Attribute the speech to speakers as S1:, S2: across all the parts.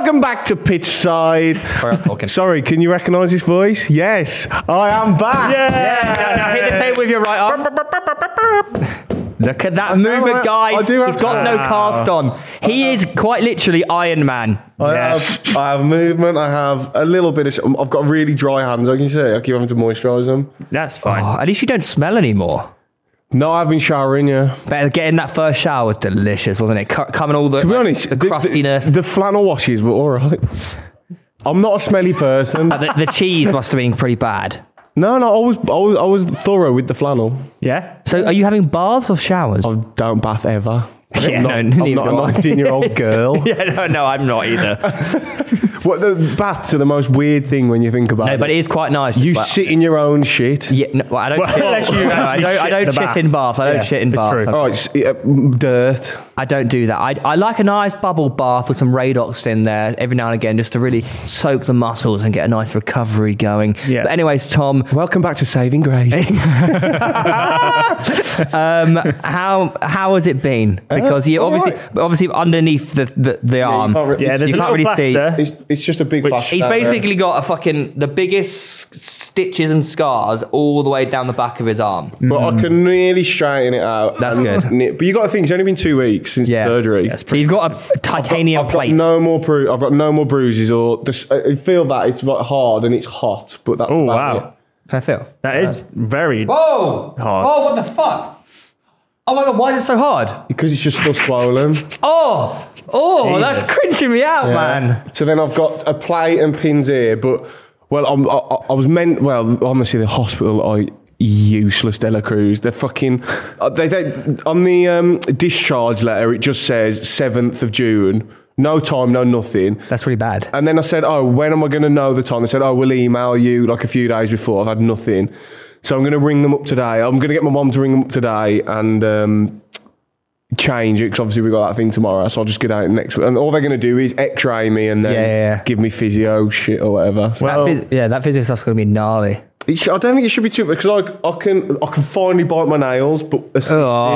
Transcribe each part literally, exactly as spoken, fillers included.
S1: Welcome back to Pitchside. Sorry, can you recognise this voice? Yes, I am back.
S2: Yeah.
S3: yeah. Now, now hit the table with your right arm. Look at that movement, guys.
S1: I do have
S3: He's got
S1: to.
S3: no cast on. He is quite literally Iron Man.
S1: I,
S2: Yes.
S1: have, I have movement. I have a little bit of. Sh- I've got really dry hands. I can see. I keep having to moisturise them.
S2: That's fine.
S3: Oh, at least you don't smell anymore.
S1: No, I've been showering. Yeah.
S3: Better getting that first shower was delicious, wasn't it? C- coming all the
S1: To be
S3: like,
S1: honest,
S3: the crustiness.
S1: The, the flannel washes were all right. I'm not a smelly person.
S3: Uh, the, the cheese must have been pretty bad.
S1: No, no, I was, I was, I was thorough with the flannel.
S2: Yeah.
S3: So, are you having baths or showers?
S1: I don't bath ever.
S3: Yeah,
S1: I'm not,
S3: no,
S1: I'm
S3: neither
S1: not
S3: do
S1: a
S3: I.
S1: nineteen-year-old girl.
S3: yeah, no, no, I'm not either.
S1: What the baths are the most weird thing when you think about
S3: No,
S1: it.
S3: but it is quite nice.
S1: You
S3: but,
S1: sit in your own shit.
S3: Yeah, no, well, I don't.
S2: Well,
S3: shit,
S2: unless you
S3: no, I
S2: actually
S3: don't. I
S2: shit
S3: don't
S2: in the
S3: shit
S2: bath.
S3: in baths. I don't
S2: Yeah,
S3: shit in
S2: it's
S3: baths.
S2: true.
S1: Oh, it's uh, dirt.
S3: I don't do that. I, I like a nice bubble bath with some Radox in there every now and again, just to really soak the muscles and get a nice recovery going.
S2: Yeah.
S3: But anyways, Tom,
S1: Welcome back to Saving Grace.
S3: um, how how has it been? Because you
S1: all
S3: obviously
S1: right.
S3: obviously underneath the the, the arm,
S1: can't re-
S2: Yeah,
S3: you
S2: there's a
S3: can't
S2: little
S3: really see.
S2: plaster.
S1: it's, it's just a big
S2: Which-
S1: plaster
S3: He's
S1: out there.
S3: basically got a fucking the biggest stitches and scars all the way down the back of his arm.
S1: But I can really straighten it out.
S3: That's
S1: And
S3: good.
S1: knit- But you got to think it's only been two weeks since
S3: Yeah.
S1: the surgery.
S2: Yes.
S3: So you've got a titanium
S1: I've got
S3: plate.
S1: no more bru- I've got no more bruises or this, I feel that it's like hard and it's hot, but that's
S2: Oh,
S1: about
S2: wow.
S1: it.
S3: Can I feel?
S2: That is very
S3: Whoa!
S2: hard.
S3: Oh, what the fuck? Oh my god, why is it so hard?
S1: Because it's just still swollen.
S3: Oh! Oh,
S2: Jesus.
S3: that's cringing me out,
S1: Yeah.
S3: man.
S1: So then I've got a plate and pins here, but well, I'm, I, I was meant. Well, honestly, the hospital are useless. Dela Cruz. They're fucking. uh, They, they on the um, discharge letter, it just says seventh of June. No time, no nothing.
S3: That's really bad.
S1: And then I said, "Oh, when am I going to know the time?" They said, "Oh, we'll email you like a few days before." I've had nothing, so I'm going to ring them up today. I'm going to get my mum to ring them up today and. Um, change it because obviously we've got that thing tomorrow, so I'll just get out next week. And all they're going to do is x-ray me and then
S3: Yeah, yeah, yeah.
S1: give me physio shit or whatever. So
S2: Well-
S3: that phys- yeah, that physio stuff's going to be gnarly.
S1: it should, I don't think it should be too because I, I can I can finally bite my nails, but assisted.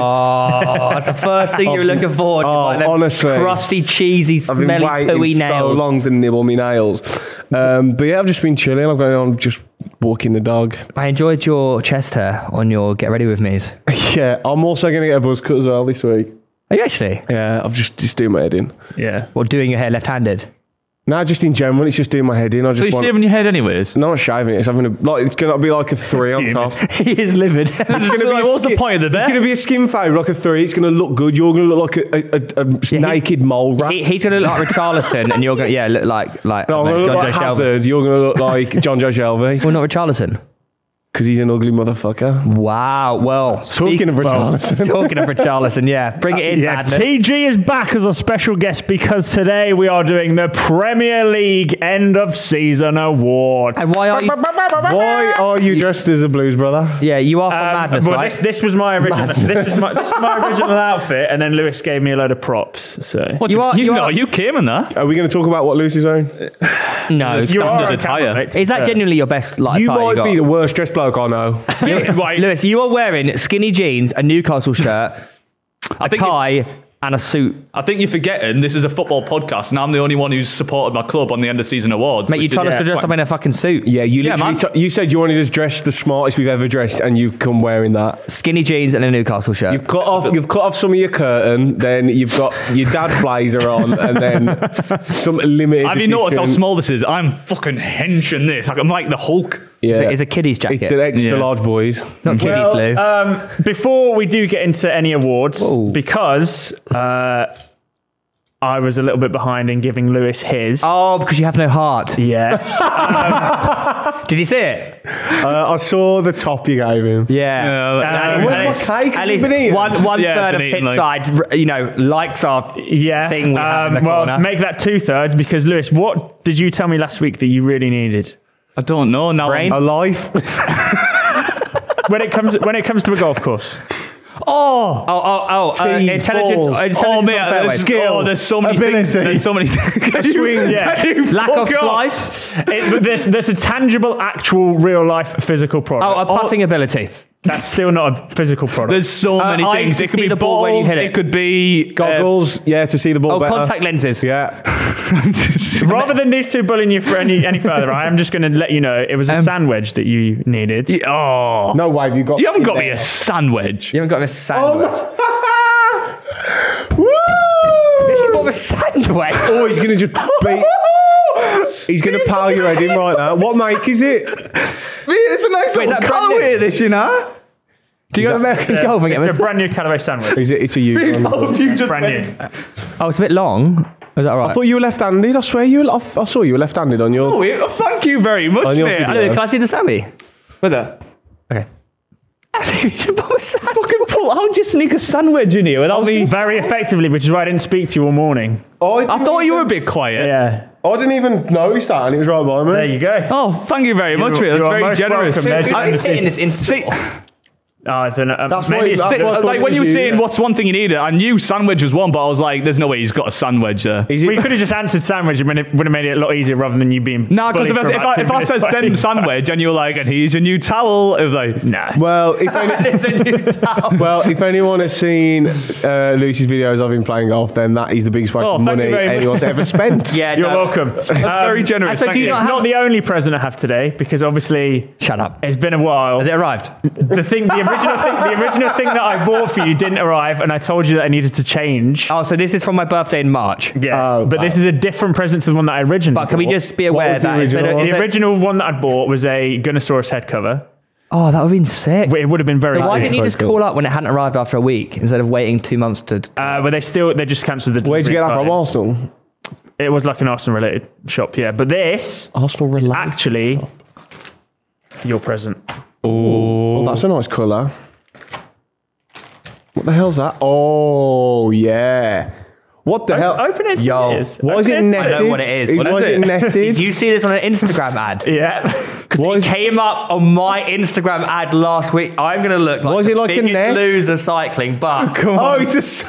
S3: Oh, that's the first thing you were looking forward to.
S1: Oh,
S3: like them
S1: honestly.
S3: crusty, cheesy,
S1: I've been
S3: smelly,
S1: waiting
S3: pooey
S1: so
S3: nails.
S1: long to nibble my nails. Um, but yeah, I've just been chilling. I'm going on just walking the dog.
S3: I enjoyed your chest hair on your Get Ready With Me's.
S1: Yeah, I'm also going to get a buzz cut as well this week.
S3: Are you actually?
S1: Yeah, I've just just doing my head in.
S2: Yeah.
S3: Or doing your hair left-handed?
S1: No, just in general, it's just doing my head in. I just
S4: So you're
S1: want.
S4: shaving your head anyways?
S1: No, I'm not shaving it. It's having a like. It's going to be like a three on top.
S2: he is livid.
S1: It's going to be
S4: like,
S1: a
S4: what's the
S1: skin-
S4: point of the
S1: It's
S4: bet?
S1: going to be a skin fade like a three. It's going to look good. You're going to look like a, a, a, a
S3: he-
S1: naked mole rat.
S3: He, he's going to look like Richarlison, and you're going to, yeah, look like, like
S1: no, I'm
S3: I
S1: going
S3: don't
S1: to
S3: know,
S1: look like
S3: John Joe Shelby.
S1: Hazard. You're going to look like John Joe Shelby
S3: Well, not Richarlison.
S1: because he's an ugly motherfucker.
S3: Wow. Well,
S1: Talking
S3: speak-
S1: of Richarlison.
S3: talking of Richarlison, yeah. Bring it in,
S2: Yeah,
S3: Madness.
S2: T G is back as a special guest because today we are doing the Premier League End of Season Award.
S3: And why are you...
S1: Why are you dressed as a blues brother?
S3: Yeah, you are from
S2: Um,
S3: Madness,
S2: well,
S3: right?
S2: this, this was my original. This is my, this is my original outfit, and then Lewis gave me a load of props. So
S4: What,
S3: You
S4: you,
S3: are-
S4: you,
S3: you
S4: no,
S3: are-
S4: you came in that.
S1: Are we going to talk about what Lucy's wearing?
S3: no.
S2: you
S3: stop.
S2: are
S4: the
S2: a camera,
S4: attire.
S2: mate.
S3: Is that
S2: Uh,
S3: genuinely your best like,
S1: You
S3: attire
S1: might
S3: got?
S1: be the worst dressed bloke I know.
S2: right.
S3: Lewis, you are wearing skinny jeans, a Newcastle shirt,
S4: I
S3: a
S4: think you-
S3: tie, and a suit.
S4: I think you're forgetting this is a football podcast, and I'm the only one who's supported my club on the end of season awards.
S3: Mate, you
S4: which
S3: told
S4: is-
S3: us to dress up in a fucking suit.
S1: Yeah, you
S4: Yeah,
S1: literally.
S4: man.
S1: t- you said you wanted us dressed the smartest we've ever dressed, and you've come wearing that.
S3: Skinny jeans and a Newcastle shirt.
S1: You've cut off. You've cut off some of your curtain. Then you've got your dad blazer on, and then some limited.
S4: Have you noticed how
S1: edition-
S4: small this is? I'm fucking henching this. Like, I'm like the Hulk.
S1: Yeah,
S3: It's a kiddie's jacket.
S1: It's an extra
S4: Yeah.
S1: large, boys.
S3: Not kiddies,
S2: Well,
S3: Lou.
S2: um, before we do get into any awards,
S3: Whoa.
S2: because uh, I was a little bit behind in giving Lewis his.
S3: oh, because you have no heart.
S2: Yeah.
S3: Did you see it?
S1: Uh, I saw the top you gave him.
S3: Yeah.
S4: Yeah,
S3: And
S4: uh,
S3: at least-
S1: what-
S3: at
S1: what
S3: least-
S1: cake has
S3: At
S1: he
S3: least
S1: been eating?
S3: one, one
S4: Yeah,
S3: third of
S4: been eating,
S3: pitch
S4: like-
S3: side, you know, likes our
S2: Yeah.
S3: thing we have in the
S2: Um, well,
S3: corner.
S2: make that two thirds because Lewis, what did you tell me last week that you really needed?
S4: I don't know now.
S3: Brain?
S1: A life.
S2: When it comes when it comes to a golf course.
S4: Oh,
S3: Oh, oh, oh, uh,
S1: Tees,
S3: intelligence,
S1: balls.
S3: intelligence
S4: oh,
S3: on
S4: mate,
S3: fairways.
S4: there's
S1: Skill,
S4: Oh, there's so many
S1: ability.
S4: things. There's so many things.
S1: Swing.
S2: Yeah.
S3: Lack of
S2: Fuck off.
S3: slice.
S2: It, but there's, there's a tangible, actual, real life physical product.
S3: Oh, a putting ability.
S2: That's still not a physical product.
S4: There's so
S3: Uh,
S4: many
S3: eyes
S4: things.
S3: to
S4: It could
S3: see
S4: be
S3: the ball when you
S4: balls.
S3: hit it.
S4: It could be uh,
S1: Goggles, yeah, to see the ball
S3: Oh,
S1: better.
S3: contact lenses.
S1: Yeah.
S2: Rather than these two bullying you for any, any further, I am just going to let you know it was a
S4: Um,
S2: sandwich that you needed.
S4: Yeah, oh,
S1: No way, you got.
S4: you haven't got me
S1: there.
S4: a sandwich.
S3: You haven't got him a sandwich.
S1: Woo!
S3: Yes, you bought him a sandwich.
S1: Oh, he's gonna just beat. He's gonna pal your head in right now. What make is it?
S4: It's a nice
S3: Wait,
S4: little
S3: that brand
S4: colour
S3: new?
S4: here, this, you know.
S3: Do you go to American
S2: It's a,
S3: Golf and get him a
S2: it's a
S3: sa-
S2: brand new Callaway sandwich.
S1: Is it? It's a you.
S4: Oh, you just
S2: brand
S4: went-
S2: new.
S3: Oh, it's a bit long. Is that right?
S1: I thought you were left-handed. I swear you. Were, I, I saw you were left-handed on your.
S4: Oh, yeah, thank you very much,
S1: On your
S4: mate.
S1: video.
S3: Anyway, can I see the Sammy?
S4: With that.
S3: Okay. You should buy a sandwich.
S4: Fucking pull. How'd you sneak a sandwich in here without me?
S2: Very effectively, which is why I didn't speak to you all morning.
S4: I thought you were a bit quiet.
S2: Yeah.
S1: I didn't even notice that, and it was right by me.
S2: There you go.
S4: Oh, thank you very much,
S2: You-
S4: mate. That's
S2: you are
S4: very
S2: most
S4: generous.
S2: welcome. There's your
S4: I-
S2: conversation.
S3: Hitting this instant.
S4: See,
S2: Oh, it's an, um,
S1: That's
S2: maybe
S1: why-
S2: it's
S1: that's
S4: see,
S1: why I thought
S4: like
S1: it
S4: when
S1: was
S4: you were
S1: you,
S4: saying
S1: yeah.
S4: what's one thing you needed, I knew sandwich was one, but I was like, there's no way he's got a sandwich there.
S1: Is it?
S2: We could have just answered sandwich and it would have made it a lot easier rather than you being.
S4: Nah, because if,
S2: bullied
S4: I-
S2: for
S4: if,
S2: about
S4: I, if
S2: two
S4: I said
S2: minutes
S4: send
S2: waiting.
S4: sandwich and you were like, and here's your new towel, it was like,
S2: Nah.
S1: Well, if any,
S3: It's a new towel.
S1: well, if anyone has seen uh, Lucy's videos of him playing golf, then that is the biggest waste
S4: Oh,
S1: of
S4: thank
S1: money
S4: you very much.
S1: anyone's ever spent.
S3: Yeah,
S2: You're
S3: no.
S2: welcome. That's
S4: very generous,
S2: So
S4: thank
S2: do you
S4: you.
S2: not it's not the only present I have today because obviously
S3: Shut up.
S2: it's been a while.
S3: Has it arrived?
S2: The thing, the original thing, the original thing that I bought for you didn't arrive, and I told you that I needed to change.
S3: Oh, so this is from my birthday in March.
S2: Yes,
S1: Oh,
S2: but this is a different present to the one that I originally.
S3: But can we
S2: bought.
S3: just be aware
S1: was the
S3: that instead of,
S1: original one?
S2: The
S3: instead-
S2: original one that I bought was a Gunnosaurus head cover.
S3: Oh, that would have been sick.
S2: It would have been very.
S3: So why
S2: sick.
S3: didn't you just
S1: cool.
S3: call up when it hadn't arrived after a week instead of waiting two months to?
S2: Uh, but they still they just cancelled the.
S1: Where'd you get that from?
S2: delivery time.
S1: Arsenal.
S2: It was like an Arsenal related shop, yeah. But this
S1: Arsenal related.
S2: actually your present.
S1: Oh, that's a nice colour. What the hell's that? Oh, yeah. What the hell?
S2: Open it.
S3: Yo,
S2: it is.
S1: Why is
S2: Open
S1: it
S2: to
S1: netted?
S3: I know what it is. What
S1: Why
S3: is
S1: is it
S3: it?
S1: netted?
S3: Did you see this on an Instagram ad?
S2: Yeah.
S1: Why
S3: It
S1: is-
S3: came up on my Instagram ad last week. I'm going to look like
S1: Why is
S3: the
S1: it like a
S3: biggest
S1: net?
S3: loser cycling, but
S1: Oh, it's a. s-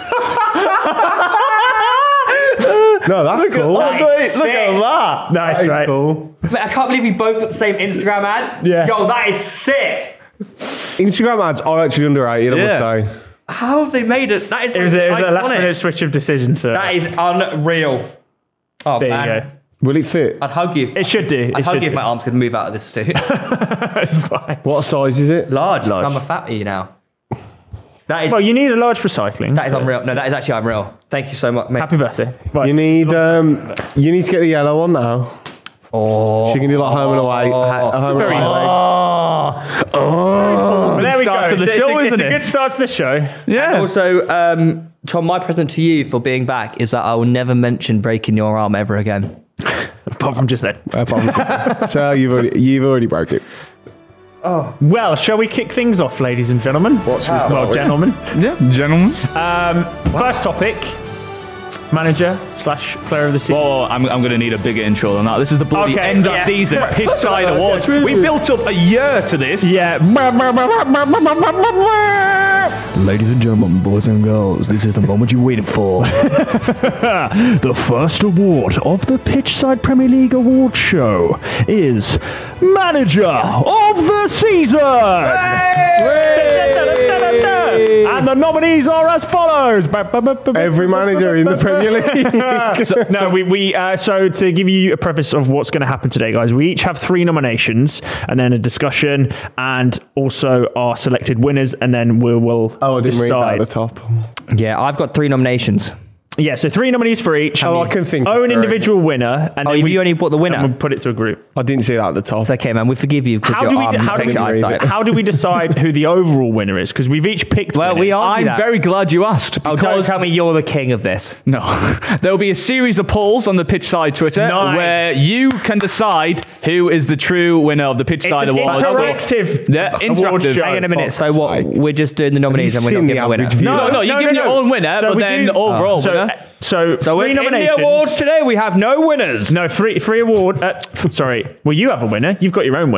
S1: no, that's cool.
S3: That is
S4: look at
S3: sick.
S4: that.
S2: Nice,
S1: That is
S2: right?
S1: cool.
S3: Mate, I can't believe we both got the same Instagram ad.
S2: Yeah.
S3: Yo, that is sick.
S1: Instagram ads are actually underrated, I
S4: Yeah.
S1: must say.
S3: How have they made it? That is
S2: It was, a, it was a last
S3: iconic.
S2: minute switch of decision, so
S3: That is unreal. Oh
S2: there
S3: man,
S2: you go.
S1: Will it fit?
S3: I'd hug you. If,
S2: It should do. It
S3: I'd hug
S2: should
S3: you if
S2: do.
S3: my arms could move out of this suit.
S2: It's fine.
S1: What size is it?
S3: Large.
S2: Large.
S3: I'm a fatty now. That is
S2: Well, you need a large for cycling.
S3: that is unreal. No, that is actually unreal. Thank you so much, mate.
S2: Happy birthday. Right.
S1: You need um, you need to get the yellow one now.
S3: Oh,
S1: She can do like home and away. ha- a home and
S2: Very
S1: away.
S2: Well, there we go.
S4: start to the
S2: It's a-
S4: show,
S2: it's a,
S4: isn't
S2: it's a
S4: it?
S2: good start to the show.
S4: Yeah.
S3: Also, um, Tom, my present to you for being back is that I will never mention breaking your arm ever again.
S2: Apart from just then.
S1: Apart from just- so you've already, you've already broke it.
S2: Well, shall we kick things off, ladies and gentlemen?
S1: What's
S2: Well,
S1: with
S2: gentlemen.
S4: Yeah, gentlemen.
S2: Um, First topic: manager slash player of the season.
S4: Oh, I'm, I'm going to need a bigger intro than that. This is the bloody
S2: Okay,
S4: end of
S2: yeah.
S4: season pitch side awards. We built up a year to this.
S2: Yeah.
S5: Ladies and gentlemen, boys and girls, this is the moment you waited for. The first award of the Pitchside Premier League Award Show is Manager of the Season!
S2: And the nominees are as follows.
S1: Every manager in the Premier League.
S2: so, no, we, we uh, so to give you a preface of what's going to happen today, guys, we each have three nominations and then a discussion and also our selected winners, and then we will
S1: Oh, I didn't read that
S2: decide.
S1: at the top.
S3: Yeah, I've got three nominations.
S2: Yeah, so three nominees for each.
S1: Oh, I can think of
S2: Own
S1: three.
S2: individual winner, and
S3: Oh,
S2: then
S3: have
S2: we,
S3: you only bought the winner?
S2: and we'll put it to a group.
S1: I didn't see that at the top.
S3: It's okay, man. We forgive you because
S2: How
S3: your
S2: do we
S3: arm
S2: do- how do
S3: affects
S2: we
S3: your
S1: read
S3: eyesight.
S1: it?
S2: How do we decide who the overall winner is? Because we've each picked.
S3: Well, we
S2: winners.
S3: are-
S4: I'm
S3: that.
S4: very glad you asked
S3: Oh, don't
S4: because
S3: tell me you're the king of this.
S4: no, there'll be a series of polls on the Pitchside Twitter
S2: Nice.
S4: where you can decide who is the true winner of the
S2: It's
S4: Pitchside
S2: an
S4: Awards.
S2: interactive.
S4: Yeah,
S2: award
S4: interactive.
S2: show.
S3: Hang on a minute. So
S1: fuck's
S3: what?
S1: sake.
S3: We're just doing the nominees and we're not
S1: seen the
S3: giving a winner.
S1: average view?
S4: No, no, you're giving your own winner, but
S2: we
S4: then
S2: do-
S4: overall
S2: so,
S4: winner.
S2: So,
S3: So
S2: three
S3: in, in the
S2: nominations.
S3: awards today, we have no winners.
S2: No, free free award. Uh, f- sorry. Well, you have a winner. You've got your own winner.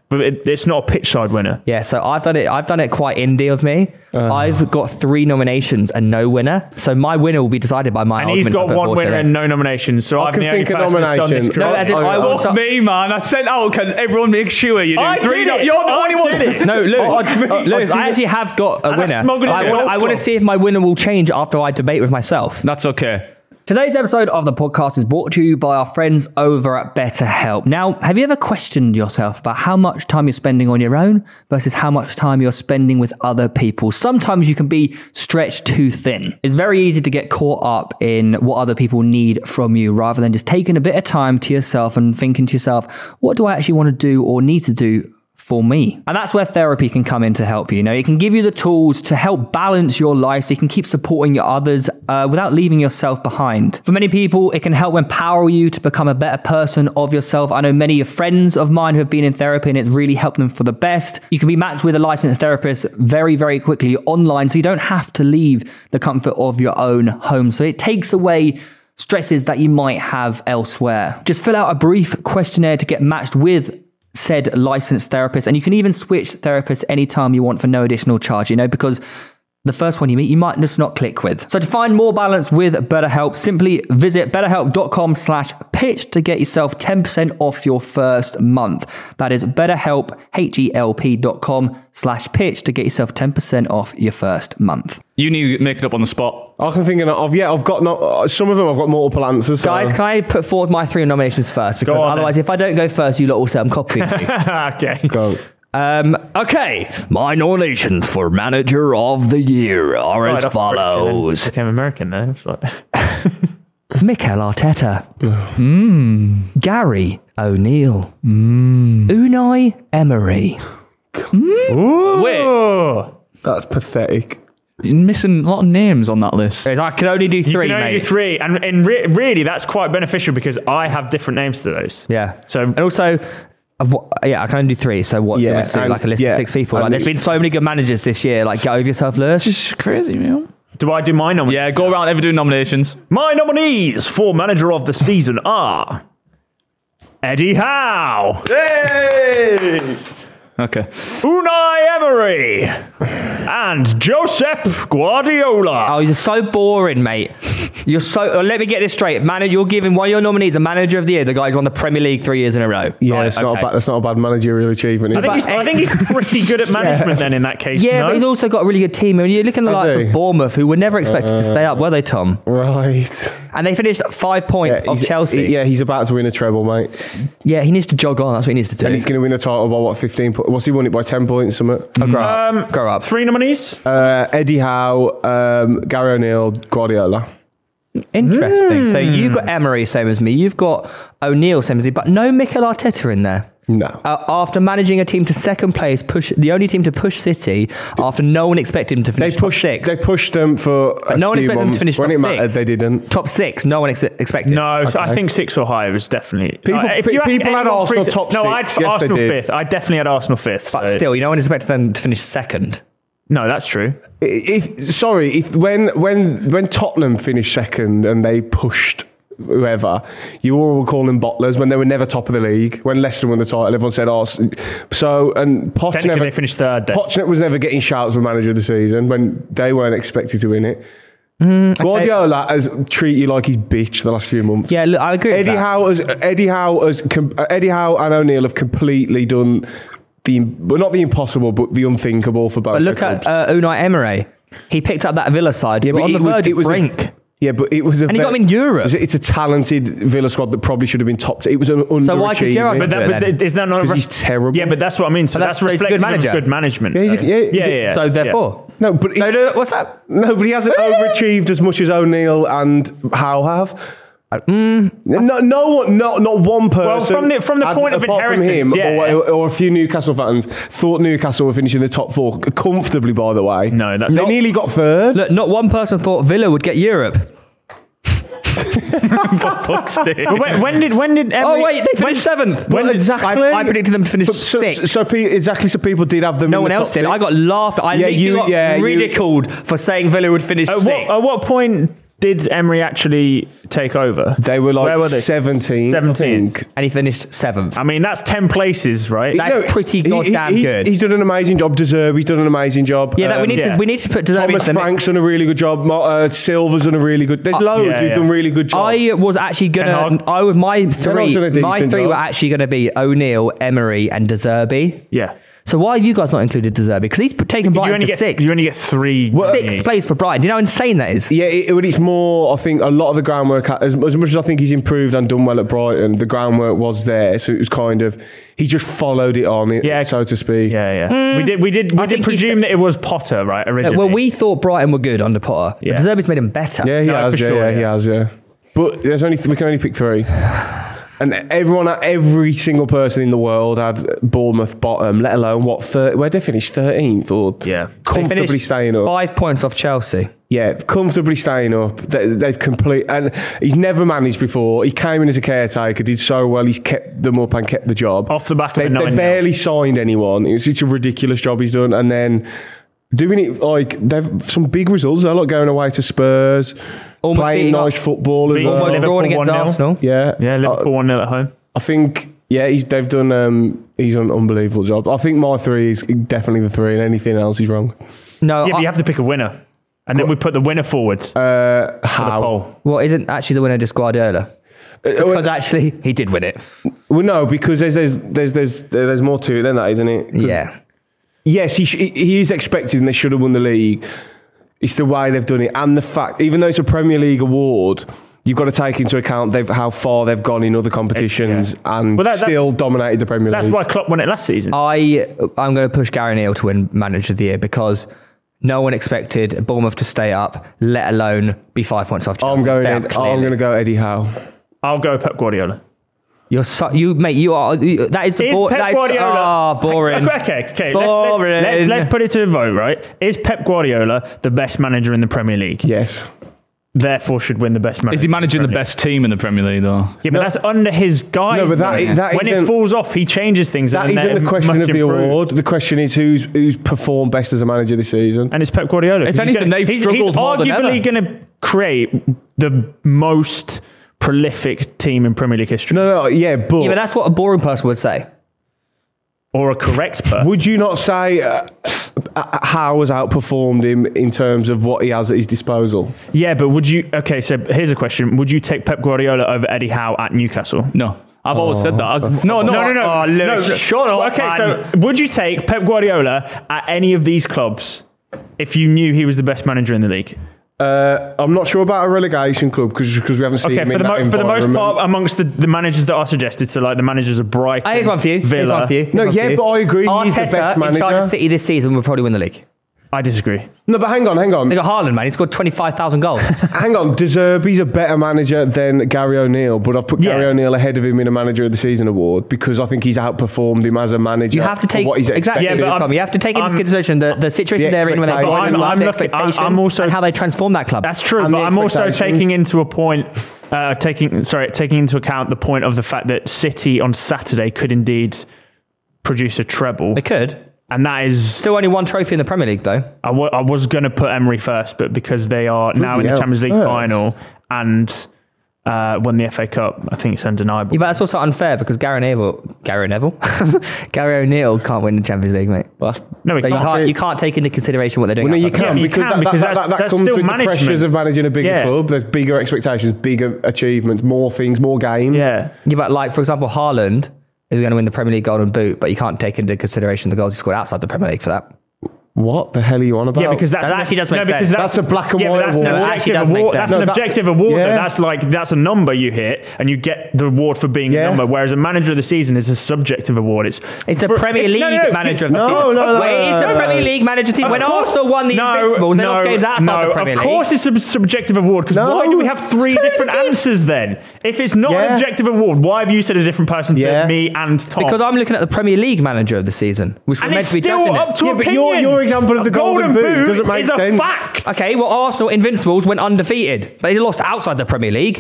S2: but it, it's not a pitch side winner.
S3: Yeah, so I've done it. I've done it quite indie of me. Uh, I've got three nominations and no winner. So my winner will be decided by my.
S2: And he's got one winner today. And no nominations. So
S1: I
S2: I'm
S1: can
S2: the only
S1: think
S2: person
S1: of
S2: who's done this.
S3: No, as in, I, I
S4: want to... me, man. I sent out. Can everyone make sure you do
S2: I
S4: three?
S2: Did
S4: no,
S2: it.
S4: you're the
S2: I
S4: only one.
S2: It.
S3: No, Lewis.
S1: Oh, I,
S3: Lewis, I, I actually have got a winner. I want to see if my winner will change after I debate with myself.
S4: That's okay.
S3: Today's episode of the podcast is brought to you by our friends over at BetterHelp. Now, have you ever questioned yourself about how much time you're spending on your own versus how much time you're spending with other people? Sometimes you can be stretched too thin. It's very easy to get caught up in what other people need from you rather than just taking a bit of time to yourself and thinking to yourself, what do I actually want to do or need to do for me? And that's where therapy can come in to help you. You know, it can give you the tools to help balance your life so you can keep supporting your others uh, without leaving yourself behind. For many people, it can help empower you to become a better person of yourself. I know many friends of mine who have been in therapy and it's really helped them for the best. You can be matched with a licensed therapist very, very quickly online, so you don't have to leave the comfort of your own home. So it takes away stresses that you might have elsewhere. Just fill out a brief questionnaire to get matched with said licensed therapist, and you can even switch therapists anytime you want for no additional charge, you know, because the first one you meet, you might just not click with. So to find more balance with BetterHelp, simply visit betterhelp.com slash pitch to get yourself ten percent off your first month. That is betterhelp, H-E-L-P dot com slash pitch to get yourself ten percent off your first month.
S4: You need to make it up on the spot.
S1: I can think of, yeah, I've got no, some of them I've got multiple answers. So.
S3: Guys, can I put forward my three nominations first? Because
S2: on,
S3: otherwise,
S2: then.
S3: if I don't go first, you lot all say I'm copying you.
S2: Okay.
S1: Go.
S3: Um,
S5: Okay, my nominations for Manager of the Year are
S2: Right
S5: as
S2: off
S5: follows.
S2: Became American there. It's like
S3: Mikel Arteta. mm. Gary O'Neill. Mm. Unai Emery.
S4: Wait,
S2: oh.
S1: That's pathetic.
S4: you're missing a lot of names on that list.
S3: I can only do
S2: You
S3: three,
S2: can only
S3: mate.
S2: do three, and, and re- really, that's quite beneficial because I have different names to those.
S3: Yeah.
S2: So
S3: And also, uh, what, yeah, I can only do three. So what?
S1: Yeah,
S3: Yeah, do,
S1: and-
S3: like a list
S1: yeah,
S3: of six people. Like,
S1: and-
S3: there's been so many good managers this year. Like, get over yourself, Lewis.
S4: It's crazy, man.
S2: do I do my nominations?
S4: Yeah, go around ever doing nominations.
S2: My nominees for manager of the season are Eddie Howe,
S1: Hey!
S4: Okay.
S2: Unai Emery, and Josep Guardiola.
S3: Oh, you're so boring, mate. You're so. Oh, let me get this straight. Man, you're giving one of your nominees a manager of the year. The guy's won the Premier League three years in a row.
S1: Yeah,
S3: Right,
S1: it's not
S3: okay.
S1: a bad, that's not a bad managerial achievement.
S2: I
S1: Is
S2: think,
S1: it?
S2: he's, I think he's pretty good at management then in that case.
S3: Yeah,
S2: no?
S3: but he's also got a really good team. I mean, you're looking at the
S1: Has
S3: likes
S1: he?
S3: of Bournemouth, who were never expected to stay up, were they, Tom?
S1: Right.
S3: And they finished five points
S1: Yeah,
S3: off
S1: he's-
S3: Chelsea.
S1: he- yeah, he's about to win a treble, mate.
S3: Yeah, he needs to jog on. That's what he needs to do.
S1: And he's going to win the title by what, fifteen points? What's he won it by ten points, something?
S3: Oh, grow up.
S2: Um,
S3: Grow up.
S2: Three nominees.
S1: Uh, Eddie Howe, um, Gary O'Neill, Guardiola.
S3: Interesting. So you've got Emery, same as me. You've got O'Neill, same as me, but no Mikel Arteta in there.
S1: No.
S3: Uh, after managing a team to second place, push the only team to push City after no one expected him to
S1: They
S3: finish top
S1: pushed,
S3: six.
S1: they pushed them for a
S3: no one
S1: few
S3: expected them to
S1: months.
S3: finish
S1: When
S3: top
S1: it mattered,
S3: six.
S1: they didn't.
S3: Top six, no one ex- expected.
S2: No,
S1: Okay.
S2: I think six or higher is definitely.
S1: People-
S2: Uh, if
S1: pe-
S2: you ask
S1: people had
S2: anyone
S1: Arsenal
S2: pre-
S1: top
S2: No,
S1: six.
S2: I'd
S1: Yes, they
S2: Arsenal
S1: did.
S2: fifth. I definitely had Arsenal fifth.
S3: But
S2: so-
S3: still, you no one expected them to finish second.
S2: no, that's true.
S1: If, sorry, if when when when Tottenham finished second and they pushed whoever, you all were calling them bottlers when they were never top of the league. When Leicester won the title, everyone said, "Oh." So and Poch
S2: Technically,
S1: never
S2: they finished third. Then.
S1: Poch was never getting shouts for manager of the season when they weren't expected to win it.
S2: Mm,
S1: Guardiola has treated you like his bitch the last few months.
S3: Yeah, look, I agree.
S1: Eddie
S3: with that.
S1: Howe has Eddie Howe has com- uh, Eddie Howe and O'Neill have completely done the well, not the impossible but the unthinkable for both.
S3: But look
S1: their
S3: at
S1: clubs.
S3: uh, Unai Emery. He picked up that Villa side.
S1: Yeah,
S3: but
S1: but
S3: on the
S1: it was-
S3: verge
S1: it
S3: of
S1: was a-
S3: brink.
S1: Yeah, but it was a
S3: And he
S1: ve-
S3: got him in Europe.
S1: It's a- It's a talented Villa squad that probably should have been top. It was an underachieving.
S3: So why could Gerrard
S2: But,
S3: do
S2: that,
S3: it
S2: but
S3: then?
S2: th- is that not? a
S1: Because
S2: ref-
S1: he's terrible.
S2: Yeah, but that's what I mean. So
S3: But
S2: that's,
S3: that's- so he's a good
S2: reflective
S3: manager.
S2: of good management.
S1: Yeah, he's a-
S2: though.
S1: yeah,
S2: yeah,
S1: he's a-
S2: yeah, yeah.
S3: So therefore,
S1: No, but he,
S3: no, no, what's that?
S1: no, but he hasn't overachieved as much as O'Neill and Howe have. no, no one, no, not one person.
S2: Well, from the- from the
S1: had-
S2: point of
S1: apart from
S2: inheritance,
S1: him,
S2: yeah.
S1: or, or a few Newcastle fans thought Newcastle were finishing in the top four comfortably. By the way,
S2: No, that's
S1: they
S2: not-
S1: nearly got third.
S3: Look, not one person thought Villa would get Europe.
S2: But when, when did when did? Emery,
S3: Oh wait, they finished seventh.
S2: when did-
S1: exactly.
S3: I, I predicted them to finish
S1: But so,
S3: sixth.
S1: so, pe- exactly. So people did have them.
S3: No
S1: in
S3: one
S1: the
S3: else
S1: top
S3: did.
S1: six.
S3: I got laughed. I
S1: Yeah,
S3: literally
S1: you-
S3: got
S1: yeah, you-
S3: ridiculed for saying Villa would finish
S2: At
S3: sixth.
S2: what, at what point did Emery actually take over?
S1: They were like
S2: Where were they?
S1: seventeen.
S2: seventeenth.
S1: I think.
S3: And he finished seventh.
S2: I mean, that's ten places, right?
S3: That's
S1: No,
S3: pretty
S1: he-
S3: goddamn
S1: he- he-
S3: good.
S1: He's done an amazing job. De Zerbi's done an amazing job.
S3: yeah, that we
S1: Um,
S3: need
S2: yeah.
S3: to we need to put De Zerbi
S1: Thomas
S3: into the
S1: Frank's done a really good job. Mo- Uh, Silva's done a really good. There's loads
S2: yeah,
S1: who've
S2: yeah.
S1: done really good job.
S3: I was actually
S2: Ten
S3: gonna.
S2: Hag.
S3: I was my three.
S1: done a
S3: My
S1: decent
S3: three
S1: job.
S3: were actually going to be O'Neill, Emery, and De Zerbi.
S2: Yeah.
S3: So why have you guys not included De Zerbi? Because he's taken
S2: You
S3: Brighton
S2: only
S3: to
S2: get
S3: sixth.
S2: you only get three.
S3: Sixth place for Brighton. Do you know how insane that is?
S1: Yeah, it, it- it's more. I think a lot of the groundwork, as, as much as I think he's improved and done well at Brighton, the groundwork was there. So it was kind of he just followed it on, it,
S2: Yeah,
S1: so to speak.
S2: Yeah, yeah. We did. We did. We
S3: I
S2: did
S3: think he's
S2: presume that it was Potter, right? Originally.
S3: Well, we thought Brighton were good under Potter.
S2: Yeah.
S3: But De Zerbi's made him better.
S1: Yeah, he
S2: No,
S1: has.
S2: for
S1: Yeah,
S2: sure,
S1: yeah,
S2: yeah.
S1: he has. Yeah, but there's only we can only pick three. And everyone, every single person in the world had Bournemouth bottom, let alone what, thir- where they finished thirteenth or
S2: Yeah. They
S1: comfortably
S3: Finished
S1: staying up.
S3: Five points off Chelsea.
S1: Yeah, comfortably staying up. They, they've complete, and he's never managed before. He came in as a caretaker, did so well. He's kept them up and kept the job.
S2: Off the back of
S1: they,
S2: a
S1: they
S2: nine-nil.
S1: barely signed anyone. It was such a ridiculous job he's done, and then doing it like they've some big results. They're like going away to Spurs,
S3: Almost
S1: playing
S3: beating
S1: nice
S3: up-
S1: football as
S2: beating
S1: well.
S3: Almost
S2: Liverpool
S3: drawn against
S2: one nil.
S3: Arsenal.
S1: Yeah,
S2: Yeah, Liverpool
S1: I,
S2: one nil at home.
S1: I think. Yeah, he's, they've done. Um, he's done an unbelievable job. I think my three is definitely the three, and anything else is wrong.
S3: No,
S2: Yeah, but
S3: I-
S2: you have to pick a winner, and then we put the winner forward for
S1: Uh,
S2: the
S1: how?
S2: poll.
S3: well, isn't actually the winner just Guardiola? Because actually, he did win it.
S1: Well, no, because there's there's there's there's there's more to it than that, isn't it? 'Cause
S3: Yeah.
S1: Yes, he sh- he is expected, and they should have won the league. It's the way they've done it, and the fact, even though it's a Premier League award, you've got to take into account they've, how far they've gone in other competitions and
S2: Well, that- that's-
S1: still dominated the Premier
S2: That's
S1: League.
S2: why Klopp won it last season.
S3: I I'm going to push Gary Neal to win Manager of the Year because no one expected Bournemouth to stay up, let alone be five points off Chelsea.
S1: I'm going.
S3: Stay up
S1: Ed,
S3: clearly.
S1: I'm going to go Eddie Howe.
S2: I'll go Pep Guardiola.
S3: You're so, you mate. You are. You, that is the
S2: Is
S3: bo-
S2: Pep
S3: that is,
S2: Guardiola?
S3: Ah, boring.
S2: Okay, okay.
S3: Boring.
S2: Let's, let's, let's, let's put it to a vote, right? Is Pep Guardiola the best manager in the Premier League?
S1: Yes.
S2: Therefore, should win the best manager.
S4: Is he managing the
S2: in Premier
S4: best team in the Premier League, though?
S2: League. Yeah, but that's under his guys.
S1: No, but that
S2: though.
S1: is- that
S2: when it
S1: isn't-
S2: falls off, he changes things.
S1: That
S2: and
S1: isn't
S2: they're
S1: the question
S2: much
S1: of the
S2: improved.
S1: award. The question is who's who's performed best as a manager this season.
S2: And it's Pep Guardiola.
S4: If
S2: 'Cause he's
S4: anything,
S2: gonna-
S4: they've
S2: he's,
S4: struggled
S2: he's
S4: more than
S2: arguably
S4: ever.
S2: going to create the most prolific team in Premier League history.
S1: No, no, yeah, but,
S3: Yeah, but that's what a boring person would say.
S2: Or a correct person.
S1: would you not say uh, uh, Howe has outperformed him in terms of what he has at his disposal?
S2: Yeah, but would you... Okay, so here's a question. Would you take Pep Guardiola over Eddie Howe at Newcastle?
S4: No. I've always said that. I, no, no,
S2: No, no, no.
S4: I-
S2: Oh, Lewis,
S4: no,
S2: shut up. Okay,
S4: man.
S2: so would you take Pep Guardiola at any of these clubs if you knew he was the best manager in the league?
S1: Uh, I'm not sure about a relegation club because we haven't seen
S2: Okay,
S1: him
S2: for
S1: in
S2: the,
S1: that
S2: mo- for the most
S1: environment.
S2: part, amongst the, the managers that are suggested, so like the managers of Brighton,
S3: Ah, here's one for you. Here's
S2: Villa.
S3: one for you. Here's
S1: No,
S3: one for
S1: yeah,
S3: you.
S1: but I agree, he's the
S3: Arteta
S1: best
S3: in charge
S1: manager.
S3: of City this season will probably win the league.
S2: I disagree.
S1: No, but hang on, hang on.
S3: They got Haaland, man. He scored twenty-five thousand goals.
S1: Hang on, De Zerbi's a better manager than Gary O'Neill, but I've put Gary
S2: Yeah.
S1: O'Neill ahead of him in a Manager of the Season award because I think he's outperformed him as a manager.
S3: You have to
S1: for
S3: take
S1: what he's
S3: exactly.
S1: expected.
S2: Yeah, but I'm-
S3: Tom, you have to take into
S2: I'm-
S3: consideration the, the situation
S1: The
S3: they're in when they got
S1: expectation.
S3: the
S2: I'm- I'm
S3: last
S2: looking- I-
S3: expectation
S2: I'm also-
S3: and how they transform that club.
S2: That's true,
S1: And
S2: but
S1: the
S2: I'm also
S1: expectations.
S2: taking into a point, uh, taking sorry, taking into account the point of the fact that City on Saturday could indeed produce a treble,
S3: They could.
S2: and that is.
S3: Still only one trophy in the Premier League, though.
S2: I, w- I was going to put Emery first, but because they are now in the
S1: hell.
S2: Champions League
S1: Yeah.
S2: final and uh, won the F A Cup, I think it's undeniable.
S3: Yeah, but that's also unfair because Gary Neville, Gary Neville, Gary O'Neill can't win the Champions League, mate.
S1: Well, that's-
S2: No, we
S3: So you
S2: can't.
S3: can't, you can't take into consideration what they're doing.
S1: Well, no, you
S3: outside the
S1: can
S2: Yeah, you
S1: because,
S2: can,
S1: that,
S2: because
S1: that,
S2: that's-
S1: that, that
S2: that's
S1: comes
S2: still
S1: with
S2: management.
S1: the pressures of managing a bigger
S2: Yeah.
S1: club. There's bigger expectations, bigger achievements, more things, more games.
S2: Yeah.
S3: Yeah, but like, for example, Haaland is going to win the Premier League Golden Boot, but you can't take into consideration the goals he scored outside the Premier League for that.
S1: What the hell are you on about?
S2: Yeah, because that's,
S3: That actually does
S2: no,
S3: make
S2: because
S3: sense.
S1: That's a black and
S2: yeah, but
S1: white
S2: that's an
S1: award.
S3: That actually
S2: objective
S3: does make
S2: award.
S3: sense.
S2: That's
S1: No,
S2: an
S1: that's-
S2: objective award.
S1: yeah.
S2: Though. That's like that's a number you hit, and you get the award for being
S1: Yeah.
S2: a number. Whereas a manager of the season is a subjective award. It's
S3: It's the
S2: for-
S3: Premier
S2: it-
S3: League
S2: no, no,
S3: manager of the
S1: no,
S3: season.
S1: no, no,
S3: Wait,
S1: no,
S3: it's
S1: no,
S3: the
S1: no.
S3: Premier League manager team.
S2: Of
S3: When
S2: course-
S3: Arsenal won the
S2: no,
S3: Invincibles, they
S2: no,
S3: lost games outside
S2: no,
S3: the Premier
S2: of
S3: League.
S2: course it's a subjective award. Because
S1: No.
S2: why do we have three
S3: True,
S2: different
S3: it is.
S2: answers then? If it's not an
S1: Yeah.
S2: objective award, why have you said a different person
S1: Yeah.
S2: to me and Tom?
S3: Because I'm looking at the Premier League manager of the season, which we're
S2: and
S3: meant
S2: it's
S3: to be
S2: still
S3: judging
S2: up
S3: it.
S2: to
S1: Yeah, but
S2: opinion.
S1: your- your example of the
S2: A
S1: Golden Boot doesn't make
S2: is
S1: sense.
S2: a fact.
S3: Okay, well, Arsenal Invincibles went undefeated, but they lost outside the Premier League.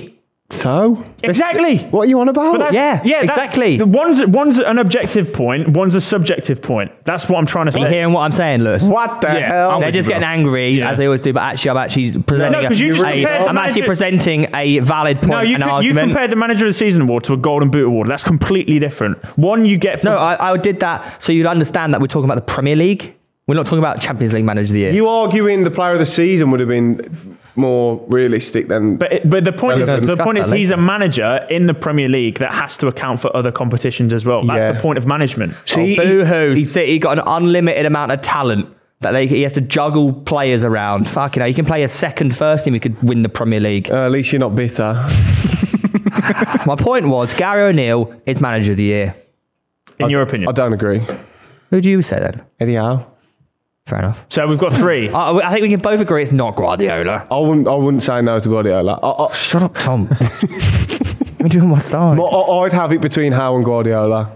S1: So
S2: Exactly.
S1: what are you on about?
S2: But that's,
S3: Yeah,
S2: yeah, that's-
S3: exactly.
S2: the One's one's an objective point, one's a subjective point. That's what I'm trying to
S3: Are you
S2: say.
S3: hearing what I'm saying, Lewis?
S1: What the
S2: Yeah,
S1: hell?
S2: I'm
S3: They're
S2: with you,
S3: just
S2: bro.
S3: getting angry
S2: Yeah.
S3: as they always do, but actually, I'm actually presenting.
S2: No, 'cause you
S3: a,
S2: just
S3: a-
S2: compared the
S3: I'm actually
S2: manager-
S3: presenting a valid point
S2: No, you,
S3: and
S2: could, you
S3: argument.
S2: compared the Manager of the Season award to a Golden Boot award. That's completely different. One you get from
S3: no, I, I did that so you'd understand that we're talking about the Premier League. We're not talking about Champions League Manager of the Year.
S1: You arguing the player of the season would have been more realistic than.
S2: But it, but the point is,
S1: Relevant.
S2: the point is,
S3: Discuss that
S2: he's a
S3: later.
S2: manager in the Premier League that has to account for other competitions as well. That's
S1: Yeah.
S2: the point of management.
S1: See,
S3: Oh, boo-hoo.
S1: he-
S3: City got an unlimited amount of talent that they, he has to juggle players around. Fucking hell, you can play a second first team, he could win the Premier League.
S1: Uh, at least you're not bitter.
S3: My point was, Gary O'Neill is Manager of the Year.
S2: In your opinion.
S1: I don't agree.
S3: Who do you say then?
S1: Eddie Howe.
S3: Fair enough.
S2: So we've got three.
S3: I, I think we can both agree it's not Guardiola.
S1: I wouldn't. I wouldn't say no to Guardiola. I, I,
S3: Shut up, Tom. Let me do my side.
S1: I, I'd have it between Howe and Guardiola,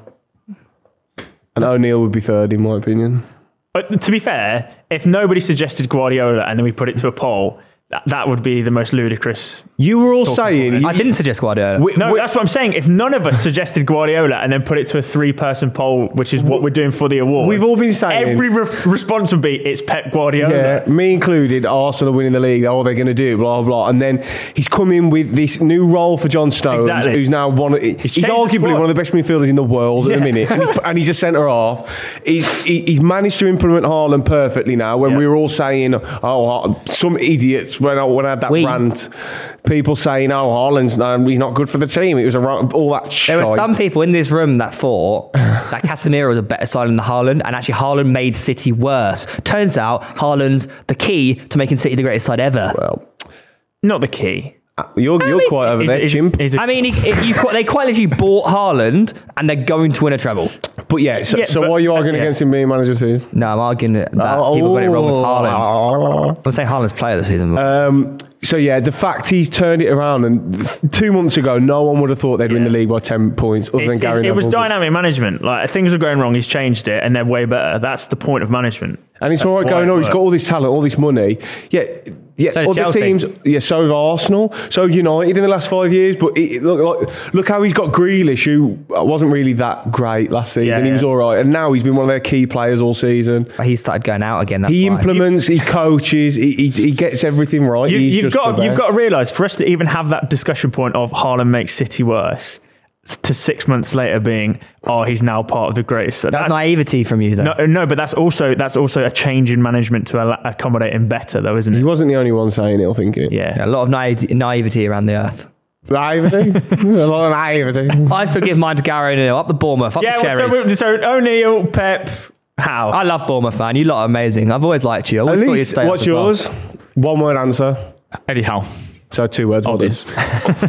S1: and O'Neill would be third, in my opinion.
S2: But to be fair, if nobody suggested Guardiola and then we put it to a poll, that, that would be the most ludicrous.
S1: You were all
S2: Talking
S1: saying.
S2: about
S3: I didn't suggest Guardiola.
S1: We-
S2: No,
S1: we-
S2: that's what I'm saying. If none of us suggested Guardiola and then put it to a three-person poll, which is what we're doing for the award,
S1: We've all been saying-
S2: every re- response would be it's Pep Guardiola.
S1: Yeah, me included. Arsenal are winning the league. Oh, they're going to do blah blah. And then he's come in with this new role for John Stones,
S2: Exactly.
S1: who's now one. Of, he's
S2: changed the
S1: arguably
S2: squad.
S1: one of the best midfielders in the world at the
S2: Yeah.
S1: minute, and he's, and he's a centre half. He's, he, he's managed to implement Haaland perfectly now. When
S2: Yeah.
S1: we were all saying, "Oh, some idiots," when I, when I had that
S3: We-
S1: rant, people saying, "Oh, Haaland's no, he's not good for the team." It was a wrong- all that.
S3: There were
S1: shite.
S3: some people in this room that thought that Casemiro was a better side than the Haaland, and actually Haaland made City worse. Turns out Haaland's the key to making City the greatest side ever.
S1: Well,
S2: Not the key.
S1: you're you're
S3: mean,
S1: quite over
S2: He's-
S1: there,
S2: he's-
S1: chimp.
S2: he's a-
S3: I mean, if you they quite literally bought Haaland, and they're going to win a treble.
S1: But yeah, so,
S2: Yeah,
S1: so
S2: but-
S1: why are you arguing
S2: yeah.
S1: against him being manager season?
S3: No, I'm arguing that people got it wrong with Haaland. I'm saying Haaland's player of the season. But
S1: Um, so yeah, the fact he's turned it around, and th- two months ago, no one would have thought they'd win the league by ten points, other than
S2: It's-
S1: Gary
S2: it's- it was
S1: Neville.
S2: dynamic management. Like things were going wrong, he's changed it, and they're way better. That's the point of management.
S1: And it's
S2: That's
S1: all right
S2: why
S1: going,
S2: it
S1: oh, he's got
S2: works.
S1: all this talent, all this money. Yeah, yeah.
S3: So did
S1: other
S3: Chelsea.
S1: teams, yeah. So have Arsenal, so have United in the last five years. But it, look, like, look how he's got Grealish, who wasn't really that great last season.
S2: Yeah,
S1: he was
S2: yeah.
S1: all right, and now he's been one of their key players all season.
S3: he started going out again. That's
S1: He
S3: why.
S1: implements, he coaches, he, he, he gets everything right.
S2: You,
S1: He's
S2: you've
S1: just
S2: got
S1: the
S2: you've
S1: best.
S2: got to realise for us to even have that discussion point of Haaland makes City worse, to six months later being oh he's now part of the greatest. So
S3: That's naivety from you, though.
S2: no, no, but that's also that's also a change in management to al- accommodate him better, though, isn't
S1: He
S2: it?
S1: wasn't the only one saying it, I think. It.
S2: Yeah.
S3: A lot of naivety, naivety around the earth.
S1: Naivety. A lot of naivety.
S3: I still give mine to Gary O'Neill. Up the Bournemouth, up
S2: Yeah.
S3: the
S2: Well,
S3: cherries.
S2: so, so O'Neill, Pep, Howe.
S3: I love Bournemouth, fan. You lot are amazing. I've always liked you. I
S1: At
S3: always thought you'd
S1: least,
S3: stay up
S1: what's
S3: as well.
S1: yours? One word answer.
S4: Eddie Howe.
S1: So two words. What
S4: Obvious.
S1: is?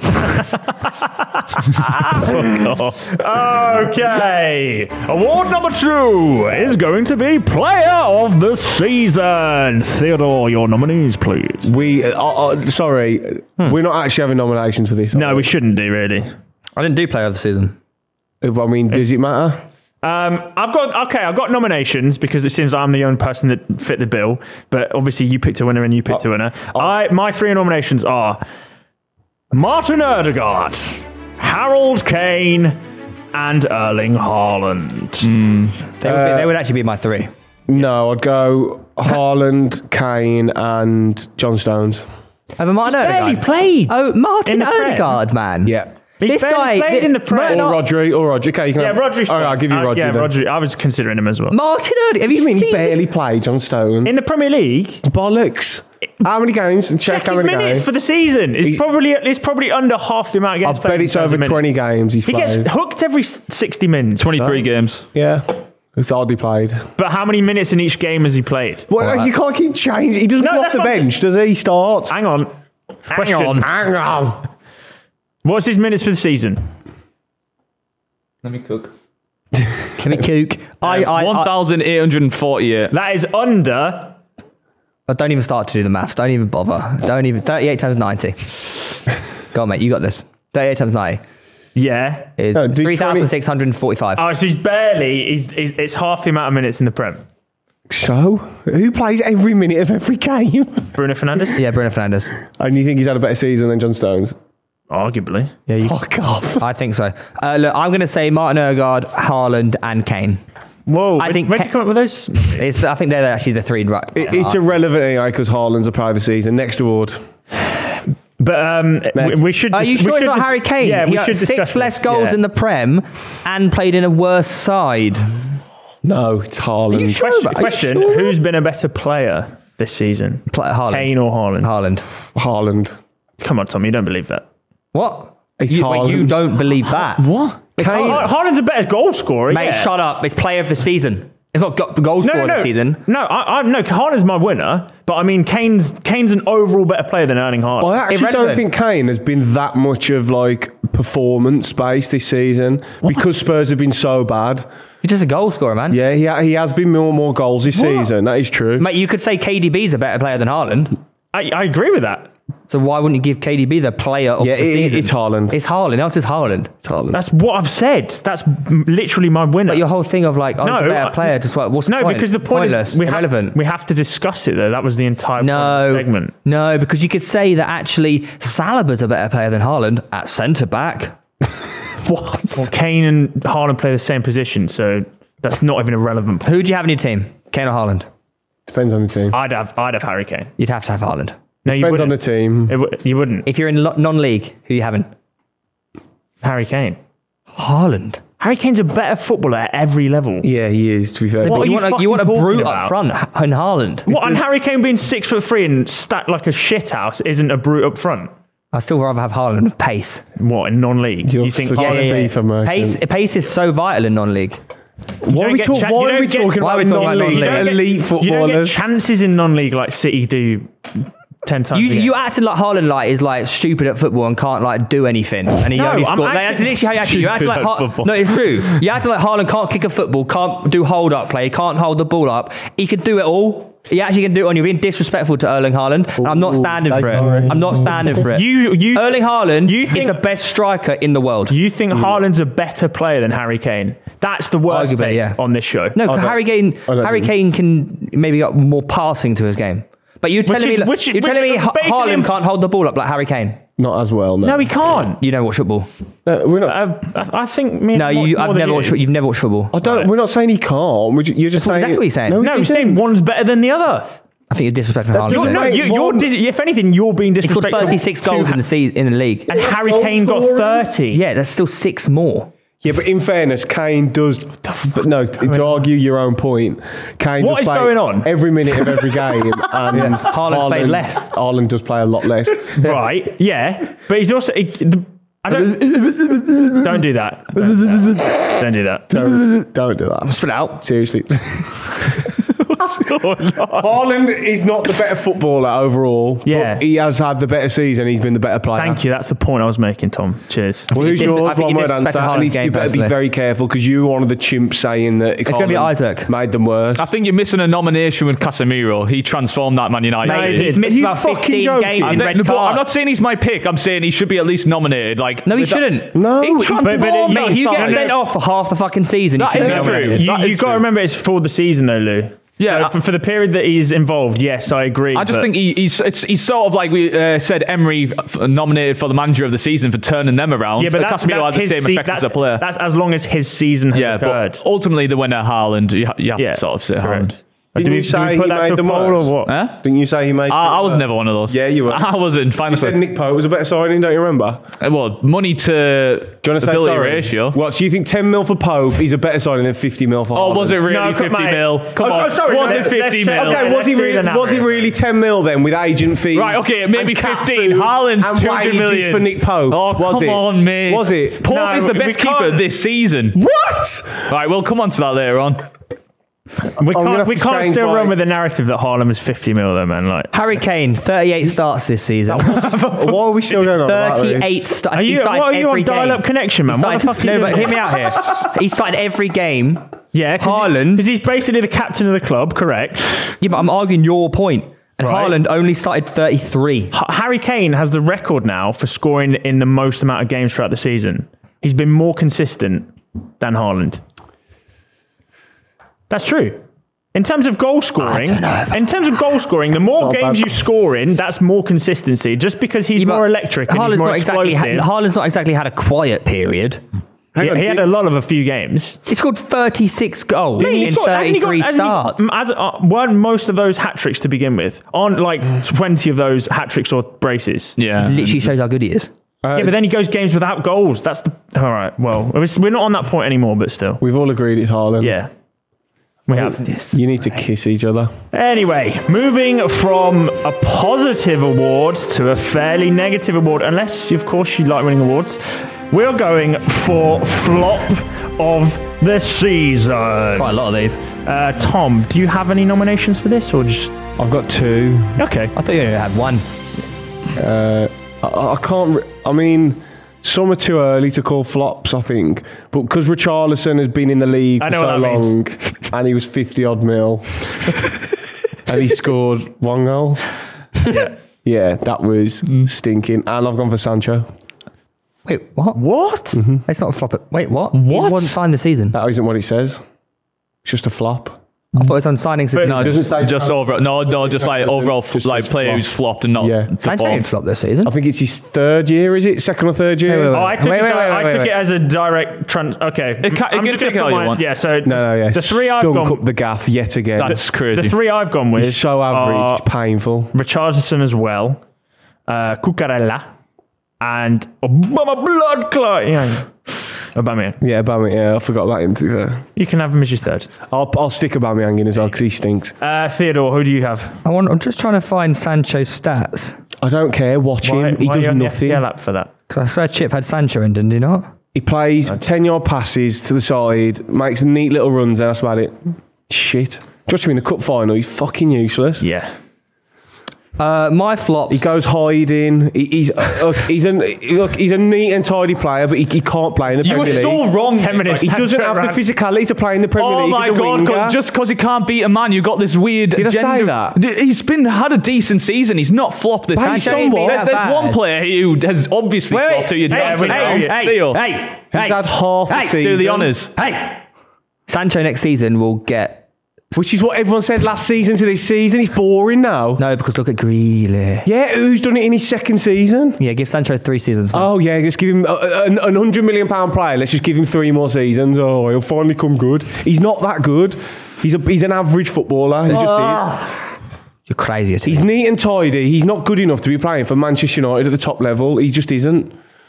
S2: Okay. Award number two is going to be Player of the Season. Theodore, your nominees, please.
S1: We. Uh, uh, sorry, we're not actually having nominations for this. are
S2: No, we shouldn't do really.
S3: I didn't do player of the season.
S1: I mean, does it matter?
S2: Um, I've got okay. I've got nominations because it seems like I'm the only person that fit the bill. But obviously, you picked a winner and you picked a winner. I my three nominations are Martin Odegaard, Harold Kane, and Erling Haaland.
S3: They would, be, they would actually be my three.
S1: No, I'd go Haaland, Kane, and John Stones.
S3: Over Martin
S2: barely
S3: Odegaard.
S2: played
S3: Oh, Martin
S2: in the Prem.
S3: Odegaard, man.
S1: Yeah.
S2: He's
S3: This
S2: barely
S3: guy
S2: played
S3: thi-
S2: in the Prem.
S1: Or
S3: Mar-
S1: Rodri. Or Rodri. Okay, you can
S2: Yeah,
S1: have,
S2: Rodri's.
S1: All right, I'll give you
S2: uh,
S1: Rodri.
S2: Yeah,
S1: then.
S2: Rodri. I was considering him as well.
S3: Martin Odegaard. Have you,
S1: You mean he
S3: seen
S1: barely played John Stones?
S2: In the Premier League,
S1: Bollocks. How many games? Check,
S2: check
S1: how
S2: his
S1: many
S2: minutes
S1: games.
S2: for the season. It's
S1: He-
S2: probably it's probably under half the amount of
S1: I
S2: games. played
S1: bet
S2: in
S1: it's
S2: terms
S1: over
S2: of minutes.
S1: twenty games he's
S2: He gets
S1: played.
S2: hooked every s- sixty minutes.
S4: twenty-three games.
S1: Yeah. It's hardly played.
S2: But how many minutes in each game has he played?
S1: Well,
S3: Alright.
S1: you can't keep changing. He doesn't
S2: No,
S1: come off
S2: that's
S1: the
S2: what I'm
S1: bench, does he? He starts.
S2: Hang on. Question.
S3: on.
S1: Hang on.
S2: What's his minutes for the season?
S4: Let me cook.
S3: Let me kook. I, I, I,
S4: one thousand eight hundred forty-eight.
S2: That is under.
S3: I don't even start to do the maths. Don't even bother. Don't even. thirty-eight times ninety. Go on, mate. You got this. thirty-eight times ninety
S2: Yeah.
S3: is
S1: No, do
S3: three thousand six hundred forty-five.
S2: Oh, so he's barely. He's, he's it's half the amount of minutes in the Prem.
S1: So, who plays every minute of every game?
S2: Bruno Fernandes.
S3: Yeah, Bruno Fernandes.
S1: And you think he's had a better season than John Stones?
S2: Arguably.
S3: Yeah, you,
S1: Fuck off.
S3: I think so. Uh, look, I'm going to say Martin Odegaard, Haaland, and Kane.
S2: Whoa,
S3: I
S2: where,
S3: think
S2: where'd
S3: Ka-
S2: you come up with those?
S3: It's, I think they're actually the three right.
S1: It, it's irrelevant anyway because Haaland's a player of the season. Next award.
S2: But um, we, we should.
S3: Are you
S2: dis- we
S3: sure it's
S2: should
S3: not
S2: dis-
S3: Harry Kane?
S2: Yeah,
S3: he
S2: we
S3: got
S2: should discuss
S3: six less
S2: this.
S3: goals
S2: Yeah.
S3: in the Prem and played in a worse side.
S1: No, it's Haaland.
S3: sure?
S2: Question:
S3: Are you
S2: question
S3: sure?
S2: Who's been a better player this season?
S3: Play Haaland.
S2: Kane or Haaland?
S3: Haaland.
S1: Haaland.
S2: Come on, Tom. You don't believe that?
S3: What?
S1: It's
S3: You, wait, you
S1: Haaland.
S3: don't believe that?
S1: What? Kane.
S2: Ha- Haaland's a better goal scorer.
S3: Mate,
S2: yeah.
S3: shut up. It's player of the season. It's not go- goal
S2: No,
S3: scorer
S2: no,
S3: of the
S2: no.
S3: season.
S2: No, I, I, no. Haaland's my winner, but I mean, Kane's Kane's an overall better player than Erling Haaland.
S1: I actually
S3: Irrelevant.
S1: don't think Kane has been that much of like performance based this season because Spurs have been so bad.
S3: He's just a goal scorer, man.
S1: Yeah, he, ha- he has been more more goals this season. That is true.
S3: Mate, you could say K D B's a better player than Haaland.
S2: I, I agree with that.
S3: So why wouldn't you give K D B the player of
S1: Yeah,
S3: the
S1: it-
S3: season?
S1: it's Haaland.
S3: It's Haaland. Else is Haaland.
S1: It's Haaland.
S2: That's what I've said. That's m- literally my winner.
S3: But your whole thing of like, oh,
S2: No,
S3: he's a better
S2: I-
S3: player, just like, what's the
S2: no,
S3: point?
S2: because the point
S3: Pointless,
S2: is we have,
S3: irrelevant.
S2: we have to discuss it though. That was the entire point of
S3: no,
S2: the segment.
S3: no, because you could say that actually Salaba's a better player than Haaland at centre back.
S1: What?
S2: Well, Kane and Haaland play the same position, so that's not even a relevant point.
S3: Who do you have in your team? Kane or Haaland?
S1: Depends on the team.
S2: I'd have I'd have Harry Kane.
S3: You'd have to have Haaland.
S2: No, you
S1: Depends on
S2: wouldn't.
S1: the team.
S2: It w- you wouldn't.
S3: If you're in lo- non-league, who you having?
S2: Harry Kane.
S3: Haaland.
S2: Harry Kane's a better footballer at every level.
S1: Yeah, he is. To be fair,
S2: What are
S3: you,
S2: you
S3: want a, you want a
S2: fucking
S3: brute
S2: talking
S3: up
S2: about?
S3: front in Haaland.
S2: What, and Harry Kane being six foot three and stacked like a shithouse isn't a brute up front?
S3: I'd still rather have Haaland with pace.
S2: What, in non-league?
S1: You're
S2: you think
S1: such a
S2: Haaland-
S1: yeah, FIFA merchant.
S3: Pace, pace is so vital in non-league.
S1: Why
S2: don't
S1: are we,
S2: get
S1: talk,
S2: cha-
S1: why
S2: you
S1: are
S2: don't
S1: we
S2: get-
S1: talking
S3: why are
S1: about
S3: we talking about
S1: non-league,
S3: non-league?
S1: elite
S2: You don't get
S1: footballers?
S2: chances in non-league like City do ten times
S3: You
S2: a game.
S3: you acting like Haaland like is like stupid at football and can't like do anything, and he
S2: No,
S3: only
S2: I'm
S3: scored. Like, that's
S2: acting
S3: literally how you acting. You acting like
S4: stupid at
S3: Ha-
S4: football.
S3: no, it's true. You acting like Haaland can't kick a football, can't do hold up play, can't hold the ball up. He can do it all. He actually can do it. And you're being disrespectful to Erling Haaland. And I'm not
S1: Ooh,
S3: standing for it.
S1: sorry.
S3: I'm not standing for it.
S2: You you
S3: Erling Haaland
S2: You
S3: is
S2: think-
S3: the best striker in the world.
S2: you think Haaland's a better player than Harry Kane? That's the worst
S3: Arguably,
S2: take
S3: yeah.
S2: on this show.
S3: no,
S1: I don't-
S3: Harry Kane.
S1: I don't
S3: Harry
S1: think-
S3: Kane can maybe got more passing to his game. But you're telling
S2: is-
S3: me,
S2: which-
S3: you're
S2: which
S3: telling me
S2: is
S3: Ha-
S2: basically-
S3: Haaland can't hold the ball up like Harry Kane.
S1: Not as well. No,
S2: No, he can't.
S3: You don't watch football.
S1: No, we're not.
S2: Uh, I I think me.
S3: No,
S2: more,
S3: you,
S2: more
S3: I've
S2: than
S3: never
S2: you.
S3: watched. You've never watched football.
S1: I don't.
S2: Right.
S1: We're not saying he can't. We're ju- You're just
S3: That's
S1: saying.
S3: exactly what you're saying.
S1: No,
S2: No,
S1: we
S2: you're saying
S1: didn't.
S2: one's better than the other.
S3: I think you're disrespecting Haaland.
S1: doesn't
S2: You're, no,
S1: Mate,
S2: you, you're
S1: one-
S2: dis- if anything, you're being
S3: He scored
S2: disrespectful.
S3: thirty-six
S2: to
S3: goals
S2: Ha-
S3: in the se- in the league.
S2: and Harry
S1: Goal
S2: Kane got
S1: scorer?
S2: thirty.
S3: Yeah, that's still six more.
S1: Yeah, but in fairness, Kane does. But no, to argue your own point, Kane
S2: What
S1: does
S2: is
S1: play
S2: going on?
S1: every minute of every game, and
S3: Yeah. Haaland's played less.
S1: Haaland does play a lot less.
S2: Right? Yeah, but he's also. He, the, I don't. don't do that. Don't do that. Don't do that.
S1: Don't, don't do that.
S3: Spit it out.
S1: Seriously. Haaland is not the better footballer overall.
S2: Yeah.
S1: but he has had the better season. He's been the better player.
S2: Thank you. That's the point I was making, Tom. Cheers.
S1: Well, who's
S3: Dis- I
S1: yours?
S3: think
S1: One
S3: you
S1: word
S3: disrespected
S1: answer.
S3: Haaland's
S1: And he-
S3: game
S1: you better be
S3: personally.
S1: very careful because you were one of the chimps saying that it's
S3: gonna be Isaac.
S1: made them worse.
S4: I think you're missing a nomination with Casemiro. He transformed that Man United.
S2: No, he
S3: Mate,
S2: did.
S3: he's missed
S1: Are you
S3: about
S1: fucking
S3: fifteen
S1: joking?
S3: games
S4: I
S3: in
S4: think-
S3: red
S4: no, but I'm
S3: cards.
S4: not saying he's my pick. I'm saying he should be at least nominated. Like
S3: No, he
S4: with that-
S3: shouldn't.
S1: No,
S4: He
S1: he's-
S4: transformed
S2: But- but-
S4: that
S3: Mate, you get
S4: side.
S3: sent off for half the fucking season. You
S4: That
S3: shouldn't
S4: is
S3: be
S4: true.
S3: nominated.
S2: You,
S4: That is
S2: you got to
S4: true.
S2: remember it's for the season, though, Lou.
S4: Yeah,
S2: So for, for the period that he's involved, yes, I agree.
S4: I just
S2: but-
S4: think he, he's it's, he's sort of like we uh, said Emery f- nominated for the manager of the season for turning them around.
S2: Yeah, but
S4: Uh,
S2: that's,
S4: Casemiro
S2: that's
S4: had the
S2: his
S4: same
S2: se-
S4: effect
S2: that's,
S4: as a player.
S2: That's as long as his season has
S4: Yeah,
S2: occurred.
S4: but ultimately the winner Haaland. You, ha- you have
S2: Yeah,
S4: to sort of say
S2: correct.
S4: Haaland.
S1: Didn't
S2: Do we-
S1: you
S2: do
S1: say
S2: we
S1: he
S2: put that
S1: made
S2: to
S1: them
S2: a poll
S1: worse?
S2: or what?
S4: Huh?
S1: Didn't you say he made?
S4: I, I was
S1: them
S4: never one of those.
S1: Yeah, you were.
S4: I wasn't. Fine.
S1: You said Nick Pope was a better signing, don't you remember?
S4: Uh, well, money to
S1: Do you want to say
S4: ability
S1: sorry?
S4: ratio.
S1: What? So you think ten mil for Pope is a better signing than fifty mil for?
S4: Oh,
S1: Haaland?
S4: was it really
S2: No, come
S4: fifty
S2: on,
S4: mil?
S2: mate.
S4: Come
S1: Oh,
S4: on,
S1: oh, sorry,
S4: was it
S1: let's-
S4: fifty
S2: let's
S4: mil?
S2: check-
S1: Okay,
S2: let's
S1: was he
S2: do
S1: really?
S2: the
S1: Was it
S2: numbers.
S1: really ten mil then with agent fees?
S4: Right, okay, maybe
S1: and cap
S4: fifteen.
S1: fees
S4: Haaland's
S1: and
S4: two
S1: wages
S4: hundred million
S1: for Nick Pope.
S4: Oh,
S1: was
S4: come
S1: it?
S4: on, mate.
S1: Was it?
S4: Pope
S2: No,
S4: is the
S2: we
S4: best keeper
S2: can't-
S4: this season.
S1: What?
S4: Right, we'll come on to that later on.
S2: we
S1: gonna
S2: can't,
S1: have
S2: we
S1: to
S2: can't
S1: change
S2: still
S1: my-
S2: run with the narrative that Haaland was fifty mil, though, man. Like,
S3: Harry Kane, thirty-eight starts this season.
S1: Why are we still going on about this?
S3: thirty-eight starts.
S2: are you, what are you on dial-up connection, man? What the fuck are you
S3: No,
S2: doing?
S3: but hear me out here. He started every game.
S2: Yeah,
S3: Haaland-
S2: because he's basically the captain of the club, correct?
S3: Yeah, but I'm arguing your point. And
S2: Right.
S3: Haaland only started thirty-three.
S2: H- Harry Kane has the record now for scoring in the most amount of games throughout the season. He's been more consistent than Haaland. That's true. In terms of goal scoring, in terms of goal scoring, the more
S1: Not
S2: games
S1: bad.
S2: you score in, that's more consistency. Just because he's
S3: Yeah, but
S2: more electric and he's
S3: Haaland's
S2: more
S3: not exactly
S2: explosive.
S3: ha- Haaland's not exactly had a quiet period.
S1: Hang
S2: he,
S1: on,
S2: he had
S1: did-
S2: a lot of a few games.
S3: He scored thirty-six goals
S2: He's
S3: in
S2: got- hasn't he got-
S3: thirty-three
S2: hasn't he-
S3: starts.
S2: m- As, uh, weren't most of those hat tricks to begin with? On like twenty of those hat tricks or braces.
S4: Yeah.
S3: Literally shows how good he is.
S1: Uh,
S2: Yeah, but then he goes games without goals. That's the all right. Well, it's- we're not on that point anymore, but still,
S1: We've all agreed it's Haaland.
S2: yeah, we have this.
S1: You need to kiss each other.
S2: Anyway, moving from a positive award to a fairly negative award, unless of course you like winning awards, we're going for flop of the season.
S3: Quite a lot of these.
S2: Uh, Tom, do you have any nominations for this, or just
S1: I've got two.
S2: okay?
S3: I thought you only had one.
S1: Uh, I, I can't. Re- I mean, some are too early to call flops, I think. But because Richarlison has been in the league
S2: I
S1: for
S2: know
S1: so
S2: what that
S1: long,
S2: means.
S1: and he was fifty odd mil, and he scored one goal.
S2: Yeah.
S1: Yeah, that was stinking. And I've gone for Sancho.
S3: Wait, what?
S2: What?
S3: It's not a flop. Wait, what?
S4: What?
S3: He wasn't signed this season.
S1: That isn't what it says. It's just a flop.
S3: I thought it was on signings this
S2: But-
S3: season.
S4: No,
S1: doesn't
S4: just,
S1: say-
S4: just over. No, no, just like overall,
S1: Just
S4: like
S1: says
S4: player
S1: flop.
S4: who's flopped and not.
S1: Yeah.
S3: Sancho
S4: performed.
S3: didn't flop this season.
S1: I think it's his third year, is it? Second or third year?
S3: Wait, wait, wait.
S2: Oh, I took,
S3: Wait,
S2: it,
S3: wait,
S2: di-
S3: wait,
S2: I
S3: wait,
S2: took
S3: wait.
S2: it as a direct trans. Okay,
S4: It ca- it
S2: I'm
S4: can
S2: just
S4: take
S2: gonna
S4: it how
S2: put
S4: you
S2: mine-
S4: want.
S2: Yeah, so
S1: No, no, yeah.
S2: the three I've
S1: Stunk
S2: gone.
S1: up the gaff yet again.
S4: That's crazy.
S2: The three I've gone with
S1: He's so average.
S2: are
S1: It's painful.
S2: Richardson as well, uh, Cucurella, and Obama blood clot. Yeah, Aubameyang.
S1: Yeah, Aubameyang. Yeah, I forgot about him. To be fair.
S2: You can have him as your third.
S1: I'll I'll stick Aubameyang in as well because he stinks.
S2: Uh, Theodore, who do you have?
S3: I want, I'm just trying to find Sancho's stats.
S1: I don't care. Watch him. He
S2: why
S1: does
S2: are you on the
S1: nothing.
S2: F P L app for that?
S3: Because I swear Chip had Sancho in, didn't he not?
S1: He plays ten yard passes to the side, makes neat little runs. And that's about it. Shit. Just him in the cup final. He's fucking useless.
S2: Yeah.
S3: Uh, my flops.
S1: He goes hiding. He, he's uh, look, he's a look. He's a neat and tidy player, but he, he can't play in the
S4: You were
S1: Premier
S4: so
S1: League.
S4: wrong.
S2: Ten minutes.
S1: He doesn't have the
S2: Around.
S1: physicality to play in the Premier
S4: Oh
S1: League.
S4: my
S1: He's a
S4: god!
S1: winger.
S4: 'Cause just because he can't beat a man, you got this weird.
S1: Did I say
S4: gender-
S1: that?
S4: D- He's been had a decent season. He's not flopped this
S1: Based
S4: season.
S1: on what?
S4: There's, there's
S3: That
S4: one
S3: bad.
S4: player who has obviously
S3: Wait, wait.
S4: flopped. Who you
S2: Hey,
S4: dancing
S2: hey,
S4: around.
S2: hey,
S4: Steele.
S3: Hey,
S1: He's
S3: hey,
S1: had half the
S3: hey,
S1: season.
S4: Do the honours.
S3: hey. Sancho next season will get...
S1: Which is what everyone said last season to this season. He's boring now.
S3: No, because look at Grealish.
S1: Yeah, who's done it in his second season?
S3: Yeah, give Sancho three seasons.
S1: Oh yeah, just give him a, a, an one hundred million pound player. Let's just give him three more seasons. Oh, he'll finally come good. He's not that good. He's a he's an average footballer. He just is.
S3: You're crazy.
S1: He's neat and tidy. He's not good enough to be playing for Manchester United at the top level. He just isn't.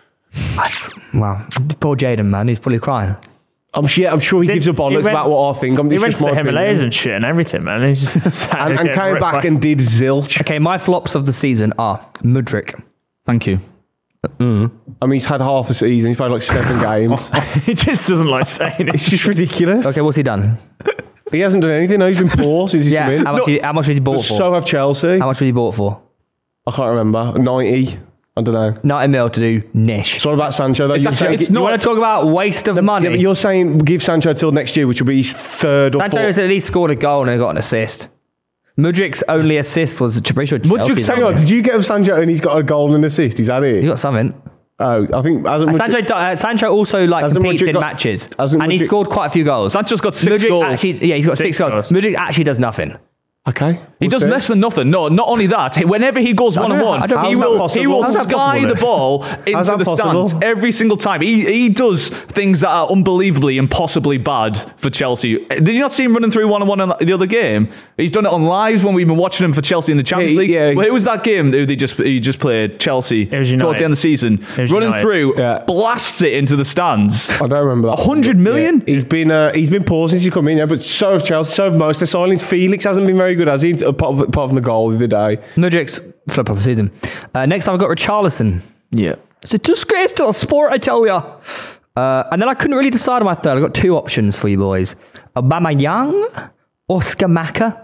S3: Wow. Poor Jaden, man. He's probably crying.
S1: I'm sure. I'm sure he
S2: Did-
S1: gives a
S2: he
S1: bollocks
S2: went-
S1: about what I think. I'm,
S2: He
S1: it's
S2: went
S1: just
S2: to
S1: my
S2: the Himalayas
S1: opinion.
S2: and shit and everything, man. He's just
S1: and, and came back and did zilch.
S3: Okay, my flops of the season are Mudryk.
S4: Thank you.
S1: I mean, he's had half a season. He's played like seven games.
S2: he just doesn't like saying it.
S1: It's just ridiculous.
S3: Okay, what's he done?
S1: He hasn't done anything. No, he's been poor since he's
S3: Yeah,
S1: come in.
S3: how much, he, how much was he bought
S1: But
S3: for?
S1: so have Chelsea.
S3: How much was he bought for?
S1: I can't remember. ninety. I don't know.
S3: ninety mil to do niche.
S1: So what about Sancho? Though?
S4: It's
S1: You're
S4: actually-
S1: saying-
S4: it's
S3: You
S4: not-
S3: want to talk about waste of money?
S1: Yeah, but you're saying give Sancho till next year, which will be his third or
S3: Sancho
S1: fourth.
S3: has at least scored a goal and got an assist. Mudryk's only assist was pretty sure
S1: Mudryk,
S3: Chelsea's
S1: hang on,
S3: only.
S1: did you get him Sancho and he's got a goal and an assist? Is that it?
S3: He got something.
S1: Oh, I think hasn't Mudryk-
S3: Sancho, uh, Sancho also like
S1: Hasn't
S3: competes
S1: Mudryk
S3: in
S1: got-
S3: matches,
S1: hasn't
S3: and he
S1: Mudryk-
S3: scored quite a few goals.
S4: Sancho's got six
S3: Mudryk
S4: goals.
S3: actually, yeah, he's got six,
S2: Six
S3: goals.
S2: goals.
S3: Mudryk actually does nothing.
S1: Okay.
S4: He does
S1: Okay.
S4: less than nothing. No, not only that. Whenever he goes one on
S3: don't know. I
S4: one,
S3: don't-
S4: he
S1: How's that
S4: will
S1: possible?
S4: he will
S1: How's that
S4: sky
S1: possible,
S4: the
S1: then?
S4: ball
S1: How's
S4: into
S1: that
S4: the
S1: possible?
S4: stands every single time. He he does things that are unbelievably, impossibly bad for Chelsea. Did you not see him running through one on one in the other game? He's done it on lives when we've been watching him for Chelsea in the Champions
S1: Yeah,
S4: League.
S1: yeah.
S4: Well, who was that game that they just he just played Chelsea
S2: It was
S4: towards
S2: United.
S4: the end of the season?
S2: was
S4: Running
S2: United.
S4: through,
S1: Yeah.
S4: blasts it into the stands.
S1: I don't remember that.
S4: A hundred million?
S1: Yeah. He's been uh, he's been poor since he's come in, yeah, but so have Chelsea, so have most of the signings. Felix hasn't been very good, has he? Apart, apart from the goal the other day.
S3: Mudryk's flip of the season. Uh, next, I've got Richarlison.
S2: Yeah.
S3: It's a disgrace to the sport, I tell ya. Uh, and then I couldn't really decide on my third. I've got two options for you boys: Aubameyang or Scamacca.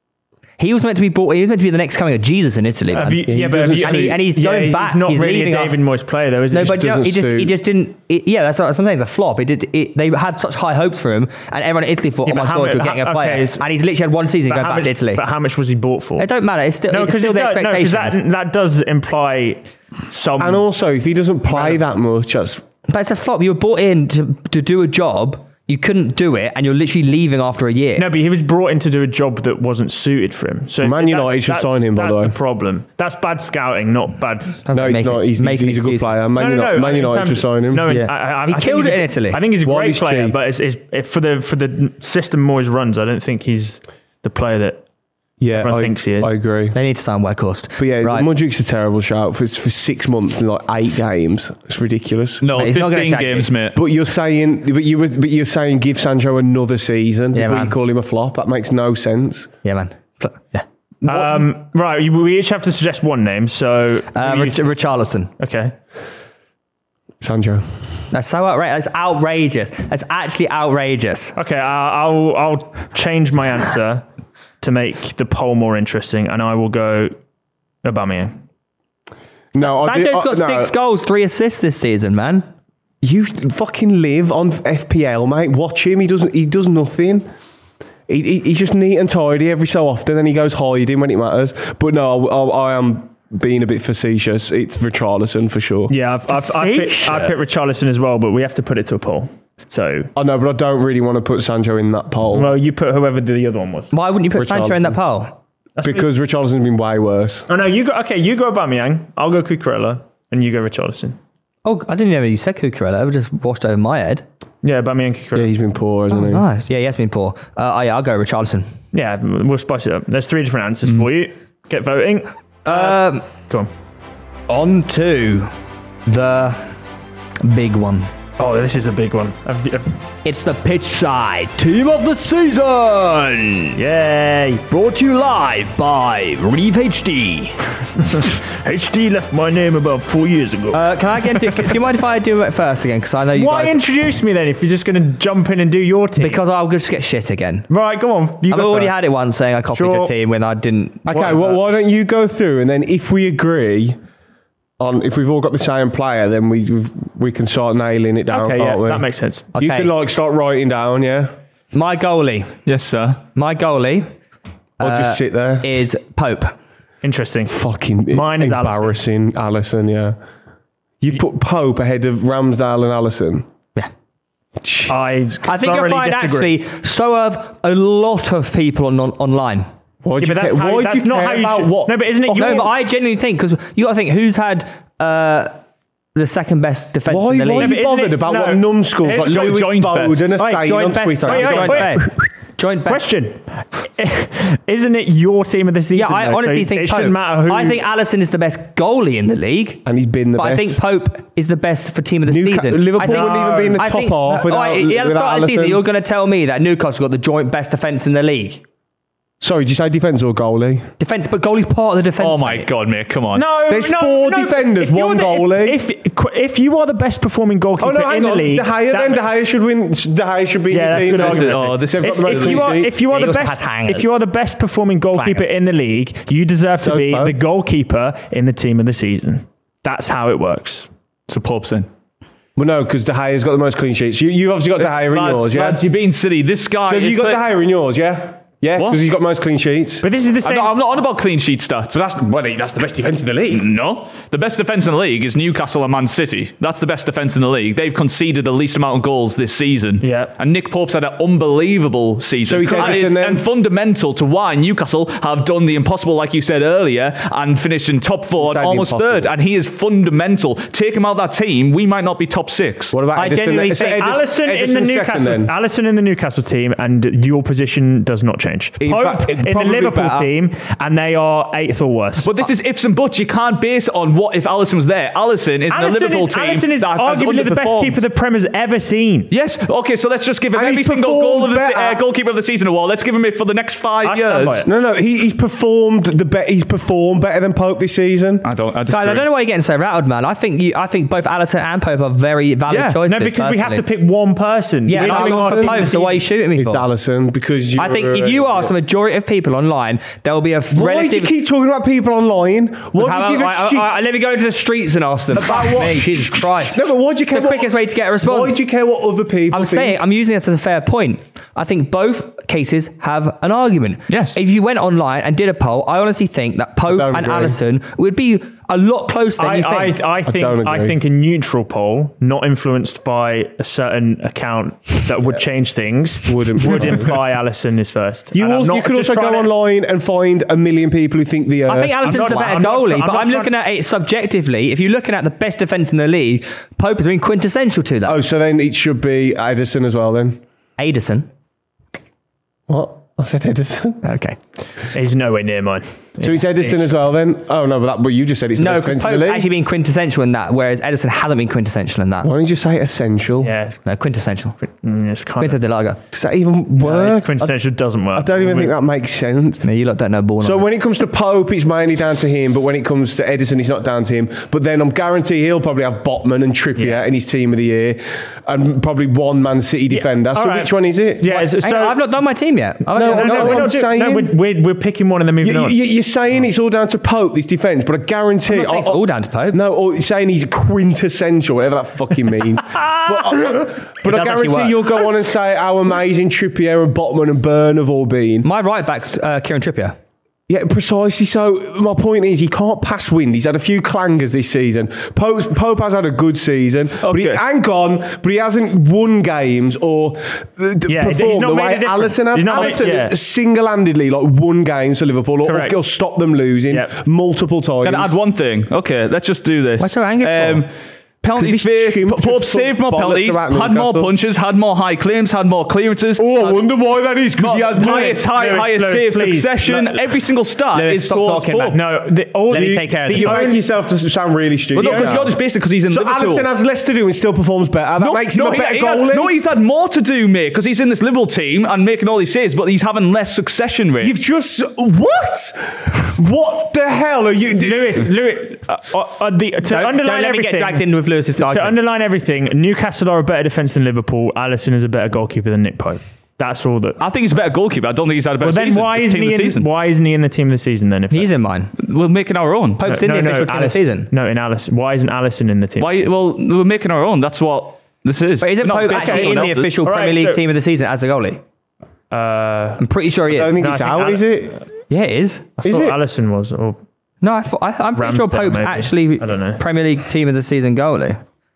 S3: He was meant to be bought. He was meant to be the next coming of Jesus in Italy, man.
S2: Have you,
S1: Yeah, he
S2: yeah, but have
S1: doesn't
S2: you,
S3: and, he, and he's
S2: yeah,
S3: going
S2: he's
S3: back.
S2: not
S3: he's
S2: really
S3: leaving
S2: a
S3: up-
S2: David Moyes player, though, is
S3: No,
S2: he?
S3: but you know,
S1: doesn't
S3: he just he
S1: suit.
S3: just didn't. It, yeah, that's what sometimes a flop. It did. It, they had such high hopes for him, and everyone in Italy thought,
S2: Yeah,
S3: "Oh
S2: but
S3: my
S2: how
S3: god,
S2: mu-
S3: we're getting
S2: how-
S3: a player."
S2: okay, it's-
S3: and he's literally had one season
S2: But
S3: going
S2: how
S3: back
S2: much,
S3: to Italy.
S2: But how much was he bought for?
S3: It don't matter. It's still,
S2: No,
S3: it's
S2: because
S3: still the
S2: no,
S3: expectations.
S2: that that does imply some.
S1: And also, if he doesn't play that much, that's
S3: But it's a flop. You were bought in to, to do a job. you couldn't do it, and you're literally leaving after a year.
S2: No, but he was brought in to do a job that wasn't suited for him. So
S1: Man
S2: that-
S1: United should
S2: that's-
S1: sign him, by the
S2: That's
S1: way.
S2: the problem. That's bad scouting, not bad.
S3: Doesn't
S1: No, he's
S3: make
S1: not.
S3: it-
S1: He's, he's,
S3: make an
S1: he's a good
S3: excuse.
S1: player. Man
S2: no, no,
S1: United,
S2: no.
S1: Man
S2: in
S1: United
S2: terms
S1: should
S2: of-
S1: sign him.
S2: No,
S3: Yeah.
S2: I, I, I
S3: He
S2: think
S3: killed
S2: he's
S3: it
S2: a-
S3: in Italy.
S2: I think he's a
S1: Why
S2: great
S1: he's
S2: player,
S1: cheap.
S2: but it's, it's, it, for the for the system Moyes runs, I don't think he's the player that.
S1: Yeah,
S2: Everyone
S1: I,
S2: thinks he is.
S1: I agree.
S3: They need to sign Weghorst.
S1: But yeah,
S3: right.
S1: Mudrik's a terrible shout for for six months and like eight games. It's ridiculous.
S4: No,
S3: Mate, he's not gonna
S4: fifteen
S3: check
S4: games,
S3: it.
S4: mate.
S1: But you're saying, but you were, but you're saying, give Sancho another season
S3: Yeah,
S1: before
S3: man.
S1: you call him a flop. That makes no sense.
S3: Yeah, man. Yeah.
S2: Um, right, we- we each have to suggest one name. So,
S3: Uh,
S2: we-
S3: Rich- Richarlison.
S2: okay.
S1: Sancho.
S3: That's so outrageous. That's outrageous. That's actually outrageous.
S2: Okay, I'll, I'll I'll change my answer to make the poll more interesting, and I will go Aubameyang.
S1: No, I
S3: Sancho's
S1: did-
S3: got
S1: I- no.
S3: six goals, three assists this season, man.
S1: You fucking live on F P L, mate. Watch him. He doesn't. He does nothing. He, he, he's just neat and tidy every so often. Then he goes hiding when it matters. But no, I, I am being a bit facetious. It's Richarlison for sure.
S2: Yeah, I've, I've, I picked, I picked Richarlison as well, but we have to put it to a poll. So,
S1: I know, but I don't really want to put Sancho in that poll
S2: well, you put whoever the other one was.
S3: Why wouldn't you put Sancho in that
S1: Richarlison.
S3: poll?
S1: because Richarlison's been way worse.
S2: Oh no, you go. Okay, you go Aubameyang. I'll go Cucurella, and you go Richarlison.
S3: Oh, I didn't know you said Cucurella. It just washed over my head.
S2: Yeah, Aubameyang,
S1: Yeah,
S2: Cucurella.
S1: he's been poor, hasn't he?
S3: Nice. Yeah, he has been poor. Uh, oh, yeah, I'll go Richarlison.
S2: Yeah, we'll spice it up. There's three different answers for you. Get voting.
S3: Um,
S2: Go on.
S3: on to the big one.
S2: Oh, this is a big one. I've- I've-
S3: It's the pitch side team of the season.
S2: Yay!
S3: Brought to you live by Reeve H D.
S2: H D left my name about four years ago.
S3: Uh, can I again? Do, do you mind if I do it first again? Because I know you
S2: Why
S3: guys.
S2: introduce me then if you're just going to jump in and do your team?
S3: Because I'll just get shit again.
S2: right, go on. You
S3: I've
S2: go
S3: already
S2: first.
S3: had it once saying I copied
S2: Sure.
S3: your team when I didn't.
S1: Okay, well, why don't you go through and then if we agree on if we've all got the same player, then we we've, we can start nailing it down.
S2: Okay,
S1: can't
S2: yeah,
S1: we?
S2: that makes sense.
S1: You
S3: Okay.
S1: can like start writing down, yeah,
S3: My goalie.
S4: Yes, sir.
S3: My goalie
S1: or just sit there.
S3: is Pope.
S2: Interesting.
S1: Fucking
S2: Mine is
S1: embarrassing, Allison. Yeah, you put Pope ahead of Ramsdale and Allison.
S3: Yeah.
S2: I
S3: I think you'll find actually so have a lot of people on, on online.
S1: Why do
S2: Yeah,
S1: you
S2: but that's
S1: care,
S2: how-
S1: why do
S2: that's
S1: you
S2: not
S1: care
S2: how you
S1: about
S2: should-
S1: what?
S2: No, but isn't it
S1: Oh,
S2: your-
S3: No, but I genuinely think because you got to think who's had uh, the second best defense
S1: Why,
S3: in the
S1: why
S3: league.
S1: are
S2: but
S1: you
S2: isn't
S1: bothered
S2: it-
S1: about
S2: no.
S1: what numbskulls like
S2: Here's
S1: Lewis
S4: joint best.
S1: Bowden are
S3: Wait,
S1: saying
S3: joint
S1: on
S3: best.
S1: Twitter?
S3: Wait,
S2: wait,
S3: joint
S2: wait.
S3: best. Joint best.
S2: Question. Isn't it your team of the season?
S3: Yeah, I
S2: though?
S3: honestly
S2: So
S3: think
S2: it
S3: Pope.
S2: shouldn't matter who.
S3: I think Alisson is the best goalie in the league.
S1: And he's been the
S3: But
S1: best.
S3: I think Pope is the best for team of the
S1: Newca-
S3: season.
S1: Liverpool
S3: I think,
S1: wouldn't even be in the
S3: I
S1: top
S3: think,
S1: half without,
S3: Alright, yeah, at the
S1: without
S3: start of the season,
S1: Alisson.
S3: you're going to tell me that Newcastle got the joint best defence in the league.
S1: Sorry, did you say defence or goalie?
S3: Defence, but goalie's part of the defence.
S4: Oh my
S3: mate.
S4: god, mate, come on.
S2: No,
S1: There's
S2: no,
S1: four
S2: no,
S1: defenders,
S2: if you're
S1: one
S2: the-
S1: goalie.
S2: If, if you are the best performing goalkeeper
S1: Oh no,
S2: in
S1: hang
S2: the
S1: on.
S2: league,
S1: De Gea
S2: that
S1: then.
S2: ma-
S1: De Gea should win. De Gea should be
S2: Yeah,
S1: in
S2: that's
S1: the
S2: a
S1: team.
S2: good argument.
S4: Oh, this
S1: They've
S4: is-
S1: got the most
S2: If
S1: clean
S2: you are,
S1: sheets.
S2: if you are
S3: He
S2: the
S3: also
S2: best,
S3: has hangers.
S2: if you are the best performing goalkeeper
S3: Clangers.
S2: in the league, you deserve to
S1: So's
S2: be
S1: Pope.
S2: the goalkeeper in the team of the season. That's how it works.
S4: So Pope's in.
S1: Well, no, because De Gea's got the most clean sheets. You, you obviously got De Gea in
S4: lads,
S1: yours, yeah.
S4: lads, you're being silly. This guy
S1: So have
S4: is
S1: you got
S4: the-
S1: De Gea in yours, yeah? Yeah,
S4: What?
S1: because he's got most clean sheets.
S2: But this is the
S4: I'm
S2: same.
S4: not, I'm not on about clean sheet stats.
S1: So that's well, that's the best defence in the league.
S4: No. The best defence in the league is Newcastle and Man City. That's the best defence in the league. They've conceded the least amount of goals this season.
S2: Yeah.
S4: And Nick Pope's had an unbelievable season.
S1: So he said
S4: and,
S1: this
S4: is-
S1: and then-
S4: and fundamental to why Newcastle have done the impossible, like you said earlier, and finished in top four
S1: You
S4: and
S1: said the
S4: almost
S1: impossible.
S4: third. And he is fundamental. Take him out of that team, we might not be top six.
S1: What about
S2: I
S1: Edison?
S2: genuinely
S1: So
S2: think
S1: Edison-
S2: Allison in the
S1: Edison's second
S2: Newcastle,
S1: then?
S2: Allison in the Newcastle team, and your position does not change.
S1: In
S2: Pope
S1: fact,
S2: in the
S1: probably
S2: Liverpool
S1: better.
S2: team, and they are eighth or worse.
S4: But this is ifs and buts. You can't base it on what if Allison was there. Allison is in a
S2: Allison
S4: Liverpool
S2: is,
S4: team
S2: Allison is
S4: that has
S2: arguably the best
S4: underperformed.
S2: keeper the Prem has ever seen.
S4: Yes. Okay. So let's just give him
S1: And
S4: every
S1: he's
S4: single goal of the se-
S1: performed
S4: uh,
S1: better.
S4: goalkeeper of the season award. Let's give him it for the next five
S2: I stand
S4: years.
S2: by it.
S1: No, no, he, he's performed the be- He's performed better than Pope this season.
S4: I don't. I,
S3: Guys, I don't know why you're getting so rattled, man. I think you. I think both Alisson and Pope are very valid
S4: Yeah.
S3: choices.
S2: No, because we have to
S3: personally.
S2: pick one person.
S3: Yeah,
S2: We're
S3: and I'm
S2: doing
S3: not
S2: our
S3: for
S2: team
S3: Pope.
S2: this
S3: So why are you
S2: season.
S3: shooting me
S1: It's
S3: for?
S1: Allison because you.
S3: I think if you ask the majority of people online, there will be a
S1: why do you
S3: relative.
S1: keep talking about people online? Why do
S3: How
S1: you give
S3: about-
S1: a
S3: I-
S1: shit?
S3: I- I- let me go into the streets and ask them.
S1: About
S3: Fuck
S1: what?
S3: me, Jesus Christ.
S1: No, but why do you
S3: It's
S1: care?
S3: the
S1: what-
S3: quickest way to get a response.
S1: Why do you care what other people?
S3: I'm
S1: think?
S3: saying, I'm using this as a fair point. I think both cases have an argument.
S4: Yes.
S3: If you went online and did a poll, I honestly think that Pope
S1: don't
S3: and
S1: agree.
S3: Allison would be a lot closer than
S2: I,
S3: you think.
S2: I, I think
S1: don't
S2: I,
S1: agree.
S2: think a neutral poll, not influenced by a certain account that would change things,
S1: Would imply-
S2: would imply Alisson is first.
S1: You,
S2: And I'm
S1: also,
S2: not
S1: you can
S2: just
S1: also go
S2: trying to-
S1: online and find a million people who think the Earth.
S3: I think Alisson's
S2: not-
S3: the better
S2: I'm not
S3: goalie,
S2: try- I'm
S3: but
S2: not
S3: I'm
S2: trying-
S3: looking at it subjectively. If you're looking at the best defence in the league, Pope has been quintessential to that.
S1: Oh, so then it should be Edison as well then?
S3: Addison.
S1: What? I said Edison.
S3: Okay.
S2: He's nowhere near mine.
S1: So it's Edison as well then? Oh no, but that, but you just said it's the
S3: No,
S1: best
S3: because
S1: defence in
S3: Pope's
S1: the league.
S3: actually been quintessential in that, whereas Edison hasn't been quintessential in that.
S1: Why didn't you say essential?
S2: Yeah,
S3: No, quintessential.
S2: mm, it's kind
S3: Quinta
S2: of
S3: de Lago.
S1: Does that even work?
S2: quintessential doesn't work.
S1: I don't even think that makes sense.
S3: No, you lot don't know ball.
S1: So when it comes to Pope, it's mainly down to him, but when it comes to Edison, it's not down to him. But then I'm guarantee he'll probably have Botman and Trippier
S2: Yeah.
S1: in his team of the year, and probably one Man City defender.
S2: all
S1: So
S2: right.
S1: which one is it?
S2: Yeah, so,
S3: Hang on, I've not done my team yet. I've
S1: No,
S3: only-
S1: no,
S2: no,
S1: no,
S2: we're
S1: I'm
S2: not doing- no,
S1: saying-
S2: we're, we're, we're picking one and then moving
S1: You,
S2: on.
S1: you, you're saying it's all down to Pope, this defence, but I guarantee...
S3: I'm not saying it's
S1: I- I-
S3: all down to Pope.
S1: No, or you're saying he's quintessential, whatever that fucking means. but I, but I
S3: does actually
S1: guarantee
S3: work.
S1: you'll go on and say how amazing Trippier and Botman and Byrne have all been.
S3: My right back's uh, Kieran Trippier.
S1: Yeah, precisely. So my point is, he can't pass wind. He's had a few clangers this season. Pope, Pope has had a good season, but he
S4: Okay.
S1: hang on, but he hasn't won games or uh, d-
S2: Yeah, he's
S1: performed
S2: not
S1: the
S2: made
S1: way
S2: a difference.
S1: Allison has.
S2: He's not made-
S1: Allison
S2: yeah.
S1: single-handedly like won games for Liverpool or,
S2: Correct.
S1: or stopped them losing
S2: Yep.
S1: multiple times.
S4: Can I add one thing? Okay, let's just do this.
S3: What's so angry for?
S1: Um,
S4: Penalty
S1: 'Cause this
S4: space.
S1: chimp
S4: Pope
S1: just
S4: saved more
S1: bollocks
S4: penalties,
S1: about
S4: had more
S1: Newcastle.
S4: punches, had more high claims, had more clearances.
S1: Oh, I
S4: had
S1: wonder why that is, because he has
S4: highest, high,
S2: Lewis,
S4: highest
S2: Lewis,
S4: save
S2: please.
S4: succession.
S2: Let-
S4: Every single stat
S3: Lewis,
S4: is
S3: stop
S4: towards
S3: talking,
S4: Pope.
S3: man.
S2: No, the, all
S3: Let
S2: the,
S3: me take care of
S1: But
S3: this.
S1: you
S2: the
S1: make
S2: only-
S1: yourself to sound really stupid.
S4: Well, no, because
S1: now.
S4: you're just basically because he's in
S1: So
S4: Liverpool.
S1: Allison has less to do and still performs better. That
S4: no,
S1: makes him
S4: no,
S1: a
S4: he,
S1: better
S4: he has,
S1: goalie.
S4: no, he's had more to do, mate, because he's in this Liverpool team and making all these saves, but he's having less succession rate.
S1: You've just what? What the hell are you?
S2: Lewis, Lewis, uh, uh, uh, the, to
S3: Don't,
S2: underline
S3: don't let me
S2: everything.
S3: get dragged in with Lewis's
S2: to
S3: argument.
S2: underline everything, Newcastle are a better defence than Liverpool. Alisson is a better goalkeeper than Nick Pope. That's all that.
S4: I think he's a better goalkeeper. I don't think he's had a better
S2: Well, then
S4: season.
S2: why
S4: It's
S2: isn't
S4: team
S2: he
S4: of the
S2: in?
S4: season.
S2: Why isn't he in the team of the season then? If
S3: He's in mine.
S4: We're making our own.
S3: Pope's in the official team of the
S2: Alisson-
S3: season.
S2: No, in Alisson. Why isn't Alisson in the team?
S4: Why? Well, we're making our own. That's what this is.
S3: But isn't
S4: It's not
S3: Pope
S4: based on
S3: actually in
S4: someone
S3: the
S4: else's.
S3: official
S2: All right,
S3: Premier League
S2: so-
S3: team of the season as the goalie?
S2: Uh,
S3: I'm pretty sure he
S1: I
S3: is.
S1: don't think
S2: No,
S1: it's
S2: I think
S1: out,
S2: Al-
S1: is it?
S3: Yeah, it is.
S2: I
S1: Is
S2: thought
S1: it?
S2: Alisson was. Or
S3: No, I thought, I, I'm pretty sure
S2: Ramsdale,
S3: Pope's
S2: maybe.
S3: actually
S2: I don't know.
S3: Premier League team of the season goalie.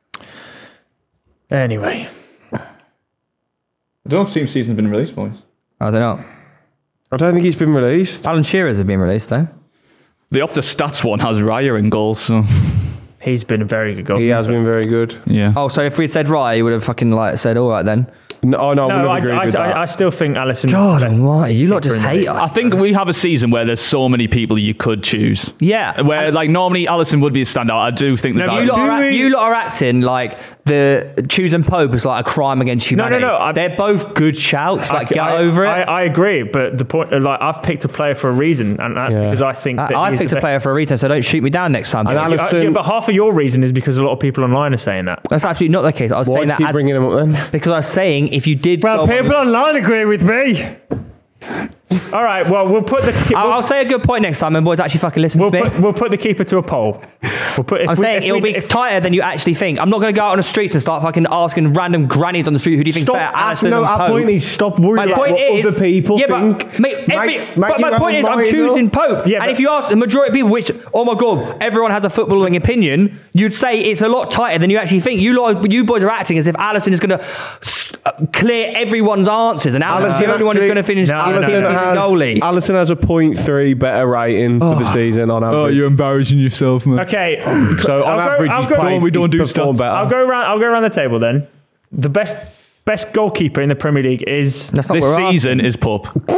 S2: anyway,
S4: I don't know if team season's been released, boys.
S3: I don't know.
S1: I don't think he's been released.
S3: Alan Shearer's have been released though.
S4: The Opta Stats one has Raya in goals, so
S2: he's been a very good goalkeeper.
S1: He has been very good.
S4: yeah.
S3: Oh, so if we'd said right, you would have fucking like said all right then.
S1: No, oh, no, I
S2: No,
S1: wouldn't
S2: I,
S1: have agreed
S2: I,
S1: with that.
S2: I, I still think Alisson.
S3: God
S2: is best
S3: almighty, you lot just
S2: keeper in the
S3: hate
S2: league.
S3: us.
S4: I think we have a season where there's so many people you could choose.
S3: Yeah.
S4: Where like normally Allison would be a standout. I do think that.
S2: No,
S3: You lot, are,
S1: Do
S3: act-
S1: we-
S3: you lot are acting like the choosing Pope is like a crime against
S2: No, no,
S3: humanity.
S2: no, I-
S3: They're both good shouts. Like,
S2: I-
S3: get
S2: I,
S3: over it.
S2: I, I agree, but the point, like, I've picked a player for a reason, and that's
S1: Yeah.
S2: because I think that
S3: I, I
S2: he's
S3: picked
S2: the
S3: a player for a reason, so don't shoot me down next time.
S1: And
S3: please.
S1: Alisson-
S2: Uh, yeah, but half of your reason is because a lot of people online are saying that.
S3: That's absolutely not the case. I was
S1: Why
S3: saying
S1: do you
S3: that
S1: keep
S3: as,
S1: bringing him up then?
S3: because I was saying if you did.
S2: Well,
S3: go on-
S2: people online agree with me. All right, well, we'll put the
S3: I'll,
S2: we'll,
S3: I'll say a good point next time, and boys actually fucking listen
S2: we'll
S3: to me.
S2: put, we'll put the keeper to a poll. We'll put. If
S3: I'm
S2: we,
S3: saying
S2: if
S3: it'll
S2: we,
S3: be
S2: if,
S3: tighter than you actually think. I'm not going to go out on the streets and start fucking asking random grannies on the street who do you think's
S1: Stop
S3: better,
S1: asking.
S3: Alisson
S1: No,
S3: and
S1: our
S3: Pope.
S1: point is stop worrying
S3: My
S1: about
S3: point
S1: what
S3: is,
S1: other people
S3: yeah,
S1: think.
S3: but, mate, every,
S1: Make- make
S3: but my
S1: your
S3: point
S1: own
S3: is, I'm
S1: mind
S3: choosing
S1: up.
S3: Pope.
S2: Yeah,
S3: and
S2: but-
S3: if you ask the majority of people, which, oh my god, everyone has a footballing opinion, you'd say it's a lot tighter than you actually think. You lot, you boys are acting as if Alisson is going to clear everyone's answers, and Alisson's the only one who's going to finish
S2: No,
S3: the
S2: no,
S1: Alisson
S2: no.
S1: has,
S3: goalie.
S1: Alisson has a point three better rating for the season on average.
S4: embarrassing yourself, man.
S2: okay,
S1: So on
S2: I'll go-
S1: average,
S2: I'll
S1: he's
S2: go-
S1: played,
S4: we don't
S1: he's
S4: do
S1: performed
S4: stats.
S1: better.
S2: I'll go around. I'll go around the table then. The best best goalkeeper in the Premier League is.
S3: That's not
S4: This
S3: what we're
S4: season is Pope.
S2: You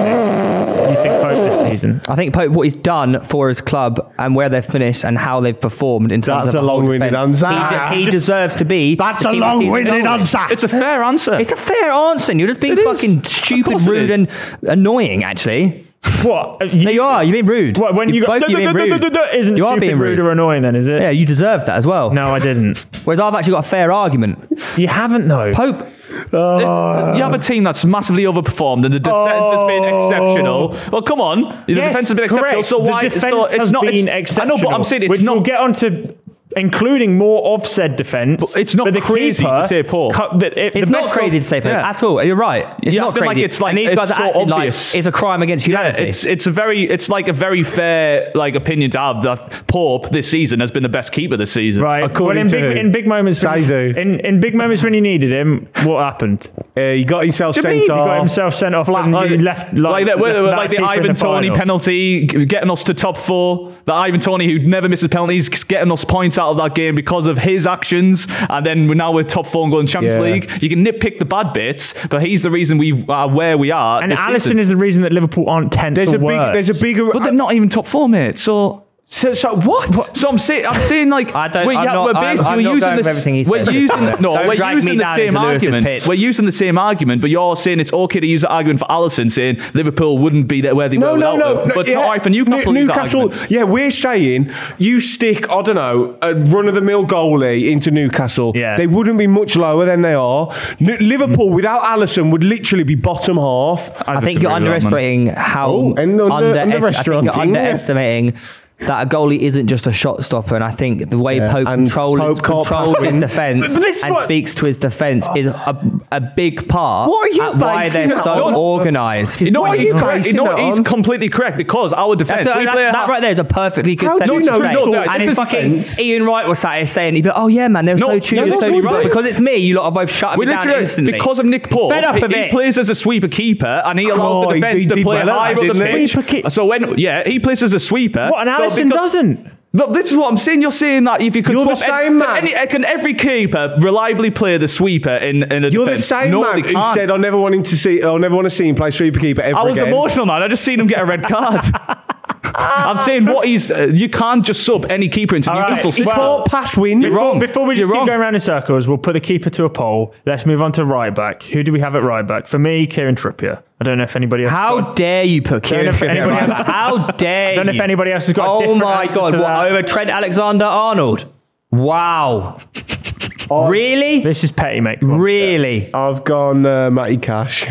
S2: think Pope this season?
S3: I think Pope, what he's done for his club and where they've finished and how they've performed in terms
S1: That's
S3: of
S1: a
S3: the whole
S1: long-winded
S3: defence.
S1: answer.
S3: He, de- he deserves to be.
S1: That's
S3: the
S1: a
S3: team of the season
S1: long-winded
S3: goalie.
S1: answer.
S4: It's a fair answer.
S3: It's a fair answer. And you're just being
S4: It is.
S3: fucking
S4: Of
S3: stupid,
S4: course it
S3: rude,
S4: is.
S3: and annoying. Actually,
S2: What?
S3: no, you are. You're being rude.
S2: What, when you,
S3: both
S2: go,
S3: you're being rude.
S2: Isn't
S3: You are
S2: stupid,
S3: being
S2: rude
S3: rude.
S2: or annoying then, is it?
S3: Yeah, you deserve that as well.
S2: No, I didn't.
S3: Whereas I've actually got a fair argument.
S2: You haven't though.
S3: Pope.
S4: you have a team that's massively overperformed and the defense has been exceptional. Well, come on. The
S2: Yes,
S4: defense has been
S2: correct.
S4: exceptional. So why?
S2: The defense
S4: so it's
S2: has
S4: not.
S2: been
S4: it's,
S2: exceptional.
S4: I know, but I'm saying it's
S2: which
S4: not.
S2: We'll get on to including more of said defence.
S4: But it's not
S2: but the
S4: crazy
S2: keeper
S4: to say Pope.
S2: cut- the- it-
S3: It's
S2: the
S3: not
S2: best
S3: crazy
S2: goal-
S3: to say Pope
S4: Yeah.
S3: at all. You're right. It's
S4: Yeah, I
S3: not
S4: feel
S3: crazy.
S4: like it's like-
S3: and these
S4: it's
S3: guys are
S4: so
S3: acting
S4: obvious.
S3: like it's a crime against
S4: Yeah,
S3: humanity.
S4: it's it's a very it's like a very fair like opinion to have that Pope this season has been the best keeper this season.
S2: Right.
S1: According
S2: well, in
S1: to
S2: big,
S1: who?
S2: in big moments, when,
S1: Saizu.
S2: in in big moments when you needed him, what happened?
S1: Uh, he got himself
S4: Do you
S1: sent
S4: mean? He
S1: off.
S2: He got himself sent off
S1: Flat-
S2: and
S1: like-
S2: he left
S4: Like that,
S2: left
S4: like the
S2: keeper in
S4: Ivan
S2: the
S4: Toney
S2: final.
S4: penalty, getting us to top four. The Ivan Toney who never misses penalties, getting us points out of that game because of his actions. And then we're now we're top four and going Champions
S1: Yeah.
S4: League. You can nitpick the bad bits, but he's the reason we are where we are.
S2: And
S4: this
S2: Alisson
S4: season.
S2: is the reason that Liverpool aren't tenth.
S1: There's
S2: or
S1: a big.
S2: worse.
S1: There's a bigger.
S4: But they're not even top four, mate. So.
S1: So, so what?
S4: So I'm saying, I'm saying like,
S3: I don't-
S4: we're,
S3: I'm
S4: yeah,
S3: not-
S4: we're
S3: I'm-
S4: basically
S3: I'm
S4: we're
S3: not
S4: using
S3: going with
S4: this.
S3: everything he
S4: We're
S3: said.
S4: using no,
S3: Don't
S4: we're
S3: drag
S4: using
S3: me
S4: the
S3: down
S4: same
S3: into Lewis's
S4: argument.
S3: pit.
S4: We're using the same argument, but you're saying it's okay to use that argument for Alisson, saying Liverpool wouldn't be there where they
S1: No,
S4: were
S1: no,
S4: without
S1: no,
S4: him.
S1: no.
S4: But it's
S1: yeah.
S4: not right for Newcastle.
S1: New-
S4: to use that
S1: Newcastle.
S4: argument.
S1: Yeah, we're saying you stick, I don't know, a run of the mill goalie into Newcastle.
S2: Yeah.
S1: They wouldn't be much lower than they are. N- Liverpool without Alisson would literally be bottom half.
S3: I think you're
S4: disagree with that, man.
S3: underestimating how
S1: Oh, and under-
S3: under, I think
S1: underestimating,
S3: you're
S1: yeah.
S3: underestimating that a goalie isn't just a shot stopper. And I think the way
S1: Yeah,
S3: Pope
S1: and
S3: controls,
S1: Pope can't
S3: controls
S1: pass
S3: his
S1: in.
S3: defence
S2: But this is
S3: and
S2: what-
S3: speaks to his defence is a, a big part
S1: What are you
S3: at why
S1: basing
S3: they're
S1: it
S3: so
S1: on?
S3: organised.
S4: You know
S1: What
S4: what?
S1: are
S4: He's
S1: you
S4: correct. You
S1: basing
S4: know what?
S1: that
S4: He's
S1: on?
S4: completely correct because our defence.
S3: That's,
S4: we
S3: that,
S4: play
S3: that
S4: ha-
S3: right there is a perfectly good
S1: How do
S3: sentence
S1: you know
S3: to
S1: he's
S3: say.
S1: not-
S3: And
S1: this
S3: it's
S1: is
S3: fucking
S1: defence.
S3: Ian Wright was sat here saying, he'd be like, oh yeah, man, there's
S4: No,
S3: no,
S4: no,
S3: tune.
S4: that's
S3: there's no
S4: not
S3: tune.
S4: right.
S3: Because it's me, you lot are both shutting
S4: We
S3: me down
S4: literally,
S3: instantly.
S4: because of Nick Pope,
S3: Fed up
S4: he,
S3: of
S4: he
S3: it.
S4: plays as a sweeper keeper and he allows
S1: Oh,
S4: the
S1: he-
S4: defence
S1: he
S4: to
S1: did
S4: play
S1: well at
S4: high
S1: that,
S4: up the
S1: didn't he?
S4: pitch.
S2: Sweeper keep-
S4: So when, yeah, he plays as a sweeper.
S2: What, and
S4: So
S2: Alisson
S4: because-
S2: doesn't.
S4: No, this is what I'm saying. You're saying that if you could
S1: You're the
S4: swap
S1: same
S4: can,
S1: man.
S4: any, can every keeper reliably play the sweeper in, in a
S1: You're the
S4: defence?
S1: same
S4: no,
S1: man
S4: they
S1: who
S4: can't.
S1: said, "I never want him to see. I never want to see him play sweeper keeper ever
S4: I was
S1: again."
S4: emotional, man. I just seen him get a red card. I'm saying what he's. Uh, you can't just sub any keeper into
S2: All right,
S4: Newcastle.
S2: well-
S4: system.
S1: Before pass win.
S4: You're
S2: Before,
S4: wrong.
S2: before we
S4: You're
S2: just keep
S4: wrong.
S2: going around in circles, we'll put the keeper to a poll. Let's move on to right back. Who do we have at right back? For me, Kieran Trippier. I don't know if anybody else.
S3: How
S2: got-
S3: dare you put Kieran
S2: Don't know if
S3: Trippier
S2: anybody
S3: right
S2: else-
S3: back? How dare you?
S2: I don't know if anybody else has got a
S3: Oh
S2: different
S3: my
S2: answer
S3: God,
S2: to
S3: what,
S2: that.
S3: over Trent Alexander-Arnold? Wow.
S1: Oh,
S3: Really?
S2: This is petty, mate. Come on.
S3: Really?
S1: I've gone uh, Matty Cash.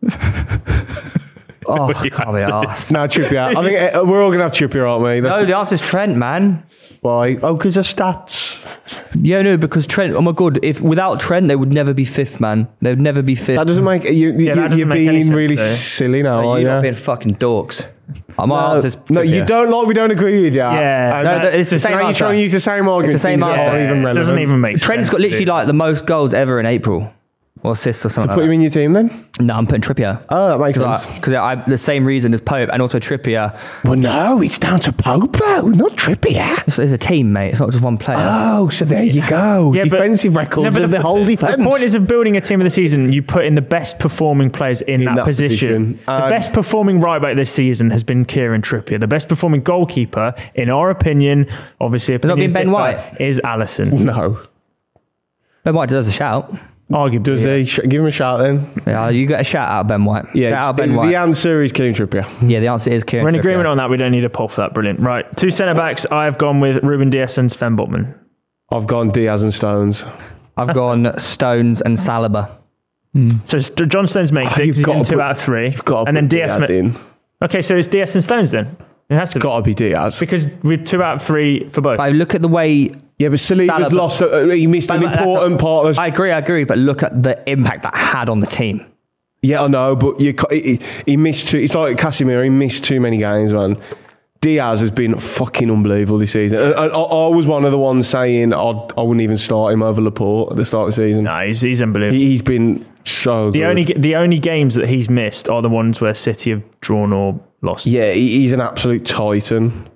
S3: Oh, I can't be arsed.
S1: No, Trippier. I think uh, we're all gonna have Trippier, aren't we? That's
S3: No, the answer's Trent, man.
S1: why. Oh, because of stats.
S3: Yeah, no, because Trent, oh my God, if without Trent, they would never be fifth, man. They would never be fifth.
S1: That doesn't make you. you
S2: Yeah, that doesn't
S1: you're
S2: make any
S1: being
S2: sense,
S1: really
S2: though.
S1: silly now,
S3: No,
S1: are
S3: you're
S1: you?
S3: not being fucking dorks. I might
S1: No,
S3: answer
S1: no, you
S3: Trippier.
S1: don't like. We don't agree with you.
S2: Yeah,
S1: And
S2: no,
S1: that's-
S3: it's the same
S1: now you're
S3: answer.
S1: trying to use the same argument.
S3: It's the same
S1: things that
S3: answer.
S1: aren't even
S2: Yeah, it
S1: relevant.
S2: doesn't even make sense.
S3: Trent's got literally like the most goals ever in April. Or assists or something
S1: Put him
S3: like
S1: in your team then.
S3: that. No, I'm putting Trippier.
S1: Oh, that makes sense.
S3: Because I, I, the same reason as Pope and also Trippier.
S1: Well, no, it's down to Pope though, not Trippier.
S3: It's, it's a team, mate. It's not just one player.
S1: Oh, so there you go.
S2: Yeah, but-
S1: Defensive
S2: No,
S1: records
S2: but
S1: of the, whole defence.
S2: The point is of building a team of the season, you put in the best performing players in, that,
S1: that
S2: position.
S1: position.
S2: The
S1: And-
S2: best performing right back this season has been Kieran Trippier. The best performing goalkeeper, in our opinion, obviously
S3: not been
S2: opinions
S3: Ben
S2: differ,
S3: White?
S2: is Alisson.
S1: no.
S3: Ben White deserves a shout.
S2: Arguably.
S1: Does he? Sh- give him a shout then.
S3: Yeah, you get a shout out, Ben White.
S1: Yeah,
S3: shout out
S1: the,
S3: Ben White.
S1: the answer is Kieran Trippier.
S3: yeah, the answer is Kieran.
S2: We're in
S3: Trippier.
S2: agreement on that. We don't need a poll for that. Brilliant. Right. Two centre backs. I've gone with Ruben Dias and Sven Botman.
S1: I've gone Diaz and Stones.
S3: I've gone Stones and Saliba.
S2: So St- John Stones makes it.
S1: You've
S2: 'cause He's
S1: gotta
S2: in two
S1: put-
S2: out of three.
S1: You've got to
S2: and then
S1: put
S2: Diaz.
S1: Diaz
S2: ma-
S1: in.
S2: Okay, so it's Diaz and Stones then. It has to be.
S1: Got to be Diaz.
S2: Because we're two out of three for both.
S3: I look at the way.
S1: Yeah, but Saliba's
S3: Saliba-
S1: lost. Uh, he missed an
S3: But that's
S1: important
S3: a-
S1: part of the.
S3: I agree, I agree, but look at the impact that had on the team.
S1: Yeah, I know, but you, ca- he, he missed too. It's like Casemiro. He missed too many games, man. Diaz has been fucking unbelievable this season. And I, I, I was one of the ones saying I'd, I wouldn't even start him over Laporte at the start of the season.
S2: no, he's, he's unbelievable.
S1: He, he's been so
S2: The
S1: good.
S2: only the only games that he's missed are the ones where City have drawn or lost.
S1: Yeah, he, he's an absolute titan.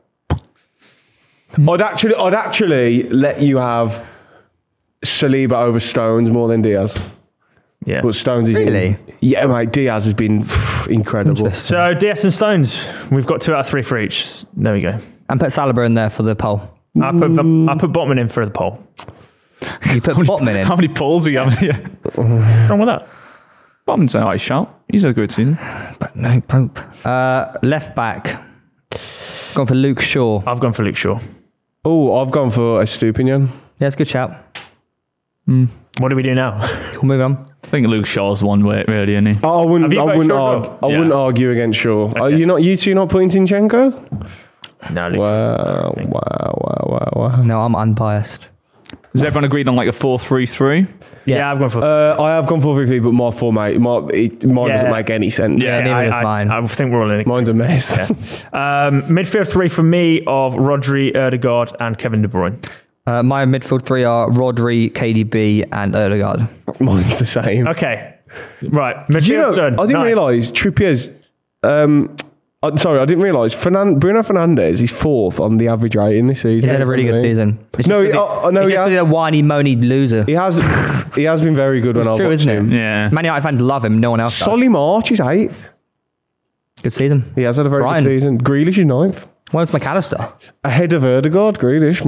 S1: I'd actually, I'd actually let you have Saliba over Stones more than Diaz.
S2: Yeah.
S1: But Stones is in-
S3: Really?
S1: yeah, mate. Diaz has been pff, incredible.
S2: So Diaz and Stones, we've got two out of three for each. There we go.
S3: And put Saliba in there for the poll.
S2: I put I put Botman in for the poll.
S3: You put Botman in.
S4: How many polls we have here?
S2: What's wrong with that?
S4: Botman's an alright shout. He's a good season.
S3: But no Pope. Uh, left back. Gone for Luke Shaw.
S2: I've gone for Luke Shaw.
S1: Oh, I've gone for a Stupinian.
S3: Yeah, it's a good shout.
S2: What do we do now?
S3: We'll move on.
S4: I think Luke Shaw's one way, really, isn't he?
S1: Oh, I wouldn't.
S2: Have you
S1: I
S2: voted
S1: wouldn't,
S2: Shaw as
S1: argue,
S2: well?
S1: I
S4: Yeah.
S1: wouldn't argue against Shaw. Are
S2: Okay.
S1: you not? You two not putting Zinchenko?
S2: No, Luke
S1: Wow,
S2: Shaw, I think.
S1: wow, wow, wow, wow.
S3: No, I'm unbiased.
S4: Is everyone agreed on like a four three three?
S2: Yeah, I've gone for.
S1: Uh, I have gone four three three, but my format, my, it, mine
S2: Yeah.
S1: doesn't make any sense.
S2: yeah,
S3: neither
S2: I,
S3: is
S2: I,
S3: mine.
S2: I think we're all in.
S1: Mine's a mess.
S2: Um, midfield three for me of Rodri, Erdegaard, and Kevin De Bruyne.
S3: Uh, my midfield three are Rodri, K D B, and Erdegaard.
S1: Mine's the same.
S2: Okay, right. Midfield's
S1: Do you know,
S2: done.
S1: I didn't
S2: Nice.
S1: realise Trippier's. Um, I'm sorry, I didn't realise Fernan- Bruno Fernandes is fourth on the average rating this season.
S3: He's had a really good season. It's
S1: No,
S3: just
S1: he-
S3: 'cause
S1: oh, no,
S3: it's
S1: he
S3: just 'cause
S1: has.
S3: he's a whiny, moany loser.
S1: He has, he has been very good when I
S3: true,
S1: watched
S3: isn't it?
S1: him.
S4: Yeah.
S3: Man United fans love him. No one else does.
S1: Solly March is eighth.
S3: Good season.
S1: He has had a very
S3: Brian.
S1: good season. Grealish is ninth.
S3: Where's McAllister?
S1: Ahead of Erdegaard, Grealish.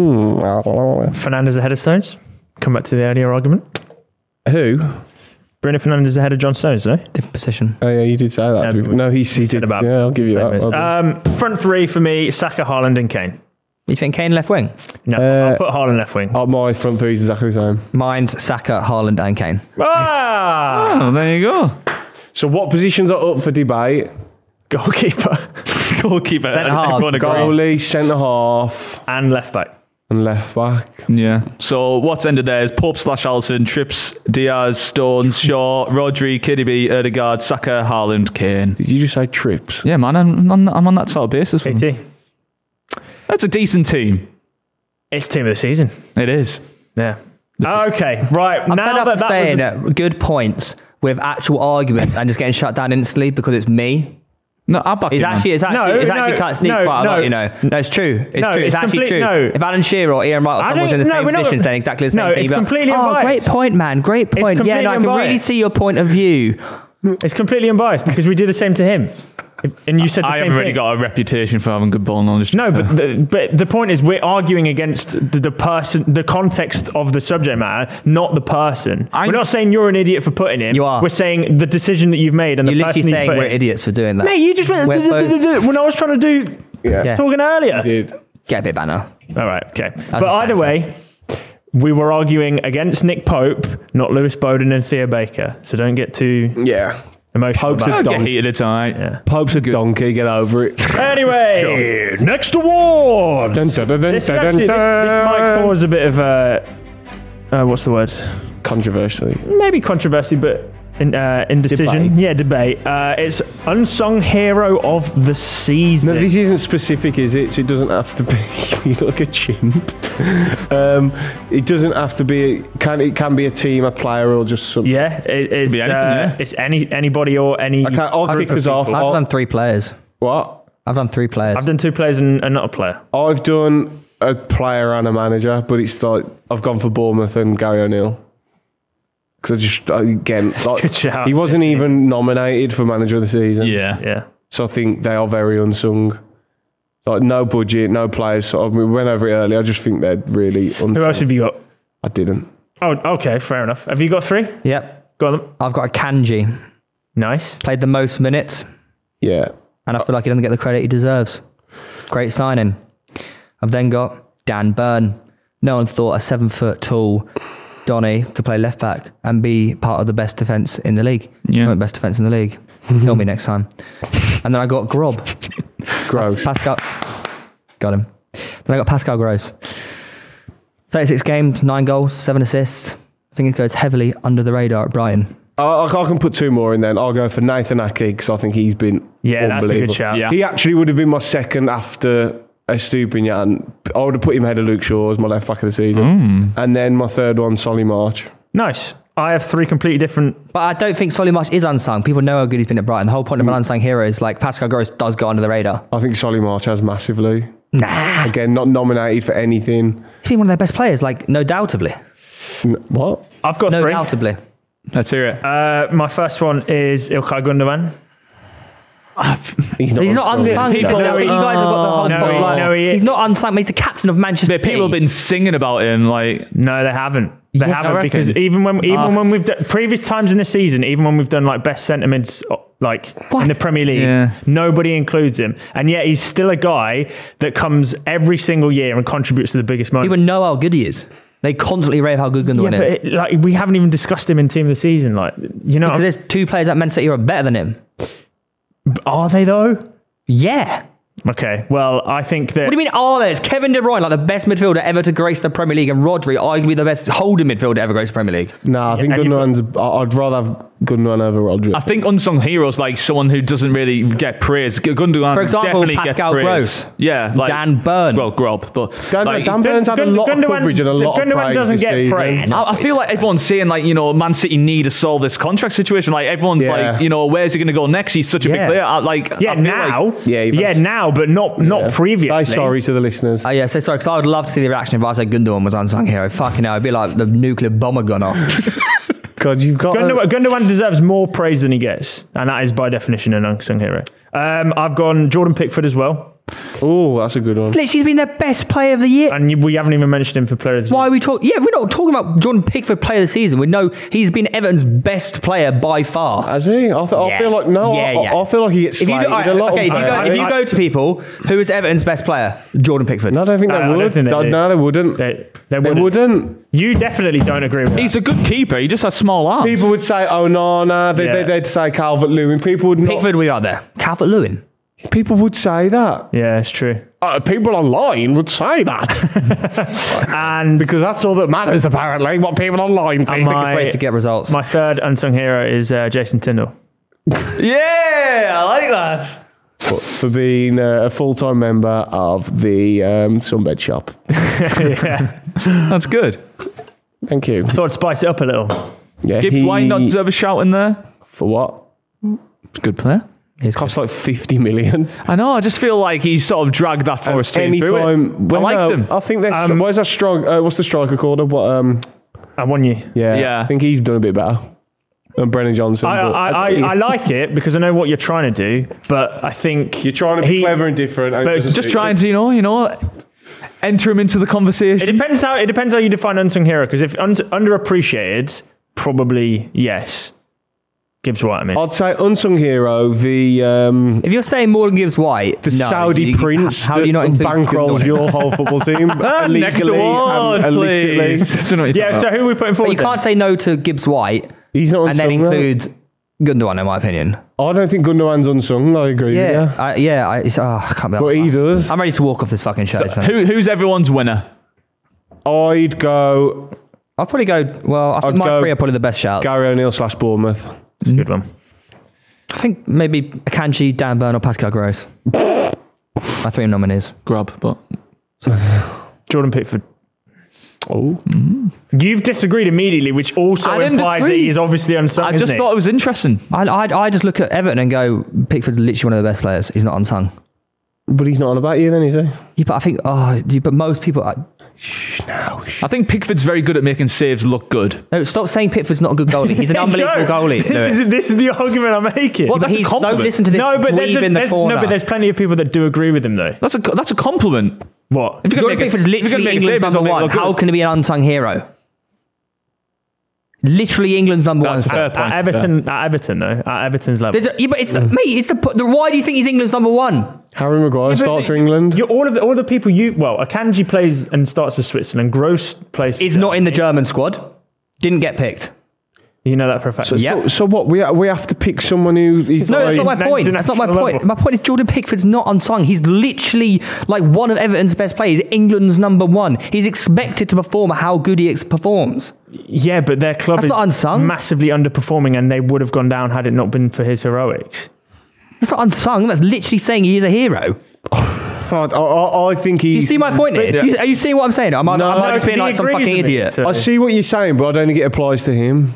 S1: Mm.
S2: Fernandez ahead of Stones. Come back to the earlier argument.
S1: Who?
S2: Bruno Fernandes ahead of John Stones, though.
S3: Different position.
S1: Oh yeah, you did say that.
S2: Yeah,
S1: to be- no, he, he
S2: said
S1: did.
S2: about-
S1: Yeah, I'll give you that. Well done.
S2: Um, front three for me: Saka, Haaland, and Kane.
S3: You think Kane left wing?
S2: No,
S1: Uh,
S2: I'll put Haaland left wing.
S1: Oh, my front three is exactly the same.
S3: Mine's Saka, Haaland, and Kane.
S2: Ah,
S4: Oh, there you go.
S1: So what positions are up for debate?
S2: goalkeeper
S4: Goalkeeper.
S3: Centre half.
S4: Everyone agreed.
S1: Goalie, centre half,
S2: and left back.
S1: and left back.
S4: Yeah. So what's ended there is Pope slash Allison, Trips, Diaz, Stones, Shaw, Rodri, K D B, Erdegaard, Saka, Haaland, Kane.
S1: Did you just say trips?
S4: Yeah, man, I'm on, I'm on that sort of basis.
S2: P T.
S4: That's a decent team.
S2: It's team of the season.
S4: It is.
S2: Yeah. Okay. Right.
S3: I'm
S2: now
S3: fed up
S2: that
S3: of
S2: that
S3: saying
S2: was the-
S3: uh, good points with actual arguments and just getting shut down instantly because it's me.
S4: No, I back
S3: It's
S4: it, man.
S3: actually, it's actually,
S2: No,
S3: it's actually
S2: no,
S3: cut sneak
S2: no,
S3: quite a
S2: no.
S3: lot, you know. No, it's true. It's
S2: No,
S3: true. It's,
S2: it's
S3: actually
S2: complete-
S3: true.
S2: no.
S3: If Alan Shearer or Ian Wright or
S2: I
S3: someone was in
S2: don't-
S3: the
S2: no,
S3: same
S2: we're not-
S3: position saying exactly the same
S2: No,
S3: thing,
S2: it's
S3: you'd be like,
S2: completely
S3: oh,
S2: unbiased.
S3: great point, man. Great point. Yeah,
S2: completely
S3: no, I can really
S2: unbiased.
S3: see your point of view.
S2: It's completely unbiased because we do the same to him. If- And you said the
S4: I
S2: same
S4: haven't really
S2: thing.
S4: got a reputation for having good ball knowledge.
S2: No, but the, but the point is we're arguing against the, the person, the context of the subject matter, not the person.
S4: I'm-
S2: we're not saying you're an idiot for putting him.
S3: You are.
S2: We're saying the decision that you've made and
S3: You're
S2: the
S3: literally
S2: person
S3: saying
S2: you put
S3: we're
S2: in.
S3: idiots for doing that.
S2: Mate, you just went
S3: We're both-
S2: when I was trying to do
S1: Yeah.
S2: talking earlier.
S1: Did.
S3: Get a bit banner.
S2: All right, okay. But
S3: just
S2: either
S3: banter.
S2: way, we were arguing against Nick Pope, not Lewis Bowden and Theo Baker. So don't get too
S1: Yeah.
S2: emotional.
S1: Pope's
S2: about
S1: a
S4: I'll
S2: it.
S4: get
S1: donkey.
S4: heated, it's all right.
S2: Yeah.
S1: Pope's a donkey. Get over it.
S2: Anyway, next award.
S1: Dun, dun, dun, dun,
S2: This,
S1: dun,
S2: actually, this, this
S1: dun.
S2: might cause a bit of uh, uh, what's the word?
S1: Controversially.
S2: Maybe controversy, but in, uh, indecision.
S1: Debate.
S2: Yeah, debate. Uh, it's unsung hero of the season.
S1: No, this isn't specific, is it? So it doesn't have to be. You look like a chimp. um, it doesn't have to be. Can it can be a team, a player, or just some.
S2: yeah, it, it's
S4: be anything,
S2: uh,
S4: yeah.
S2: it's any anybody or any.
S1: I can't, I'll
S2: group
S1: kick
S2: of
S1: us off.
S2: people.
S3: I've
S1: I'll-
S3: done three players.
S1: what?
S3: I've done three players.
S2: I've done two players and, and not a player.
S1: I've done a player and a manager, but it's like I've gone for Bournemouth and Gary O'Neill. Because I just again, like,
S2: good shout.
S1: he wasn't even nominated for manager of the season.
S4: Yeah.
S2: Yeah.
S1: So I think they are very unsung. Like no budget, no players. So I mean, we went over it earlier. I just think they're really unsung.
S2: Who else have you got?
S1: I didn't.
S2: Oh, okay, fair enough. Have you got three?
S3: Yep.
S2: Got them.
S3: I've got a Kanji.
S2: Nice.
S3: Played the most minutes,
S1: Yeah.
S3: and I feel like he doesn't get the credit he deserves. Great signing. I've then got Dan Burn. No one thought a seven foot tall Donny could play left back and be part of the best defence in the league.
S4: Yeah.
S3: Not the best defence in the league. Kill me next time. And then I got Grob.
S1: Gross.
S3: Pascal. Got him. Then I got Pascal Gross. thirty-six games, nine goals, seven assists. I think it goes heavily under the radar at Brighton.
S1: I, I can put two more in then. I'll go for Nathan Ake because I think he's been
S2: Yeah, that's a good
S1: unbelievable.
S2: shout.
S4: Yeah.
S1: He actually would have been my second after Estupinian. I would have put him ahead of Luke Shaw as my left back of the season. And then my third one, Solly March.
S2: Nice. I have three completely different.
S3: But I don't think Solly March is unsung. People know how good he's been at Brighton. The whole point of an unsung hero is like Pascal Gross does go under the radar.
S1: I think Solly March has massively.
S3: Nah.
S1: Again, not nominated for anything.
S3: He's been one of their best players, like, no doubtably.
S1: N- What?
S2: I've got
S3: No
S2: three.
S3: doubtably.
S4: Let's hear it.
S2: Uh, my first one is Ilkay Gundogan.
S1: He's not,
S3: He's not unsung. He's
S2: People-
S3: got the, you guys have got the whole
S2: no, he-
S3: spotlight.
S2: no, he is.
S3: He's not unsung, but he's the captain of Manchester City.
S4: People have been singing about him, like,
S2: No, they haven't. They
S3: Yes, I
S2: haven't
S3: reckon.
S2: because even when even
S3: Ah.
S2: when we've done previous times in the season, even when we've done like best centre mids like
S3: What?
S2: in the Premier League,
S4: Yeah.
S2: nobody includes him, and yet he's still a guy that comes every single year and contributes to the biggest moment.
S3: People know how good he is. They constantly rave how good
S2: yeah,
S3: Gundogan
S2: but
S3: is.
S2: it, like we haven't even discussed him in team of the season. Like you know,
S3: Because there's two players at Man City who are better than him.
S2: are they though?
S3: Yeah.
S2: Okay, well, I think that...
S3: What do you mean are there? It's Kevin De Bruyne, like the best midfielder ever to grace the Premier League, and Rodri, arguably the best holding midfielder ever grace the Premier League.
S1: No, I think
S2: and you've got-
S1: Gundogan's. I- I'd rather have Gundogan over Rodri.
S4: I think unsung heroes like someone who doesn't really get praise. Gundogan
S3: For example,
S4: definitely
S3: Pascal
S4: gets praise.
S3: Gross.
S4: Yeah, like
S3: Dan Burn.
S4: Well, Grob, but
S1: Dan,
S4: like,
S1: Dan Burns had a
S2: Gun-
S1: lot of
S2: Gundogan-
S1: coverage and a lot
S2: Gundogan
S1: of praise
S2: doesn't
S1: this
S2: get
S1: season.
S2: praise.
S4: I, I feel like everyone's saying like you know Man City need to solve this contract situation. Like everyone's
S1: Yeah.
S4: like you know where's he going to go next? He's such a
S3: Yeah.
S4: big player. I, like
S2: Yeah,
S4: I feel
S2: now.
S4: like-
S1: Yeah, he
S2: yeah,
S1: was-
S2: now, but not not
S1: Yeah.
S2: previously.
S1: Say sorry to the listeners.
S3: Oh yeah, so sorry, because I would love to see the reaction if I said Gundogan was unsung hero. Fucking hell, it'd be like the nuclear bomber gone off.
S1: God, you've got.
S2: Gundogan,
S1: a-
S2: Gundogan deserves more praise than he gets, and that is by definition an unsung hero. Um, I've gone Jordan Pickford as well,
S1: Oh, that's a good one.
S3: Literally, he's been their best player of the year.
S2: and you- we haven't even mentioned him for player of the
S3: Why
S2: year.
S3: are we talking? Yeah, we're not talking about Jordan Pickford player of the season. We know he's been Everton's best player by far.
S1: Has he? I, th- I
S3: Yeah.
S1: feel like no.
S3: Yeah,
S1: I,
S3: yeah.
S1: I feel like he gets
S3: If you,
S1: slated
S3: do, alright,
S1: a lot.
S3: okay, if you,
S1: of
S3: go,
S1: players.
S3: if you go to people, who is Everton's best player? Jordan Pickford.
S1: No, I don't think they
S2: I- I don't
S1: would.
S2: think they
S1: no,
S2: do.
S1: no, they wouldn't.
S2: They, they,
S1: They
S2: wouldn't.
S1: wouldn't.
S2: You definitely don't agree with that.
S4: He's a good keeper. He just has small arms.
S1: People would say, "Oh no, no." They,
S2: Yeah.
S1: they, they'd say Calvert-Lewin. People would not.
S3: Pickford, we are there. Calvert-Lewin.
S1: People would say that.
S2: yeah, it's true.
S1: Uh, people online would say that
S2: And
S1: because that's all that matters. Apparently, what people online think.
S2: my-
S3: Quickest way to get results.
S2: my third unsung hero is uh, Jason Tyndall.
S4: yeah, I like that.
S1: for, for being uh, a full-time member of the um, Sunbed shop.
S2: yeah.
S4: That's good.
S1: Thank you.
S2: Thought I'd spice it up a little.
S1: Yeah,
S4: Gibbs
S1: he-
S4: White not deserve a shout in there.
S1: for what?
S4: It's a good player.
S3: He's
S1: Costs like fifty million.
S4: I know. I just feel like he sort of dragged that Forest team through it.
S1: Anytime,
S4: I liked him.
S1: I think there's.
S2: Um,
S1: where's that strike? Uh, what's the striker called? What? Um,
S2: I won you.
S1: yeah,
S4: Yeah.
S1: I think he's done a bit better than Brennan Johnson.
S2: I,
S1: but
S2: I, I, I like it because I know what you're trying to do, but I think
S1: You're trying to be
S2: he-
S1: clever and different. And
S2: but
S1: it doesn't
S4: Just
S1: suit
S4: trying
S1: you.
S4: to, you know, you know, enter him into the
S2: It
S4: conversation.
S2: depends how it depends how you define unsung hero. Because if un- underappreciated, probably yes. Gibbs White. I mean,
S1: I'd say unsung hero, the um,
S3: If you're saying more than Gibbs White,
S1: the
S3: no,
S1: Saudi
S3: you- you-
S1: prince
S3: how do you not
S1: that
S3: include
S1: bankrolls
S3: Gundogan?
S1: your whole football team
S4: Ah, next
S1: illegally
S4: award,
S1: and illicitly.
S4: please. Don't know what you're
S2: yeah.
S4: talking
S2: So who are we putting
S3: But
S2: forward?
S3: you can't
S2: then?
S3: say no to Gibbs White
S1: He's not
S3: and then
S1: unsung. though.
S3: include Gundogan, in my opinion.
S1: I don't think Gundogan's unsung. I agree.
S3: Yeah,
S1: with you.
S3: I, yeah. I, it's, oh, I can't be.
S1: But he does.
S3: I'm ready to walk off this fucking show.
S4: about. Who, who's everyone's winner?
S1: I'd go
S3: I'll probably go. Well, I think
S1: I'd
S3: my
S1: go
S3: three are probably the best shouts.
S1: Gary O'Neill slash Bournemouth.
S2: It's a good one.
S3: I think maybe Akanji, Dan Burn, or Pascal Gross. My three nominees.
S4: Grub, but
S2: Jordan Pickford.
S1: Oh,
S2: You've disagreed immediately, which also
S4: I didn't
S2: implies that
S4: disagree.
S2: he's obviously unsung.
S4: I just
S2: isn't he?
S4: thought it was interesting.
S3: I, I, I just look at Everton and go, Pickford's literally one of the best players. He's not unsung.
S1: but he's not on about you then, is he?
S3: Yeah, but I think, oh, yeah, but most people. I,
S4: I think Pickford's very good at making saves look good.
S3: no, stop saying Pickford's not a good goalie. He's an unbelievable
S2: No,
S3: goalie.
S2: This
S3: Lewis.
S2: is, this is the argument I'm making.
S4: Well,
S3: But
S4: that's a
S3: he's-
S4: compliment.
S3: Don't listen to this
S2: no, but there's,
S3: dweeb
S2: a,
S3: in the
S2: there's
S3: corner.
S2: no, but there's plenty of people that do agree with him though.
S4: That's a that's a compliment.
S2: What?
S4: If you're
S3: Jordan
S4: gonna make a-
S3: Pickford's
S4: if you're
S3: literally
S4: gonna make a
S3: England's
S4: save,
S3: number
S4: it's gonna
S3: one.
S4: look good.
S3: How can he be an unsung hero? Literally England's number
S4: That's
S3: one.
S4: fair
S2: At,
S4: point.
S2: at Everton, at Everton though, at Everton's level.
S3: There's a, yeah, but it's the, mate. It's the, the why do you think he's England's number one?
S1: Harry Maguire starts for England.
S2: You're, all of the all the people you well, Akanji plays and starts for Switzerland. Gross plays. For
S3: Is not in the German squad. Didn't get picked.
S2: You know that for a fact.
S1: So,
S3: Yeah.
S1: so, so what? We we have to pick someone who is
S3: No, that's
S1: like,
S3: not my point. That's not my
S2: international
S3: point.
S2: level.
S3: My point is Jordan Pickford's not unsung. He's literally like one of Everton's best players. England's number one. He's expected to perform how good he ex- performs.
S2: Yeah, but their club
S3: That's
S2: is
S3: not unsung.
S2: massively underperforming, and they would have gone down had it not been for his heroics.
S3: That's not unsung. That's literally saying he is a hero.
S1: I, I, I think he.
S3: Do you see my point here? Do you- are you seeing what I'm saying? Am I,
S1: No,
S3: am I
S1: no,
S3: just being
S2: he
S3: like some
S2: agrees
S3: fucking
S2: with me,
S3: idiot?
S2: so-
S1: I see what you're saying, but I don't think it applies to him.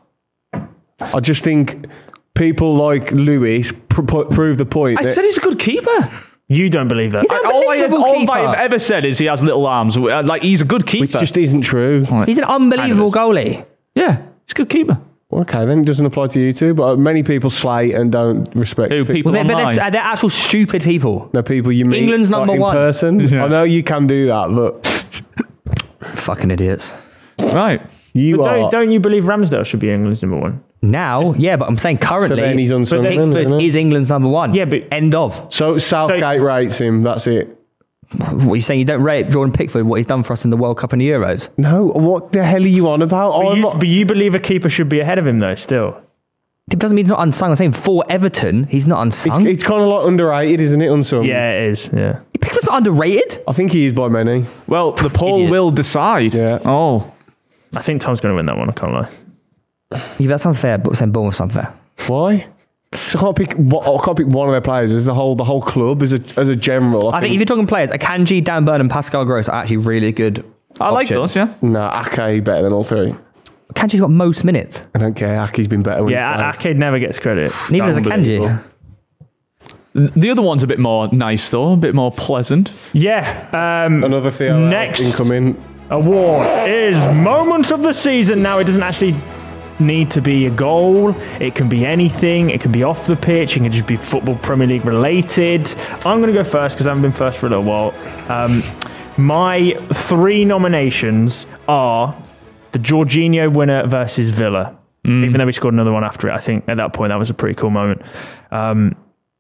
S1: I just think people like Lewis pr- pr- prove the point.
S4: I
S1: that-
S4: said he's a good keeper.
S2: You don't believe that?
S3: He's an
S4: All I, have,
S3: unbelievable
S4: all
S3: keeper.
S4: I've ever said is he has little arms. Uh, Like he's a good keeper.
S1: which just isn't true.
S3: He's an unbelievable goalie.
S4: yeah, he's a good keeper.
S1: Okay, then it doesn't apply to you too. But many people slate and don't respect
S4: Who,
S1: pe-
S4: people
S3: Well, they're, but
S4: online?
S3: they're, they're actual stupid people.
S1: No, people you meet
S3: England's
S1: like,
S3: number
S1: in
S3: one.
S1: person.
S4: Yeah.
S1: I know you can do that, but
S3: Fucking idiots.
S4: Right.
S1: you
S2: But
S1: are.
S2: don't, don't you believe Ramsdale should be England's number one?
S3: Now, yeah, but I'm saying
S1: so
S3: currently,
S1: then he's unsung. then,
S3: Pickford
S1: isn't it?
S3: is England's number one.
S2: Yeah, but-
S3: end of.
S1: So Southgate rates him. That's it.
S3: What are you saying? You don't rate Jordan Pickford what he's done for us in the World Cup and the Euros?
S1: No, what the hell are you on about?
S2: But
S1: I'm
S2: you,
S1: not-
S2: but you believe a keeper should be ahead of him though. Still,
S3: It doesn't mean he's not unsung. I'm saying for Everton, he's not
S1: It's,
S3: unsung.
S1: it's kind of like underrated, isn't it, unsung?
S2: Yeah, it is. Yeah.
S3: Pickford's not underrated.
S1: I think he is by many.
S4: Well, the poll
S3: Idiot.
S4: will decide.
S1: Yeah.
S4: Oh.
S2: I think Tom's going to win that one. I can't lie.
S3: Yeah, that's unfair, but saying Bournemouth's unfair.
S1: Why? So I can't pick. I can't pick one of their players. As the whole, the whole club as a as a general.
S3: I think if you're talking players, Akanji, Dan Burn, and Pascal Gross are actually really good.
S4: I like
S3: options.
S4: those, yeah.
S1: Nah, Ake better than all three.
S3: Akanji's got most minutes.
S1: I don't care. Ake's been better. When
S2: Yeah,
S1: he's played.
S2: Ake never gets credit.
S3: Neither does
S1: unbelievable.
S3: Akanji.
S4: The other one's a bit more nice, though, a bit more pleasant.
S2: Yeah. Um,
S1: Another Theo
S2: Next.
S1: incoming.
S2: award is Moments of the Season. Now, it doesn't actually need to be a goal. It can be anything. It can be off the pitch. It can just be Football Premier League related. I'm going to go first because I haven't been first for a little while. Um, my three nominations are the Jorginho winner versus Villa. Even though we scored another one after it, I think at that point that was a pretty cool moment. Um,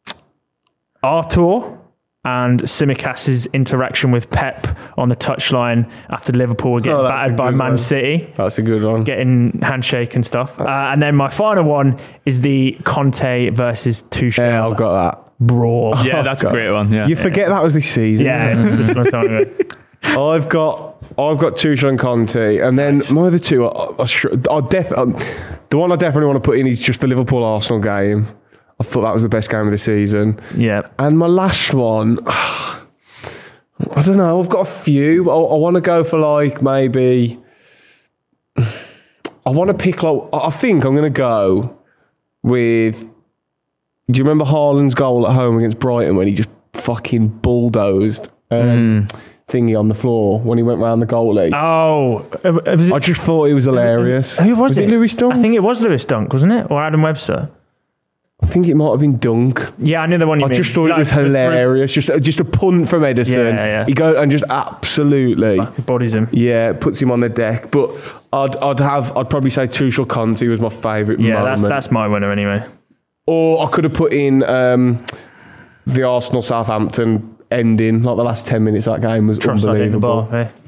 S2: Artur and Simicas's interaction with Pep on the touchline after Liverpool were getting
S1: Oh, that's
S2: battered
S1: a
S2: by
S1: good
S2: Man
S1: one.
S2: City,
S1: That's a good one.
S2: getting handshake and stuff. Uh, and then my final one is the Conte versus Tuchel
S1: Yeah, I've got that.
S2: brawl.
S4: Yeah, that's a
S1: God.
S4: great one, yeah.
S1: You forget that was this season.
S2: Yeah, it's just a long time ago.
S1: I've got I've got Tuchel and Conte, and then my other two are, are sure, I def, um, the one I definitely want to put in is just the Liverpool Arsenal game. I thought that was the best game of the season.
S2: Yeah.
S1: And my last one, I don't know. I've got a few. I, I want to go for like maybe. I want to pick like. I think I'm going to go with. Do you remember Haaland's goal at home against Brighton when he just fucking bulldozed um, thingy on the floor when he went round the goalie?
S2: Oh, uh, was it,
S1: I just thought it was hilarious.
S2: who was,
S1: was
S2: it?
S1: it? Lewis Dunk?
S2: I think it was Lewis Dunk, wasn't it? Or Adam Webster?
S1: I think it might have been Dunk.
S2: Yeah, I knew the one you
S1: I
S2: mean.
S1: just thought it
S2: Like,
S1: was
S2: the three-
S1: hilarious. Just, just a punt from Edison.
S2: Yeah, yeah.
S1: He goes and just absolutely.
S2: Bodies him.
S1: Yeah, puts him on the deck. But I'd I'd have I'd probably say Tuchel Conte was my favourite
S2: Yeah,
S1: moment.
S2: that's that's my winner anyway.
S1: Or I could have put in um, the Arsenal Southampton ending. Like the last ten minutes of that game was
S2: Trust I hit the
S1: unbelievable.
S2: bar. eh?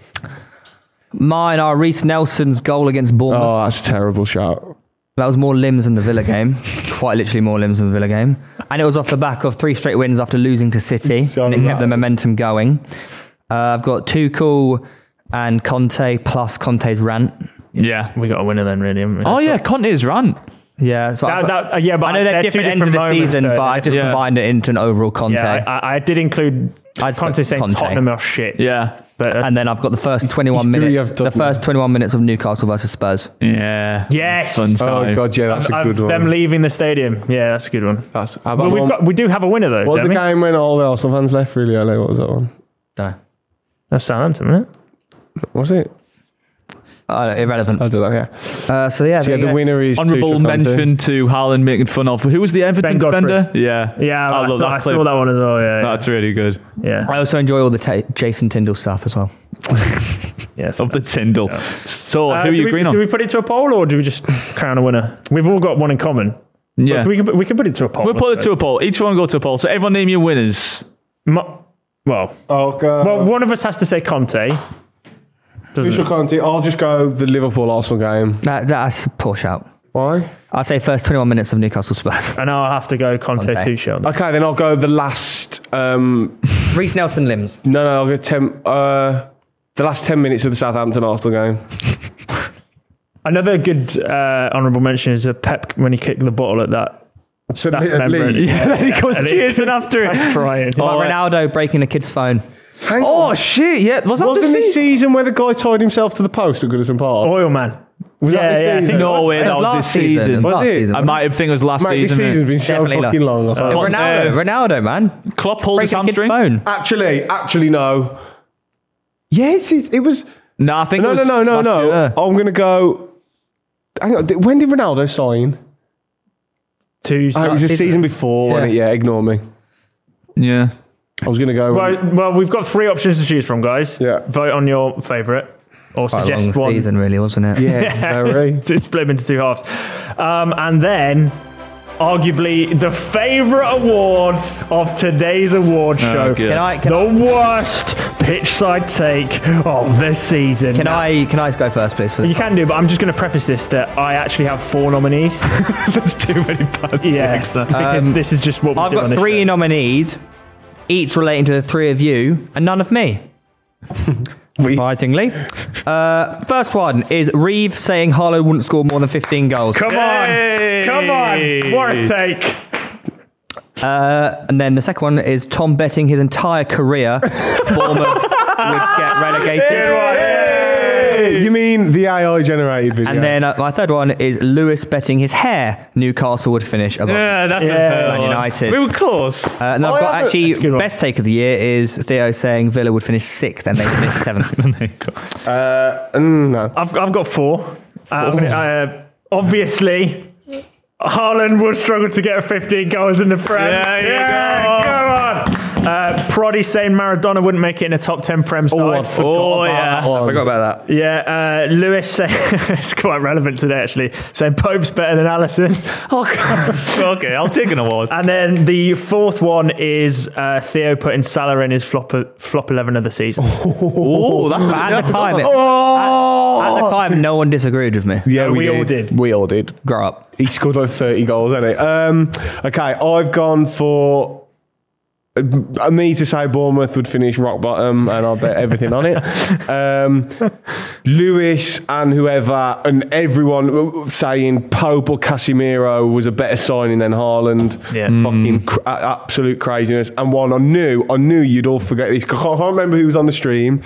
S3: Mine are Reece Nelson's goal against Bournemouth.
S1: Oh, that's a terrible shout.
S3: That was more limbs than the Villa game. Quite literally more limbs than the Villa game. And it was off the back of three straight wins after losing to City.
S1: So
S3: and it kept the
S1: right.
S3: momentum going. Uh, I've got Tuchel and Conte plus Conte's rant.
S4: Yeah.
S2: We got a winner then, really. Haven't we?
S4: Oh, yeah, Conte's rant.
S3: Yeah, so
S2: That,
S3: I've got-
S2: that, uh, yeah, but
S3: I know they're
S2: two
S3: different ends of the
S2: moments,
S3: season,
S2: though.
S3: but I just
S4: Yeah.
S3: combined it into an overall Conte.
S2: Yeah, I, I, I did include
S3: I'd
S2: Conte
S3: put
S2: saying
S3: Conte.
S2: Tottenham are shit.
S4: Yeah.
S2: But uh,
S3: And then I've got the first twenty-one
S1: three
S3: minutes.
S1: of
S3: The
S1: Tottenham.
S3: first twenty-one minutes of Newcastle versus Spurs.
S4: Yeah.
S2: Yes.
S4: Fun
S1: Oh
S4: time.
S1: god, yeah, that's a
S2: I've-
S1: good one.
S2: them leaving the stadium. Yeah, that's a good one.
S1: That's, how about
S2: But
S1: the
S2: we've
S1: one-
S2: got, we do have a winner though.
S1: what was
S2: don't
S1: the
S2: we?
S1: game when all the Arsenal fans left really early? What was that one?
S3: Don't
S2: That's Southampton, isn't it?
S1: Was it?
S3: know. Uh, irrelevant.
S1: I don't know. Yeah.
S3: Uh, so yeah,
S1: So
S3: there
S1: yeah,
S3: you
S1: the
S3: go.
S1: winner is
S4: Honourable
S1: Tuchel Conte.
S4: mention to Haaland making fun of. Who was the Everton
S2: Ben Godfrey.
S4: defender? Yeah.
S2: Yeah,
S4: I
S2: I,
S4: love
S2: thought- I
S4: that
S2: saw
S4: clip.
S2: that one as well. Yeah,
S4: That's really good.
S2: yeah,
S3: I also enjoy all the ta- Jason Tyndall stuff as well.
S2: yeah.
S4: Of the Tyndall. So,
S2: Uh,
S4: who are
S2: do
S4: you
S2: we,
S4: agreeing on?
S2: Do we put it to a poll or do we just crown a winner? We've all got one in common.
S4: yeah.
S2: But we can put- we can put it to a poll.
S4: We'll put it to a poll. Each one go to a poll. So, everyone name your winners.
S2: Mo- well,
S1: Oh god.
S2: well, one of us has to say Conte. Doesn't
S1: Tuchel
S2: it?
S1: Conte. I'll just go the Liverpool Arsenal game.
S3: That, that's a poor shout.
S1: Why?
S3: I'd say first twenty-one minutes of Newcastle Spurs.
S2: And I'll have to go Conte,
S3: Conte.
S2: Tuchel.
S1: Okay, then I'll go the last. Um,
S3: Reece Nelson limbs.
S1: no, no, I'll go ten. Uh, the last ten minutes of the Southampton Arsenal game.
S2: Another good uh, honourable mention is a Pep when he kicked the bottle at that.
S1: So
S2: That
S1: Lee-
S2: member.
S1: Lee-
S2: Yeah,
S4: then he goes
S2: and
S4: cheers and after it.
S2: I'm crying.
S3: Like Ronaldo breaking a kid's phone.
S1: Hang
S4: Oh,
S1: on.
S4: shit. Yeah. Was that
S1: Wasn't
S4: the
S1: this
S4: season?
S1: season where the guy tied himself to the post at Goodison Park?
S2: Oil man.
S1: Was
S2: yeah,
S1: that this
S2: yeah, I
S1: season?
S2: think it
S4: No
S2: was.
S4: way,
S3: It
S4: that
S3: was
S4: was
S3: last
S4: this
S3: season.
S4: season.
S3: It was
S1: Was
S3: last
S1: it?
S3: season,
S4: I
S3: wasn't
S4: might think it was last
S1: Mate, this
S4: season.
S1: season's been so
S3: Definitely
S1: fucking
S3: not.
S1: long. I can't-
S2: Oh,
S3: Ronaldo, Ronaldo, man.
S4: Klopp pulled his
S3: Breaking a kid's
S4: hamstring.
S3: phone.
S1: Actually, actually, no. Yes, it, it was.
S4: No, I think
S1: No,
S4: it
S1: no,
S4: was
S1: no, no,
S4: last
S1: no.
S4: year.
S1: I'm going to go. Hang on. When did Ronaldo sign?
S2: Two.
S1: Oh, it was the
S3: season.
S1: season before, wasn't it? Yeah, ignore me.
S4: Yeah.
S1: I was going to go.
S2: Well, well, we've got three options to choose from, guys.
S1: Yeah.
S2: Vote on your favourite or
S3: Quite a
S2: suggest
S3: long
S2: one.
S3: season, really, wasn't it?
S1: yeah, very.
S2: to split them into two halves. Um, and then, arguably, the favourite award of today's award show.
S4: good.
S3: Can I, can
S2: The worst pitch side take of the season.
S3: Can I can I go first, please? For
S2: You can do, but I'm just going to preface this that I actually have four nominees.
S4: There's too many bad
S2: Yeah,
S4: takes there.
S2: because
S3: Um,
S2: this is just what we
S3: I've
S2: do on
S3: got
S2: this
S3: three
S2: show.
S3: nominees, each relating to the three of you, and none of me. Surprisingly. Uh, first one is Reeve saying Haaland wouldn't score more than fifteen goals.
S2: Come on,
S4: Hey!
S2: come on, what a take.
S3: Uh, and then the second one is Tom betting his entire career Bournemouth would get relegated.
S1: You mean the A I generated video?
S3: And then uh, my third one is Lewis betting his hair Newcastle would finish above.
S4: Yeah, that's
S2: Yeah.
S4: a fair
S3: Man
S4: one.
S3: United.
S4: We were close.
S3: Uh, and I've
S1: I
S3: got
S1: haven't-
S3: actually
S2: That's a good one.
S3: best take of the year is Theo saying Villa would finish sixth and they finished seventh.
S1: uh, mm, no.
S2: I've, I've got four. Uh, I'm gonna, uh, obviously, Haaland will struggle to get fifteen goals in the Prem.
S4: There you
S2: yeah,
S4: go.
S2: come on. Uh, Proddy saying Maradona wouldn't make it in a top ten Prem side.
S1: Oh, I forgot
S4: Oh,
S1: about
S4: yeah.
S1: that one.
S3: I forgot about that.
S2: Yeah, uh, Lewis saying it's quite relevant today actually. Saying Pope's better than Allison.
S4: Oh, God. Okay, I'll take an award.
S2: And then the fourth one is uh, Theo putting Salah in his flop flop eleven of the season.
S4: Oh, that's
S3: But at the time, it,
S1: Oh!
S3: at the time, no one disagreed with me.
S1: Yeah,
S2: No,
S1: we,
S2: we all did.
S1: We all did.
S3: Grow up.
S1: He scored like thirty goals, didn't he? Um, okay, I've gone for uh, me to say Bournemouth would finish rock bottom, and I'll bet everything on it. Um, Lewis and whoever and everyone saying Pope or Casemiro was a better signing than Haaland.
S2: Yeah.
S1: Fucking cr- a- absolute craziness. And one I knew, I knew you'd all forget this. I can't remember who was on the stream.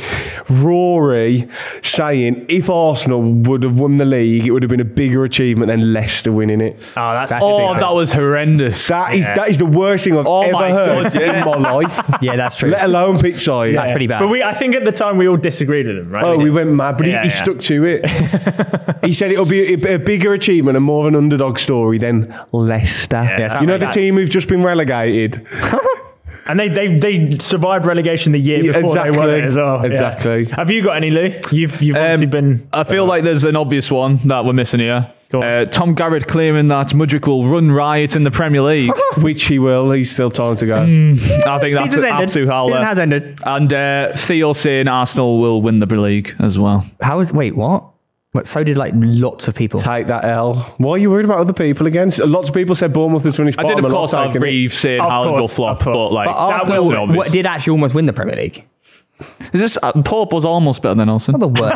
S1: Rory saying if Arsenal would have won the league, it would have been a bigger achievement than Leicester winning it.
S2: Oh, that's
S4: Oh, that was horrendous.
S1: That is
S2: Yeah.
S1: that is the worst thing I've
S4: Oh
S1: ever
S4: my
S1: heard
S4: God, yeah.
S1: in my life.
S3: Yeah, that's true.
S1: Let alone pitch side.
S3: That's pretty bad.
S2: But we, I think at the time we all disagreed with him, right?
S1: Oh, we went mad, but he,
S2: Yeah,
S1: he
S2: yeah.
S1: stuck to it. He said it'll be a, a bigger achievement and more of an underdog story than Leicester.
S2: Yeah,
S1: you know the
S2: that-
S1: team who've just been relegated.
S2: And they, they they survived relegation the year
S1: Yeah,
S2: before they won
S1: exactly.
S2: it as well. Yeah.
S1: Exactly.
S2: Have you got any, Lou? You've you've
S4: Um,
S2: obviously been.
S4: I feel like there's an obvious one that we're missing here.
S2: Go on.
S4: Uh, Tom Garrett claiming that Mudryk will run riot in the Premier League.
S1: Which he will. He's still time to go.
S4: I think that's
S3: Season's
S4: an
S3: ended.
S4: absolute howler.
S3: Season has ended.
S4: And uh, Theo saying Arsenal will win the league as well.
S3: How is? Wait, what? But so did like lots of people.
S1: Take that L. Why are you worried about other people again? Lots of people said Bournemouth would finish
S4: I
S1: bottom.
S4: did, of
S1: and
S4: course,
S1: not
S4: have
S1: taking it.
S4: Reeve saying
S2: Of
S4: Haaland will
S2: course,
S4: flop,
S2: of course.
S4: but like,
S3: But Arsenal
S4: that's an obvious.
S3: what, did actually almost win the Premier League.
S4: Is this uh, Pope was almost better than Nelson?
S3: Not the worst.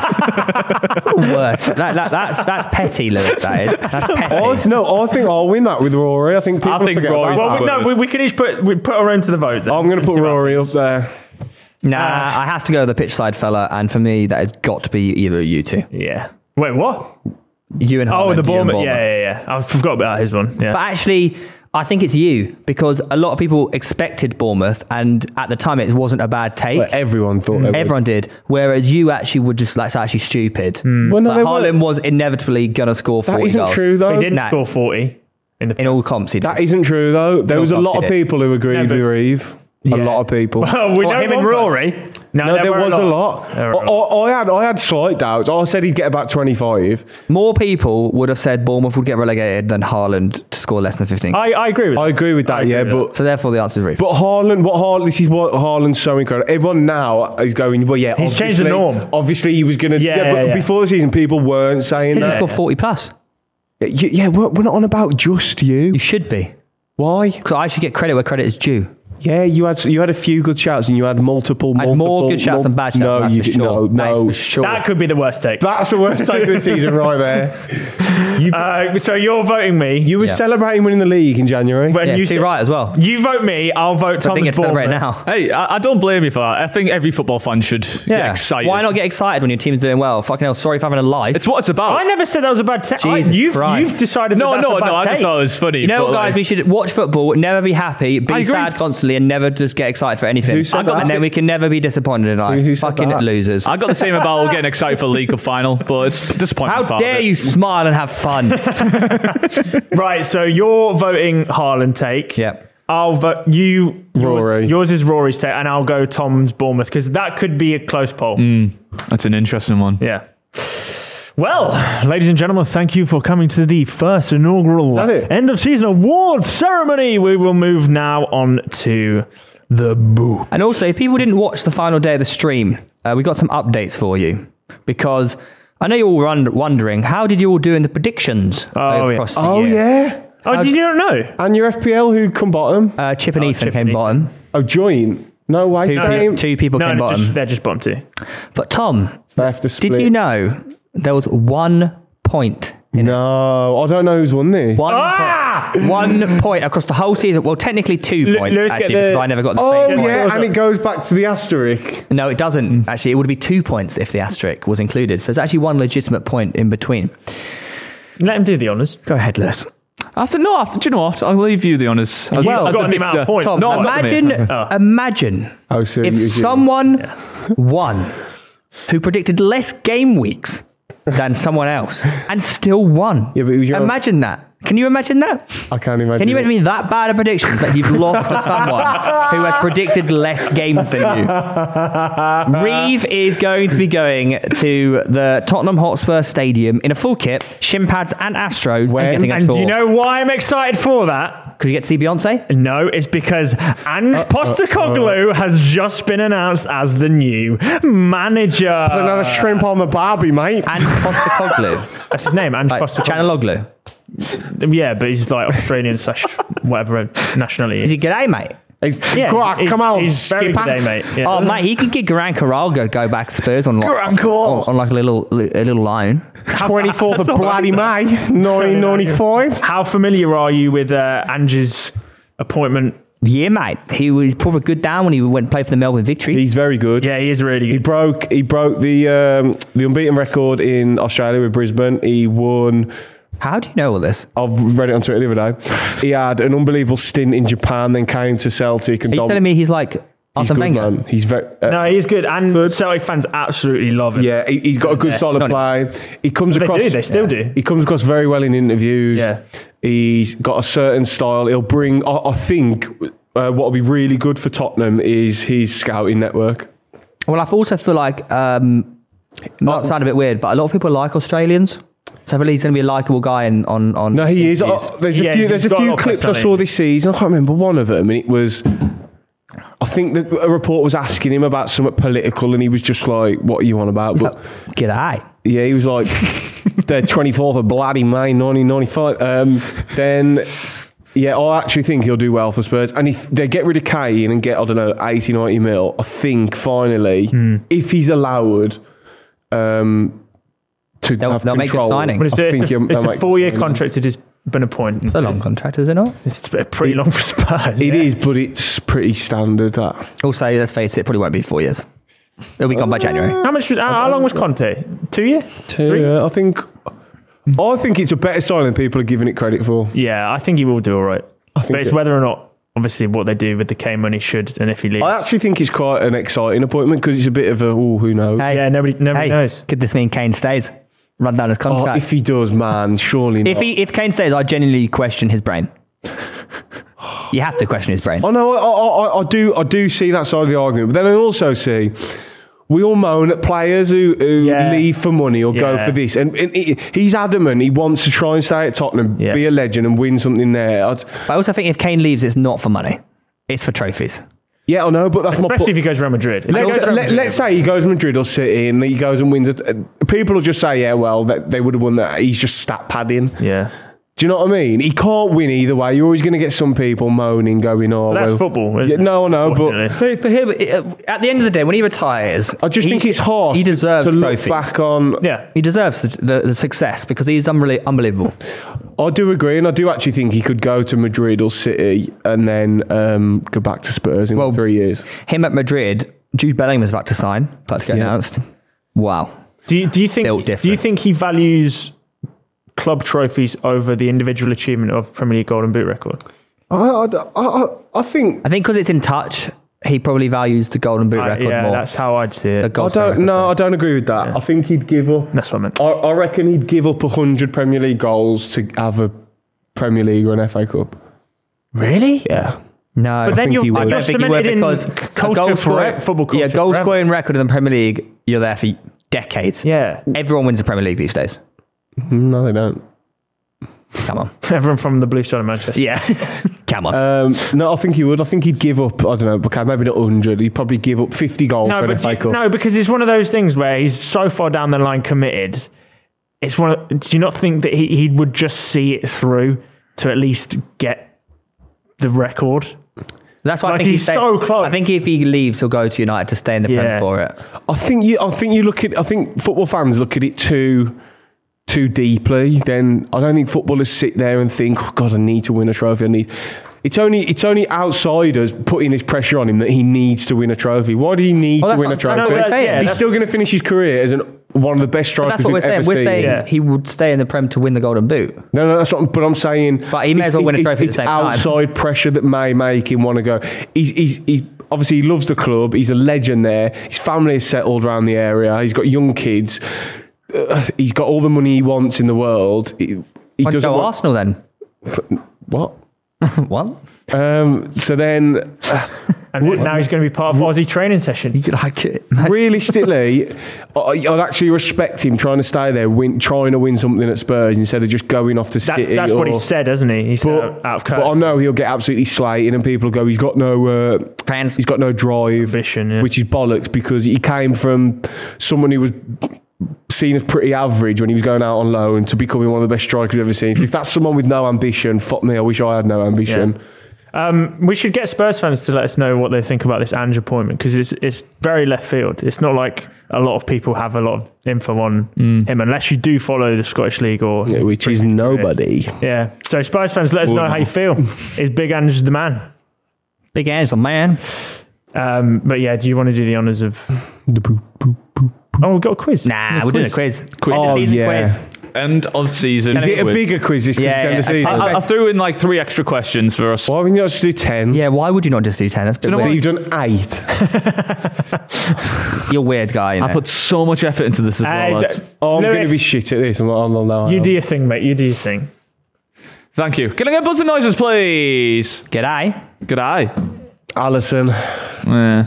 S3: It's not the worst. That, that, that's that's petty, Lewis. That is. That's petty.
S1: Oh, no, I think I'll win that with Rory. I think people
S4: I think
S1: forget
S4: Rory's
S1: about
S2: Well, we,
S1: that.
S2: no, we, we can each put we put our own to the vote. Then.
S1: I'm going to put
S2: See what
S1: Rory
S2: happens.
S1: up there.
S3: Nah, I has to go with the pitch side fella, and for me, that has got to be either of you two.
S2: Yeah. Wait, what?
S3: You and
S2: Oh,
S3: Haaland,
S2: the
S3: you and
S2: Bournemouth. Yeah, yeah, yeah. I forgot about his one. Yeah.
S3: But actually, I think it's you because a lot of people expected Bournemouth, and at the time, it wasn't a bad take.
S1: But everyone thought they would.
S3: Everyone did, whereas you actually would just like it's actually stupid.
S1: Well, no,
S3: Like,
S1: they
S3: Haaland
S1: weren't.
S3: was inevitably gonna score
S1: That
S3: forty
S1: isn't
S3: goals.
S1: true, though.
S2: he didn't
S3: Nah.
S2: score forty in the.
S3: In all comps, he did.
S1: That isn't true, though. There was a lot of
S3: Did it?
S1: people who agreed
S2: No, but-
S1: with Reeve. A
S2: Yeah.
S1: lot of people.
S2: Oh, we
S3: What,
S2: know
S3: him and
S2: one guy.
S3: Rory?
S2: No,
S1: No, there
S2: were
S1: was a lot.
S2: There
S1: I,
S2: were a lot.
S1: I, I had I had slight doubts. I said he'd get about twenty-five.
S3: More people would have said Bournemouth would get relegated than Haaland to score less than fifteen.
S2: I, I agree with.
S1: I agree with that,
S2: I agree
S1: yeah.
S2: with
S1: But
S3: so therefore, the answer is Reeve.
S1: but Haaland, what Haaland? This is what Haaland's so incredible. Everyone now is going. Well, yeah,
S2: He's changed the
S1: obviously-
S2: norm.
S1: Obviously, he was going to.
S2: Yeah,
S1: Yeah,
S2: yeah,
S1: but
S2: yeah.
S1: before the season, people weren't saying
S3: He just
S1: that.
S3: scored forty plus.
S1: Yeah, yeah, we're, we're not on about just you.
S3: You should be.
S1: Why?
S3: Because I should get credit where credit is due.
S1: Yeah, you had you had a few good shouts and you had multiple.
S3: I had
S1: multiple,
S3: more good shouts
S1: mul-
S3: than bad shouts.
S1: No,
S3: that's
S1: you
S3: for
S1: did
S3: sure.
S1: no,
S3: That is
S1: no.
S3: for sure.
S2: That could be the worst take.
S1: That's the worst take of the season right there. You,
S2: Uh, so you're voting me.
S1: you were
S3: yeah.
S1: celebrating winning the league in January.
S2: when
S3: yeah,
S2: you
S3: too right as well.
S2: You vote me. I'll vote
S3: So I
S2: Thomas
S3: think it's celebrate
S2: Bournemouth.
S3: now.
S4: Hey, I, I don't blame you for that. I think every football fan should get
S3: Yeah.
S4: excited.
S3: Why not get excited when your team's doing well? Fucking hell, sorry for having a life.
S4: It's what it's about.
S2: I never said that was a bad take.
S3: Jesus
S2: You've,
S3: Christ.
S2: you've decided.
S4: no,
S2: that that's
S4: no,
S2: a bad
S4: no. I just
S2: take.
S4: thought it was funny.
S3: You know what,
S4: but,
S3: guys?
S4: like,
S3: We should watch football, never be happy,
S4: I
S3: be
S4: agree.
S3: sad constantly, and never just get excited for anything.
S1: Who said
S3: and
S1: that?
S3: then we can never be disappointed in life.
S1: Who- who said
S3: Fucking
S1: that?
S3: losers.
S4: I got the same about getting excited for the League Cup final, but it's disappointing.
S3: How
S4: as part of
S3: dare
S4: it.
S3: you smile and have fun?
S2: Right. So you're voting Haaland take.
S3: Yep.
S2: I'll vote you.
S1: Rory.
S2: Yours, yours is Rory's take, and I'll go Tom's Bournemouth because that could be a close poll.
S4: That's an interesting one.
S2: Yeah. Well, ladies and gentlemen, thank you for coming to the first inaugural
S1: that it?
S2: end of season awards ceremony. We will move now on to
S5: the boo.
S3: And also, if people didn't watch the final day of the stream, uh, we got some updates for you. Because I know you're all run- wondering, how did you all do in the predictions
S2: Oh,
S3: across
S2: yeah.
S3: the
S1: Oh,
S3: year?
S1: yeah.
S2: Oh, did you not know?
S1: And your F P L, who come bottom?
S3: Uh, Chip and
S2: Oh,
S3: Ethan
S2: Chip
S3: came
S2: and
S3: bottom.
S1: Oh, joint. No way.
S3: Two,
S1: Same.
S3: pe- two people
S2: No,
S3: came
S2: they're
S3: bottom.
S2: just, they're just bottom two.
S3: But Tom,
S1: They have to split.
S3: did you know there was one point?
S1: No, I don't know who's won this.
S3: One,
S2: Ah!
S3: point, one point across the whole season. Well, technically two
S2: L-
S3: points,
S2: Lewis, get
S3: actually,
S2: the-
S3: because I never got the
S1: Oh,
S3: same point.
S1: yeah, and it goes back to the asterisk.
S3: No, it doesn't. Actually, it would be two points if the asterisk was included. So it's actually one legitimate point in between.
S2: Let him do the honours.
S3: Go ahead, Lewis.
S4: I think no. I think, do you know what? I'll leave you the honours. As-
S2: Well,
S4: as
S2: got
S4: the
S2: the amount
S4: victor.
S2: of points.
S4: Tom,
S2: No,
S4: I've got them
S3: Imagine,
S4: here.
S2: Oh.
S3: imagine
S1: Oh, so
S3: if
S1: you- you-
S3: someone won who predicted less game weeks than someone else and still won.
S1: Yeah, but it was your-
S3: Imagine that. Can you imagine that?
S1: I can't imagine.
S3: Can you
S1: it.
S3: imagine being that bad at predictions that you've lost to someone who has predicted less games than you? Reeve is going to be going to the Tottenham Hotspur Stadium in a full kit, shin pads and Astros,
S1: When?
S3: and getting a
S2: And
S3: tour.
S2: do you know why I'm excited for that?
S3: Because you get to see Beyonce?
S2: No, it's because Ange Postecoglou has just been announced as the new manager.
S1: Another shrimp on the barbie, mate.
S3: And Postecoglou.
S2: That's his name, Ange
S3: Like
S2: Postecoglou.
S3: Chanaloglu.
S2: Yeah, but he's like Australian slash whatever nationality.
S3: Is he g'day, mate?
S2: Yeah,
S1: Go on,
S2: he's-
S1: come on,
S2: he's very
S1: skipper.
S2: good, mate. Yeah.
S3: Oh, mate, he could get Garan Carralgo go back to Spurs on like,
S1: Garan Carl.
S3: on, on like a little a little loan.
S1: twenty-fourth of bloody May, nineteen ninety-five.
S2: How familiar are you with uh, Ange's appointment?
S3: Yeah, mate. He was probably good down when he went and played for the Melbourne Victory.
S1: He's very good.
S2: Yeah, he is really
S1: He
S2: good.
S1: broke he broke the um, the unbeaten record in Australia with Brisbane. He won.
S3: How do you know all this?
S1: I've read it on Twitter the other day. He had an unbelievable stint in Japan, then came to Celtic. And
S3: Are you
S1: dom-
S3: telling me he's like
S1: he's
S3: Arsene
S1: good,
S3: Wenger?
S1: man. He's very. Uh,
S2: No, he's good, and Celtic fans absolutely love him.
S1: Yeah, he, he's got a good
S3: Yeah,
S1: style of
S3: not
S1: play. He comes
S2: They
S1: across.
S2: do, they still do.
S1: He comes across very well in interviews.
S2: Yeah.
S1: He's got a certain style. He'll bring. I, I think uh, what will be really good for Tottenham is his scouting network.
S3: Well, I also feel like, um, not sound a bit weird, but a lot of people like Australians. So I feel he's going to be a likable guy in, on on.
S1: No, he is.
S3: interviews.
S1: Oh, there's a
S2: Yeah,
S1: few.
S2: he's
S1: There's a
S2: got a
S1: few
S2: lot of
S1: clips I
S2: personality.
S1: saw this season. I can't remember one of them, and it was. I think that a report was asking him about something political, and he was just like, "What are you on about?" But
S3: G'day.
S1: yeah, he was like, "The twenty-fourth of bloody May, nineteen ninety-five." Um, then, yeah, I actually think he'll do well for Spurs, and if they get rid of Kane and get I don't know eighty, ninety mil, I think finally,
S2: Hmm.
S1: if he's allowed, um, to
S3: They'll-
S1: have
S3: they'll make good
S1: control,
S3: signings.
S2: But it's,
S1: I
S2: a-
S1: think
S2: it's, a,
S1: he'll-
S2: it's
S1: they'll
S2: a
S1: make
S2: four-year
S1: good signings.
S2: contract. It has been a point.
S3: It's a long contract, is it not?
S2: It's pretty long for Spurs.
S1: It
S2: yeah.
S1: is, but it's pretty standard. That
S3: Also, let's face it, it probably won't be four years. It'll be gone by January.
S2: How much? How, how long was Conte? Two year? Three?
S1: yeah, I think. I think it's a better sign than people are giving it credit for.
S2: Yeah, I think he will do all right.
S1: think
S2: But it's
S1: it-
S2: whether or not, obviously, what they do with the Kane money should, and if he leaves.
S1: I actually think it's quite an exciting appointment because it's a bit of a oh, who knows.
S3: Hey,
S2: yeah, nobody, nobody
S3: hey,
S2: knows.
S3: could this mean Kane stays? Run down his
S1: Oh,
S3: contract.
S1: if he does, man, surely not.
S3: If he if Kane stays, I genuinely question his brain. You have to question his brain.
S1: Oh no, I, I, I, I do, I do see that side of the argument, but then I also see we all moan at players who, who
S2: Yeah.
S1: leave for money or go
S2: Yeah.
S1: for this, and, and he, he's adamant he wants to try and stay at Tottenham,
S2: Yeah.
S1: be a legend, and win something there. I'd,
S3: But I also think if Kane leaves, it's not for money. It's for trophies.
S1: yeah, I know, but that's my
S2: Especially
S1: point.
S2: if he goes Real Madrid. If he
S1: Let's,
S2: goes Real
S1: let,
S2: Madrid,
S1: let's say he goes to Madrid or City and he goes and wins it. People will just say, yeah, well, that, they would have won that. He's just stat padding.
S2: Yeah.
S1: Do you know what I mean? He can't win either way. You're always going to get some people moaning, going, oh,
S2: But that's
S1: well.
S2: football, isn't
S1: Yeah,
S2: it?
S1: no, I know, but
S2: Unfortunately.
S3: For him, uh, at the end of the day, when he retires,
S1: I just
S3: he-
S1: think it's hard
S3: He deserves
S1: to look
S3: trophies.
S1: back on.
S2: Yeah.
S3: He deserves the, the, the success because he's unbeli- unbelievable.
S1: I do agree, and I do actually think he could go to Madrid or City and then um, go back to Spurs in
S3: Well,
S1: three years.
S3: Him at Madrid, Jude Bellingham is about to sign, about to get
S1: Yeah.
S3: announced. Wow.
S2: Do you, do you think?
S3: Built
S2: Do you
S3: different.
S2: think he values club trophies over the individual achievement of Premier League Golden Boot record?
S1: I, I, I, I think.
S3: I think because it's in touch, he probably values the Golden Boot
S2: Uh,
S3: record
S2: yeah,
S3: more.
S2: that's how I'd see
S3: The
S2: it.
S3: goal
S1: I
S3: scorer
S1: don't.
S3: record,
S1: No,
S3: sorry.
S1: I don't agree with that. I think he'd give up.
S2: That's what I meant.
S1: I, I reckon he'd give up one hundred Premier League goals to have a Premier League or an F A Cup.
S2: Really?
S1: Yeah.
S3: No,
S2: But then
S1: think
S2: you're,
S1: he would.
S3: I
S1: you're
S3: don't think he would
S2: cemented in
S3: because
S2: c-
S3: a
S2: culture
S3: goal
S2: for
S3: scoring,
S2: football culture.
S3: yeah, goal
S2: forever.
S3: scoring record in the Premier League, you're there for decades.
S2: Yeah.
S3: Everyone wins the Premier League these days.
S1: No, they don't.
S3: Come on.
S2: Everyone from the blue side of Manchester.
S3: Yeah. Come on.
S1: Um, no, I think he would. I think he'd give up, I don't know, okay, maybe not one hundred. He'd probably give up fifty goals
S2: No,
S1: for an
S2: but
S1: F A
S2: do-
S1: Cup.
S2: no, because it's one of those things where he's so far down the line committed. It's one. Of, do you not think that he, he would just see it through to at least get the record?
S3: That's why I
S2: like,
S3: think
S2: he's
S3: stay-
S2: so close.
S3: I think if he leaves, he'll go to United to stay in the
S2: Yeah.
S3: Prem for it.
S1: I think you. I think you look at. I think football fans look at it too, too deeply. Then I don't think footballers sit there and think, "Oh God, I need to win a trophy. I need." It's only it's only outsiders putting this pressure on him that he needs to win a trophy. Why do he need
S3: Well,
S1: to
S3: that's
S1: win a
S3: what I'm-
S1: trophy?
S3: that's what we're saying.
S2: Yeah,
S1: He's
S2: that's-
S1: still going to finish his career as an, one of the best
S3: But
S1: strikers
S3: that's what we're
S1: we've
S3: saying.
S1: ever
S3: We're
S1: seen.
S3: saying
S2: Yeah.
S3: he would stay in the Prem to win the Golden Boot.
S1: No, no, that's what. I'm, but I'm saying,
S3: But he may as well
S1: it-
S3: win a
S1: it-
S3: trophy at the
S1: it's
S3: same time.
S1: outside pressure that may make him want to go. He's, he's, he's obviously he loves the club. He's a legend there. His family is settled around the area. He's got young kids. Uh, he's got all the money he wants in the world. He, he
S3: Why don't you
S1: doesn't
S3: go
S1: want,
S3: Arsenal then?
S1: what?
S3: What?
S1: Um, so then, uh,
S2: And now he's going to be part of Aussie training session.
S3: You like it?
S1: realistically, I, I'd actually respect him trying to stay there, win, trying to win something at Spurs instead of just going off to
S2: That's,
S1: City.
S2: that's what he
S1: or-
S2: said, hasn't he? He said
S1: But,
S2: out out of
S1: but I
S2: courtesy.
S1: know he'll get absolutely slated, and people go, "He's got no, uh,
S3: Fans.
S1: he's got no drive,
S2: Ambition, yeah.
S1: which is bollocks because he came from someone who was seen as pretty average when he was going out on loan to becoming one of the best strikers we've ever seen. So if that's someone with no ambition, fuck me, I wish I had no ambition."
S2: Um, we should get Spurs fans to let us know what they think about this Ange appointment because it's it's very left field. It's not like a lot of people have a lot of info on him unless you do follow the Scottish League or
S1: Yeah, which is nobody.
S2: Yeah. So Spurs fans, let us know how you feel. Is Big Ange the man?
S3: Big Angel, man.
S2: Um, but yeah, do you want to do the honours of?
S1: The boop, boop, boop.
S2: Oh, we've got a quiz.
S3: Nah, we're doing a quiz.
S4: Quiz.
S1: Oh,
S3: Season
S1: yeah.
S3: quiz.
S4: End of season.
S1: Is it a
S4: quiz.
S1: bigger quiz this
S3: Yeah,
S1: yeah,
S3: yeah,
S1: season?
S3: I-
S4: I, I threw in like three extra questions for us.
S1: Why wouldn't you just do ten?
S3: Yeah, why would you not just do ten? That's a bit
S1: So
S3: weird.
S1: you've done eight.
S3: You're a weird guy. You know?
S4: I put so much effort into this as
S2: Hey,
S4: well, lads.
S2: d-
S1: Oh, I'm
S2: Lewis,
S1: going to be shit at this. I'm not, I'm not now.
S2: You do your thing, mate. You do your thing.
S4: Thank you. Can I get buzzing noises, please?
S3: G'day.
S4: Good eye.
S1: Alison.
S4: Eh.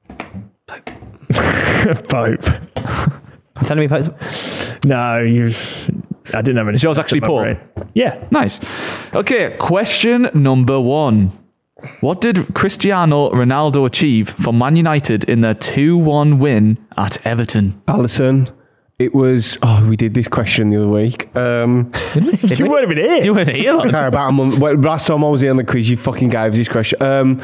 S2: Pope.
S3: I'm telling me, Pope.
S2: No, you. I didn't have any.
S4: Is yours actually
S2: in my
S4: Paul?
S2: brain. Yeah.
S4: Nice. Okay, question number one. What did Cristiano Ronaldo achieve for Man United in their two one win at Everton?
S1: Alison. It was. Oh, we did this question the other week. Um,
S3: Did
S2: You
S3: we?
S2: weren't even here.
S4: You weren't here. lad.
S1: okay, about a month. Well, last time I was here on the quiz, you fucking gave us this question. Um,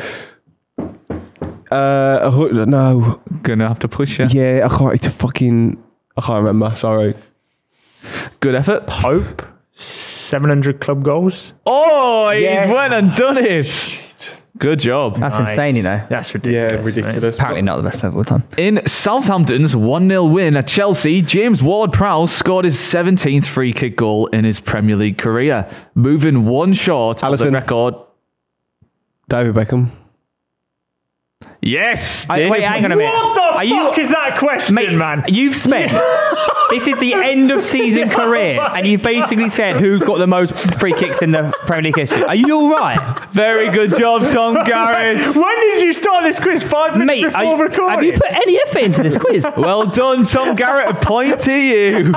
S1: uh, a hu- no.
S4: Gonna have to push you.
S1: Yeah, I can't. It's a fucking. I can't remember. Sorry.
S4: Good effort.
S2: Pope. seven hundred club goals.
S4: Oh, he's
S1: Yeah.
S4: went and done it. Good job.
S3: That's
S2: Nice.
S3: insane, you know.
S2: That's ridiculous.
S1: Yeah, ridiculous.
S3: Apparently not the best player of all time.
S4: In Southampton's one nil win at Chelsea, James Ward-Prowse scored his seventeenth free kick goal in his Premier League career, moving one short of
S1: Alisson.
S4: the record.
S1: David Beckham.
S4: Yes!
S3: I- wait, hang on a minute.
S2: What the
S3: Are
S2: fuck
S3: you,
S2: is that question,
S3: mate,
S2: man?
S3: You've spent. This is the end of season career, and you've basically said who's got the most free kicks in the Premier League history. Are you all right?
S4: Very good job, Tom Garrett.
S2: When did you start this quiz? Five minutes
S3: Mate, are
S2: before
S3: you-
S2: recording.
S3: have you put any effort into this quiz?
S4: Well done, Tom Garrett. A point to you.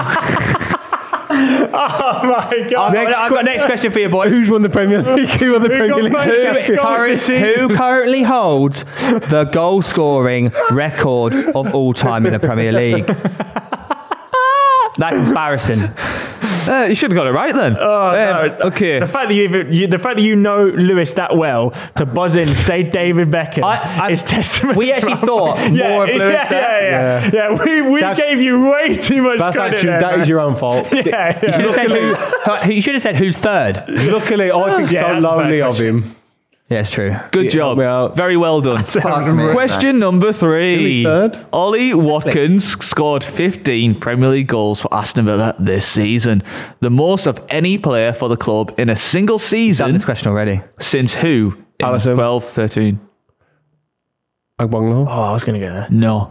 S2: Oh my god!
S3: I've, got, I've got next question for you, boy.
S1: Who's won the Premier League? Who won the
S2: Who
S1: Premier
S2: got
S1: League?
S2: most
S3: Who,
S2: goals
S3: current-
S2: this season?
S3: who currently holds the goal scoring record of all time in the Premier League? That's embarrassing.
S4: Uh, you should have got it right then.
S2: Oh,
S4: Um,
S2: no.
S4: Okay.
S2: The fact that you, you, the fact that you know Lewis that well to buzz in, say David Beckham
S3: I- I-
S2: is testament.
S3: we actually
S2: to our-
S3: thought more of Lewis
S2: yeah,
S3: there.
S2: yeah, yeah, yeah. We, we
S1: That's-
S2: gave you way too much
S1: That's
S2: credit
S1: actually
S2: there,
S1: that
S2: man.
S1: is your own fault.
S2: Yeah,
S3: You should
S2: yeah.
S3: have said, who, who- you should have said who's third.
S1: Luckily, I think
S2: Yeah,
S1: so
S2: that's a fair
S1: lonely of
S2: question.
S1: him.
S3: Yeah, it's true.
S4: Good
S1: Yeah,
S4: job.
S1: help me out.
S4: Very well done.
S3: Fuck me.
S4: Question number three.
S1: Who is third?
S4: Ollie Watkins scored fifteen Premier League goals for Aston Villa this season, the most of any player for the club in a single
S3: Done
S4: season
S3: this question already.
S4: since who? In
S1: Alisson.
S4: twelve thirteen.
S1: Agbonlahor.
S2: Oh, I was going to get there.
S4: No.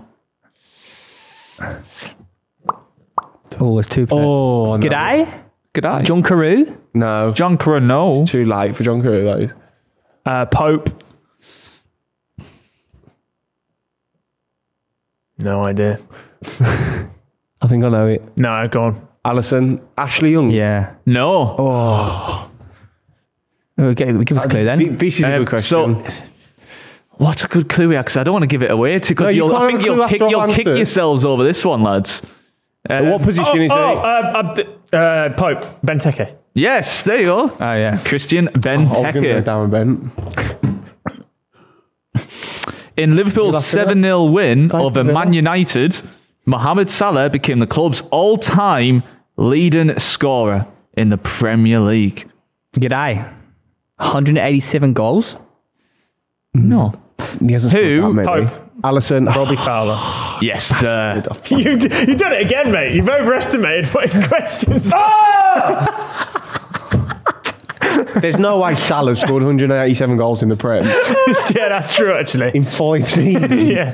S3: Oh, it's two.
S1: Oh, no.
S3: G'day,
S4: Good eye.
S3: John Carew.
S1: No.
S4: John Coronel.
S1: Too late for John Carew, that is.
S2: Uh, Pope. No idea.
S1: I think I know it.
S2: No, go on.
S1: Alison, Ashley Young.
S3: Yeah.
S4: No.
S3: Oh, okay, give us a clue then.
S1: Th- This is a
S4: Um,
S1: good question.
S4: So, what's a good clue here? Because I don't want to give it away to
S1: No,
S4: because
S1: you
S4: you'll,
S1: can't
S4: I
S1: have
S4: think
S1: a
S4: you'll,
S1: clue
S4: kick,
S1: after
S4: you'll
S1: I've
S4: kick
S1: answered.
S4: yourselves over this one, lads. Uh,
S1: what position
S2: Oh,
S1: is
S2: oh
S1: he?
S2: uh, uh, d- uh, Pope, Benteke.
S4: Yes, there you go.
S3: Oh, yeah.
S4: Christian
S1: I was going to go
S4: Benteke.
S1: down Bent.
S4: In Liverpool's
S1: You'll have to go.
S4: seven nil win
S1: Thank
S4: over
S1: you,
S4: Man United, Mohamed Salah became the club's all-time leading scorer in the Premier League.
S3: G'day. one hundred eighty-seven goals.
S4: No.
S1: He hasn't
S4: Who?
S1: scored that many.
S2: Pope.
S1: Alison.
S2: Robbie Fowler.
S4: Yes, sir.
S2: you, you've done it again, mate. You've overestimated what his questions
S1: There's no way Salah scored one hundred eighty-seven goals in the Prem
S2: Yeah, that's true, actually.
S1: in five seasons.
S2: Yeah.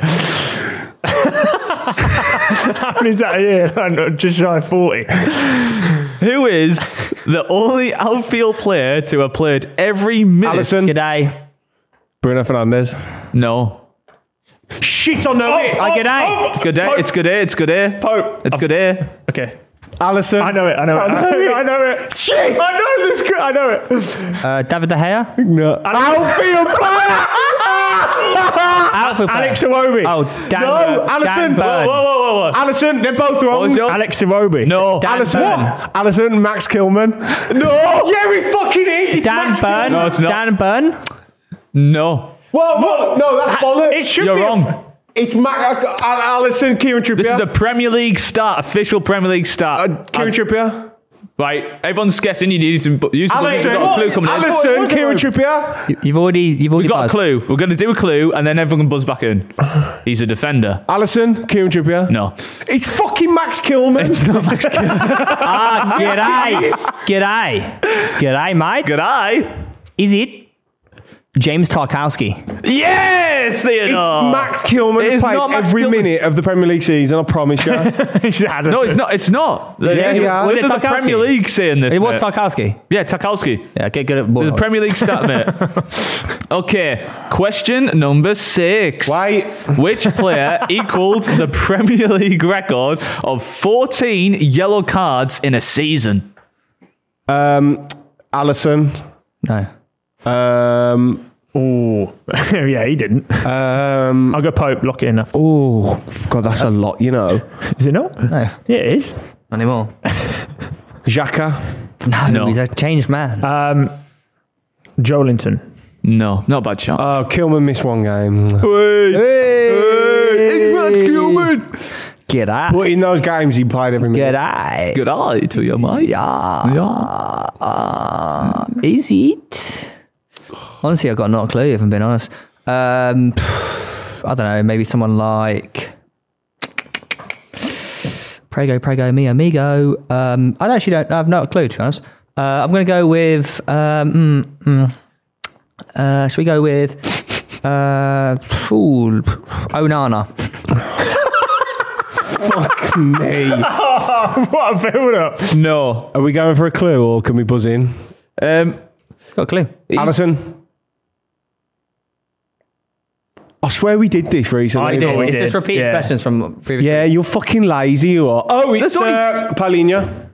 S2: How many is that a year? I'm not- just shy of forty.
S4: Who is the only outfield player to have played every minute?
S1: Alison.
S3: G'day.
S1: Bruno Fernandes.
S4: No.
S1: Shit, I know it.
S3: I g'day.
S4: Good day. It's good day. It's good day.
S2: Pope.
S4: It's good day.
S2: Okay.
S1: Alison.
S2: I know it. I know it.
S1: I know it.
S2: I know it. Shit. I know this. I know it.
S3: Uh, David De Gea.
S1: No. Outfield player.
S3: Outfield player.
S2: Alex Iwobi.
S3: Oh, Dan,
S1: No,
S3: Dan
S1: Alison.
S3: Burn.
S4: Whoa, whoa, whoa, whoa.
S1: Alison, they're both
S4: What was
S1: wrong.
S4: yours?
S2: Alex Iwobi.
S4: No.
S3: Dan
S1: Alison.
S3: Burn.
S1: Alison, Max Kilman. No. Yeah, he fucking is. It's
S3: Dan
S1: Max
S3: Burn.
S1: Kilman.
S4: No, it's not.
S3: Dan Burn.
S4: No.
S1: Whoa, whoa. No, that's bollocks.
S2: It should
S4: You're
S2: be.
S4: wrong.
S1: It's Max. Alison, Kieran Trippier.
S4: This is a Premier League start, official Premier League start.
S1: Uh, Kieran
S4: As-
S1: Trippier.
S4: Right, everyone's guessing. You need to use the
S1: Alison.
S4: We've got a clue coming in.
S1: Alison, Kieran Trippier.
S3: You- You've already. You've already.
S4: We've got a
S3: buzzed.
S4: clue. We're going to do a clue, and then everyone can buzz back in. He's a defender.
S1: Alison, Kieran Trippier.
S4: No.
S1: It's fucking Max Kilman.
S4: It's not Max Kilman.
S3: Ah, g'day. G'day. G'day, mate.
S4: Good eye.
S3: Is it James Tarkowski?
S4: Yes, there you
S1: It's
S4: go.
S1: Max Kilman
S4: It
S1: has
S4: is
S1: played
S4: not Max
S1: every
S4: Kilman.
S1: minute of the Premier League season, I promise you.
S4: No, it's not. It's not.
S1: Yeah,
S4: this
S1: yeah.
S4: this
S3: Was
S4: is
S3: it
S4: the
S3: Tarkowski?
S4: Premier League saying this.
S3: It was
S4: mate.
S3: Tarkowski.
S4: Yeah, Tarkowski.
S3: Yeah, get good at
S4: There's a
S3: ball.
S4: Premier League stat, mate. Okay, question number six.
S1: Wait.
S4: Which player equaled the Premier League record of fourteen yellow cards in a season?
S1: Um, Alison.
S3: No.
S1: Um,
S2: Oh, yeah, he didn't.
S1: um,
S2: I'll go Pope. Lock it in. After.
S1: oh, God, that's a lot, you know.
S2: Is it not?
S3: No.
S2: Yeah, it is.
S3: Not anymore.
S1: Xhaka.
S3: No,
S4: No.
S3: he's a changed man.
S2: Um, Joelinton.
S4: No, not a bad shot.
S1: Oh, Kilman missed one game.
S3: Hey,
S4: it's Max Kilman.
S3: G'day.
S1: But in those games, he played every minute.
S3: G'day.
S4: Good eye to you, mate.
S3: Yeah.
S4: Yeah.
S3: Uh, is it? Honestly, I've got not a clue, if I'm being honest. Um, I don't know, maybe someone like Prego, Prego, mi amigo. Um, I actually don't, I have no clue, to be honest. Uh, I'm going to go with, um, mm, mm, uh, should we go with, uh, ooh, Onana.
S1: Fuck me.
S2: What a build up.
S4: No.
S1: Are we going for a clue or can we buzz in?
S4: Um,
S3: Got a clue.
S1: Alison. I swear we did this recently.
S2: I did.
S3: It's
S2: did,
S3: just repeat
S2: yeah.
S3: questions from previous.
S1: Yeah, you're fucking lazy, you are. Oh, it's
S4: That's only-
S1: uh, Paulinho.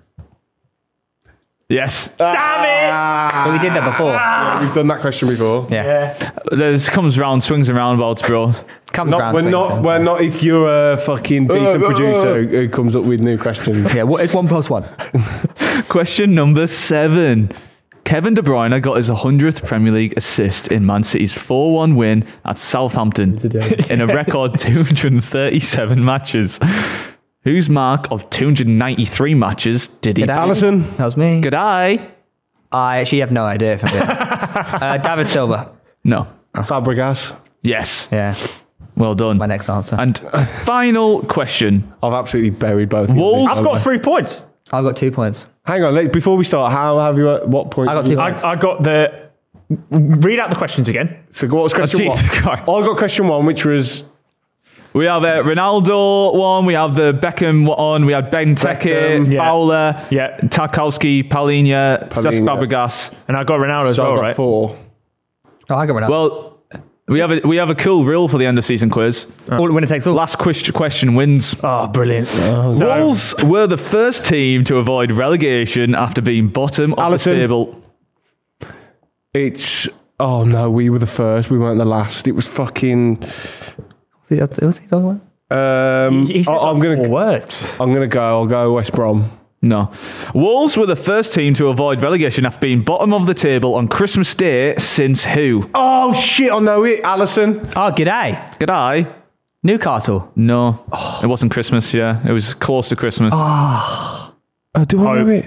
S4: yes.
S2: Damn it.
S3: So we did that before.
S1: We've done that question before.
S3: Yeah.
S2: Yeah.
S4: This comes round, swings and roundabouts, bro.
S3: Comes
S1: Not,
S3: round
S1: we're
S3: swings,
S1: not.
S3: so-
S1: We're not. If you're a fucking decent producer who, who comes up with new questions.
S3: Yeah, what is one plus one?
S4: Question number seven. Kevin De Bruyne got his hundredth Premier League assist in Man City's four one win at Southampton in a record two hundred thirty-seven matches. Whose mark of two hundred ninety-three matches did he?
S3: Did I-
S1: Alison.
S3: That was me.
S4: Good eye.
S3: I actually have no idea. If I'm being honest. uh, David Silva.
S4: No.
S1: Fabregas.
S4: Yes.
S3: Yeah,
S4: Well done.
S3: my next answer.
S4: And final question.
S1: I've absolutely buried both. of you.
S4: Wolves-
S2: I've got three points.
S3: I've got two points.
S1: Hang on. Let, before we start, how have you? At what point?
S3: I got
S1: did you-
S3: two
S2: I,
S3: points.
S2: I got the. Read out the questions again.
S1: So what was question
S4: Jesus
S1: one?
S4: Christ.
S1: I got question one, which was
S4: We have a Ronaldo one. We have the Beckham one. We had Benteke,
S1: Beckham,
S2: yeah.
S4: Fowler,
S2: Yeah.
S4: Tarkowski, Paulinho, Cesc
S1: Paulinho.
S4: Fabregas.
S2: And I got Ronaldo as
S1: so I
S2: well,
S1: got
S2: right?
S1: four.
S3: Oh, I got Ronaldo.
S4: Well, We have a we have a cool rule for the end of season quiz.
S3: All winner takes all.
S4: Last quiz- question wins.
S2: Oh, brilliant.
S4: Wolves were the first team to avoid relegation after being bottom of
S1: Allison.
S4: the table.
S1: It's oh no, we were the first. We weren't the last. It was fucking.
S3: Was he talking about?
S1: Um,
S2: He said
S1: I, I'm
S2: like
S1: gonna.
S2: four words.
S1: I'm gonna go. I'll go West Brom.
S4: No. Wolves were the first team to avoid relegation after being bottom of the table on Christmas Day since who?
S1: Oh shit! I know it. Allison.
S3: Oh, g'day.
S4: G'day.
S3: Newcastle.
S4: No. It wasn't Christmas, yeah. It was close to Christmas.
S1: Oh, do I know
S2: Hope.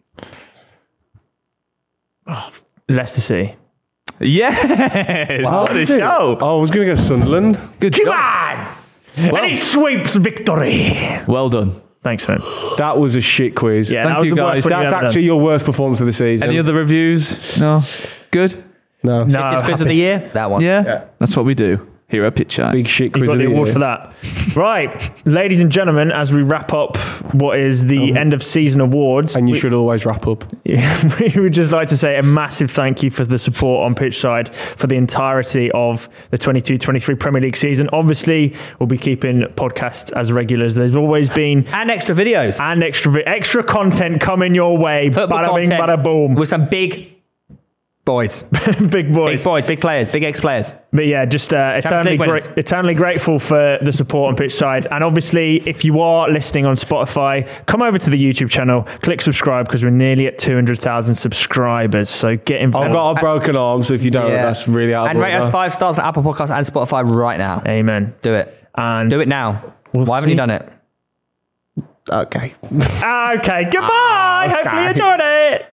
S1: it?
S2: Leicester City.
S4: Yes!
S1: Wow,
S4: What a
S1: did it?
S4: show.
S1: Oh, I was gonna go Sunderland.
S4: Good
S2: Come
S4: job.
S2: on! And he sweeps victory.
S4: Well done.
S2: Thanks, man.
S1: That was a shit quiz.
S2: Yeah,
S4: Thank
S2: that was
S4: you,
S2: the
S4: guys.
S2: worst one you've
S1: That's
S2: ever
S1: actually your worst performance of the season.
S4: Any other reviews? No? Good?
S1: No.
S2: done. No,
S3: Quiz of
S2: happy.
S3: the year? That one.
S4: Yeah?
S1: Yeah.
S4: That's what we do here at Pitch Eye.
S1: Big shit
S2: You
S1: quiz
S2: got
S1: of
S2: the
S1: the
S2: award
S1: year.
S2: for that. Right, ladies and gentlemen, as we wrap up what is the end of season awards,
S1: And you
S2: we,
S1: should always wrap up.
S2: we would just like to say a massive thank you for the support on Pitchside for the entirety of the twenty-two twenty-three Premier League season. Obviously, we'll be keeping podcasts as regular as there's always been,
S3: And extra videos.
S2: and extra extra content coming your way.
S3: Football
S2: Bada bing,
S3: content
S2: bada boom.
S3: with some big boys.
S2: Big
S3: Big
S2: boys.
S3: boys, big players, big ex-players.
S2: But yeah, just uh, eternally,
S3: League winners.
S2: gra- eternally grateful for the support on Pitchside. And obviously, if you are listening on Spotify, come over to the YouTube channel, click subscribe because we're nearly at two hundred thousand subscribers. So get involved.
S1: I've got a broken arm, so if you don't,
S3: Yeah.
S1: that's really out of
S3: And rate us
S1: order.
S3: five stars on Apple Podcasts and Spotify right now.
S2: Amen.
S3: Do it.
S2: And
S3: Do it now.
S2: We'll
S3: Why haven't
S2: see.
S3: you done it?
S1: Okay.
S2: Okay, goodbye. Hopefully you
S1: Okay.
S2: enjoyed it.